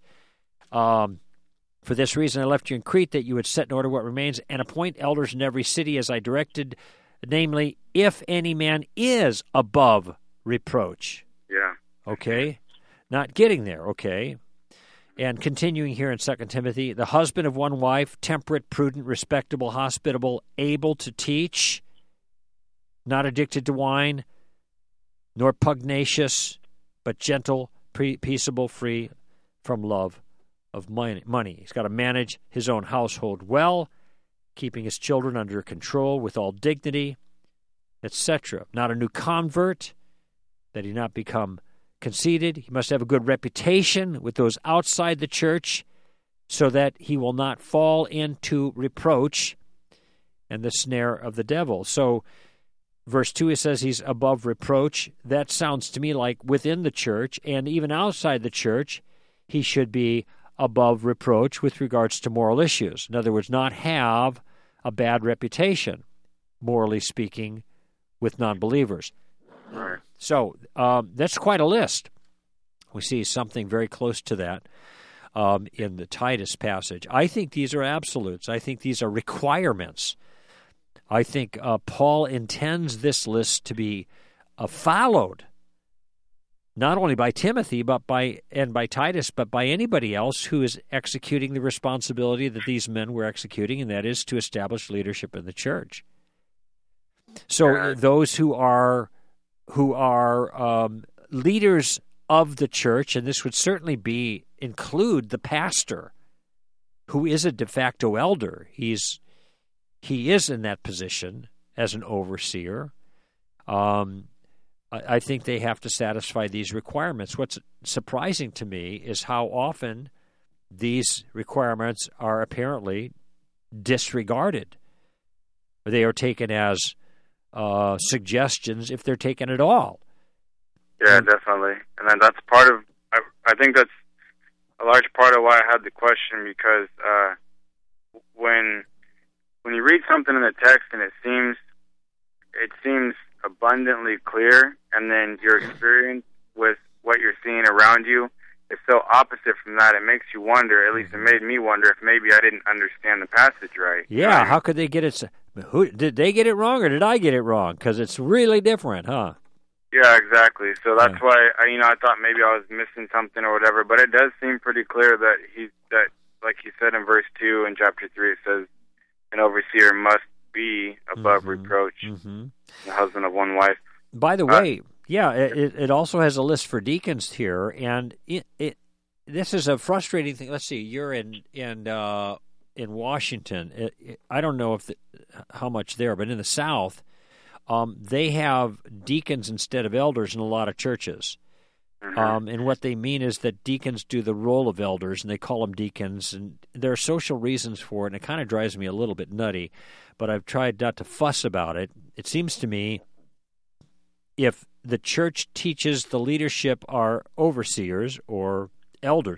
For this reason I left you in Crete, that you would set in order what remains, and appoint elders in every city as I directed, namely, if any man is above reproach. Yeah. Okay? Not getting there, okay? And continuing here in 2 Timothy, the husband of one wife, temperate, prudent, respectable, hospitable, able to teach, not addicted to wine, nor pugnacious, but gentle, peaceable, free from love of money. He's got to manage his own household well, keeping his children under control with all dignity, etc. Not a new convert, that he not become conceited. He must have a good reputation with those outside the church, so that he will not fall into reproach and the snare of the devil. So verse 2, it says he's above reproach. That sounds to me like within the church and even outside the church, he should be above reproach with regards to moral issues. In other words, not have a bad reputation, morally speaking, with non-believers. Right. So that's quite a list. We see something very close to that in the Titus passage. I think these are absolutes. I think these are requirements. I think Paul intends this list to be followed, not only by Timothy but by Titus, but by anybody else who is executing the responsibility that these men were executing, and that is to establish leadership in the church. So those who are leaders of the church, and this would certainly include the pastor, who is a de facto elder. He is in that position as an overseer. I think they have to satisfy these requirements. What's surprising to me is how often these requirements are apparently disregarded. They are taken as suggestions, if they're taken at all. Yeah, definitely. And then that's part of, I think that's a large part of why I had the question, because when you read something in the text and it seems abundantly clear, and then your experience with what you're seeing around you is so opposite from that, it makes you wonder, at least it made me wonder, if maybe I didn't understand the passage right. Yeah, how could they get it? Did they get it wrong, or did I get it wrong? Because it's really different, huh? Yeah, exactly. So that's why I thought maybe I was missing something or whatever. But it does seem pretty clear that like he said in verse 2 in chapter 3, it says an overseer must be above reproach, the husband of one wife. By the way, it also has a list for deacons here, and this is a frustrating thing. Let's see, you're in Washington. I don't know how much there, but in the South, they have deacons instead of elders in a lot of churches. And what they mean is that deacons do the role of elders, and they call them deacons. And there are social reasons for it, and it kind of drives me a little bit nutty, but I've tried not to fuss about it. It seems to me if the church teaches the leadership are overseers or elders,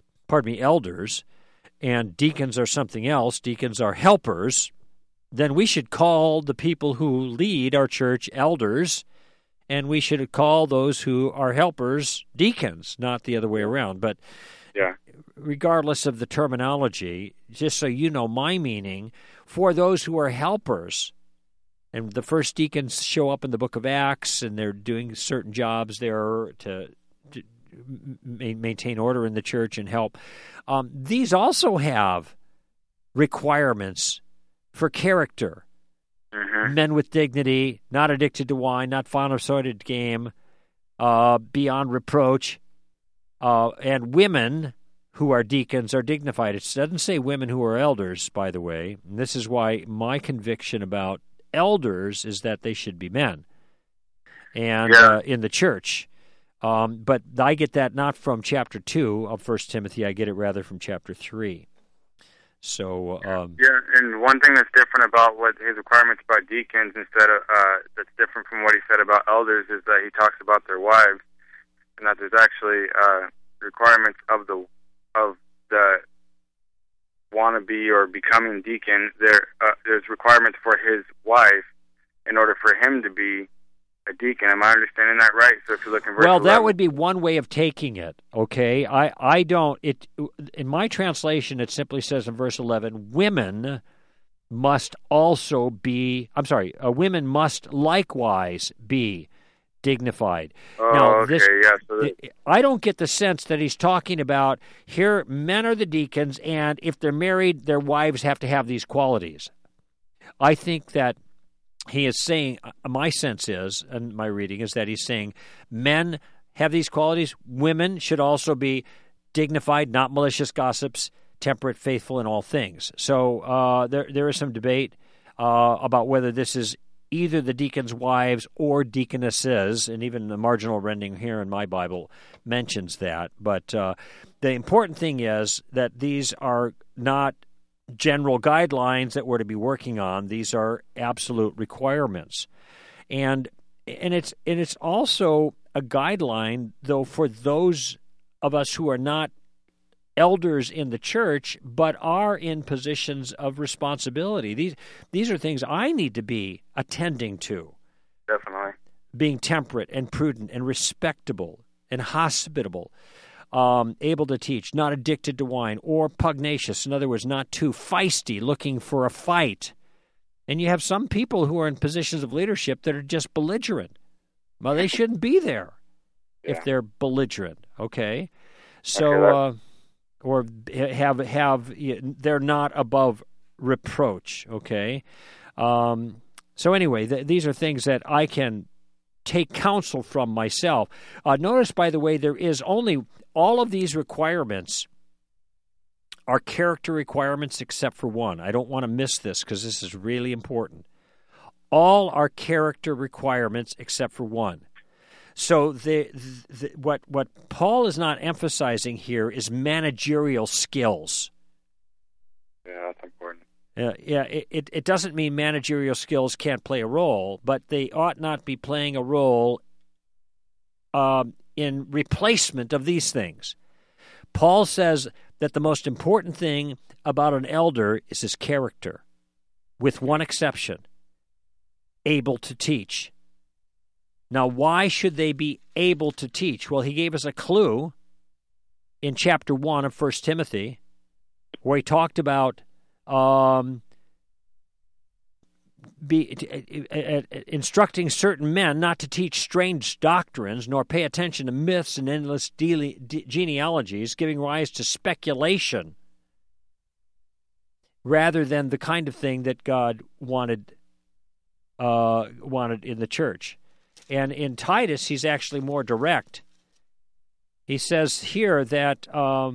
and deacons are something else, deacons are helpers, then we should call the people who lead our church elders and we should call those who are helpers deacons, not the other way around. But regardless of the terminology, just so you know my meaning, for those who are helpers, and the first deacons show up in the book of Acts, and they're doing certain jobs there to maintain order in the church and help. These also have requirements for character. Men with dignity, not addicted to wine, not fond of sordid game, beyond reproach, and women who are deacons are dignified. It doesn't say women who are elders, by the way. And this is why my conviction about elders is that they should be men and in the church. But I get that not from chapter 2 of 1 Timothy. I get it rather from chapter 3. So and one thing that's different about what his requirements about deacons instead of that's different from what he said about elders is that he talks about their wives, and that there's actually requirements of the wannabe or becoming deacon. There's requirements for his wife in order for him to be a deacon. Am I understanding that right? So if you look in verse 11, that would be one way of taking it, okay? I don't, in my translation, it simply says in verse 11, women must likewise be dignified. I don't get the sense that he's talking about here, men are the deacons, and if they're married, their wives have to have these qualities. I think that he is saying, my sense is, and my reading is that he's saying men have these qualities. Women should also be dignified, not malicious gossips, temperate, faithful in all things. So there is some debate about whether this is either the deacons' wives or deaconesses, and even the marginal rendering here in my Bible mentions that. But the important thing is that these are not general guidelines that we're to be working on. These are absolute requirements, and it's also a guideline, though, for those of us who are not elders in the church but are in positions of responsibility. These are things I need to be attending to. Definitely. Being temperate and prudent and respectable and hospitable. Able to teach, not addicted to wine, or pugnacious. In other words, not too feisty, looking for a fight. And you have some people who are in positions of leadership that are just belligerent. Well, they shouldn't be there if they're belligerent, okay? So, or they're not above reproach, okay? So anyway, these are things that I can take counsel from myself. Notice, by the way, there is only... all of these requirements are character requirements except for one. I don't want to miss this because this is really important. All are character requirements except for one. So what Paul is not emphasizing here is managerial skills. Yeah, that's important. It doesn't mean managerial skills can't play a role, but they ought not be playing a role in replacement of these things. Paul says that the most important thing about an elder is his character, with one exception: able to teach. Now, why should they be able to teach? Well, he gave us a clue in chapter 1 of 1 Timothy, where he talked about instructing certain men not to teach strange doctrines, nor pay attention to myths and endless genealogies, giving rise to speculation, rather than the kind of thing that God wanted in the church. And in Titus, he's actually more direct. He says here that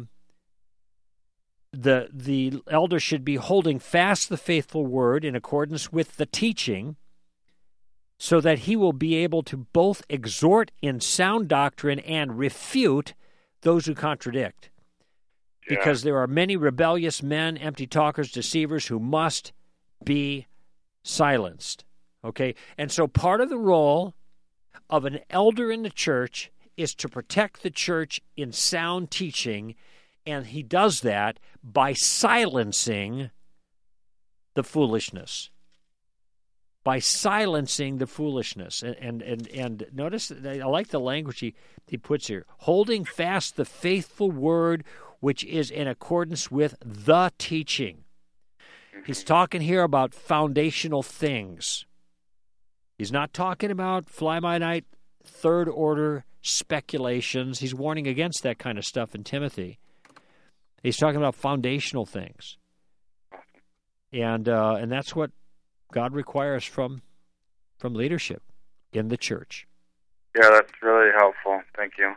the elder should be holding fast the faithful word in accordance with the teaching, so that he will be able to both exhort in sound doctrine and refute those who contradict. Yeah. Because there are many rebellious men, empty talkers, deceivers, who must be silenced. Okay? And so part of the role of an elder in the church is to protect the church in sound teaching, and he does that by silencing the foolishness. by silencing the foolishness. And notice, I like the language he puts here, holding fast the faithful word which is in accordance with the teaching. He's talking here about foundational things. He's not talking about fly-by-night, third-order speculations. He's warning against that kind of stuff in Timothy. He's talking about foundational things. And that's what God requires from leadership in the church. Yeah, that's really helpful. Thank you.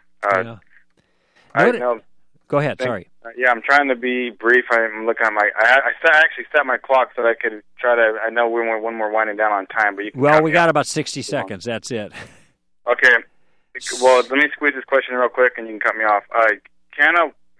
Go ahead. Sorry. Yeah, I'm trying to be brief. I'm looking at I actually set my clock so that I could try to. I know we're one more winding down on time, but you can. Well, we got about 60 seconds. That's it. Okay. Well, let me squeeze this question real quick, and you can cut me off. Can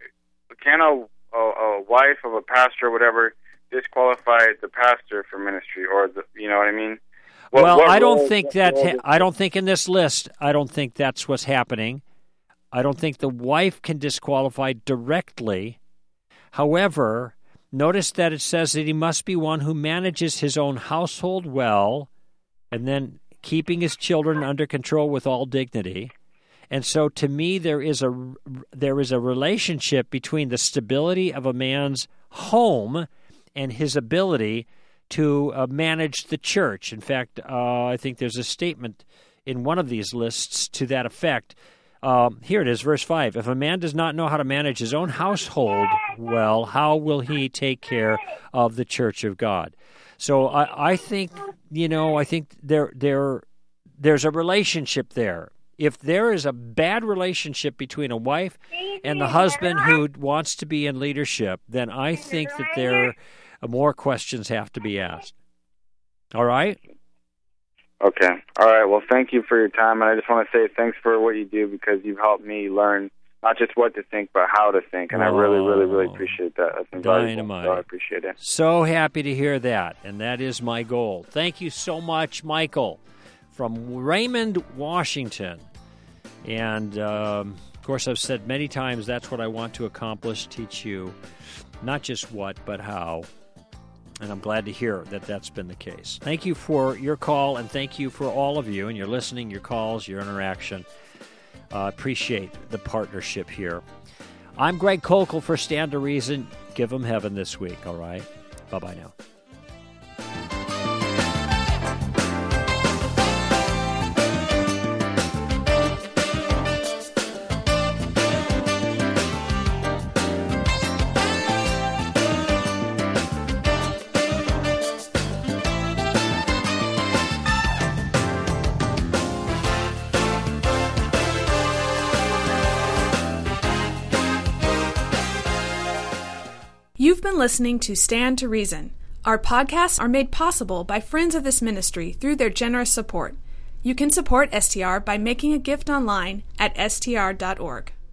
a wife of a pastor or whatever disqualify the pastor for ministry, or you know what I mean? I don't think that. I don't think in this list. I don't think that's what's happening. I don't think the wife can disqualify directly. However, notice that it says that he must be one who manages his own household well, and then keeping his children under control with all dignity. And so, to me, there is a relationship between the stability of a man's home and his ability to manage the church. In fact, I think there's a statement in one of these lists to that effect. Here it is, verse 5. If a man does not know how to manage his own household well, how will he take care of the church of God? So I think, I think there's a relationship there. If there is a bad relationship between a wife and the husband who wants to be in leadership, then I think that more questions have to be asked. All right? Okay. All right. Well, thank you for your time. And I just want to say thanks for what you do, because you've helped me learn not just what to think, but how to think. And I really, really, really appreciate that. That's dynamite. So I appreciate it. So happy to hear that. And that is my goal. Thank you so much, Michael, from Raymond, Washington. And, of course, I've said many times that's what I want to accomplish, teach you not just what, but how. And I'm glad to hear that that's been the case. Thank you for your call, and thank you for all of you and your listening, your calls, your interaction. Appreciate the partnership here. I'm Greg Kokel for Stand to Reason. Give them heaven this week, all right? Bye-bye now. You've been listening to Stand to Reason. Our podcasts are made possible by friends of this ministry through their generous support. You can support STR by making a gift online at str.org.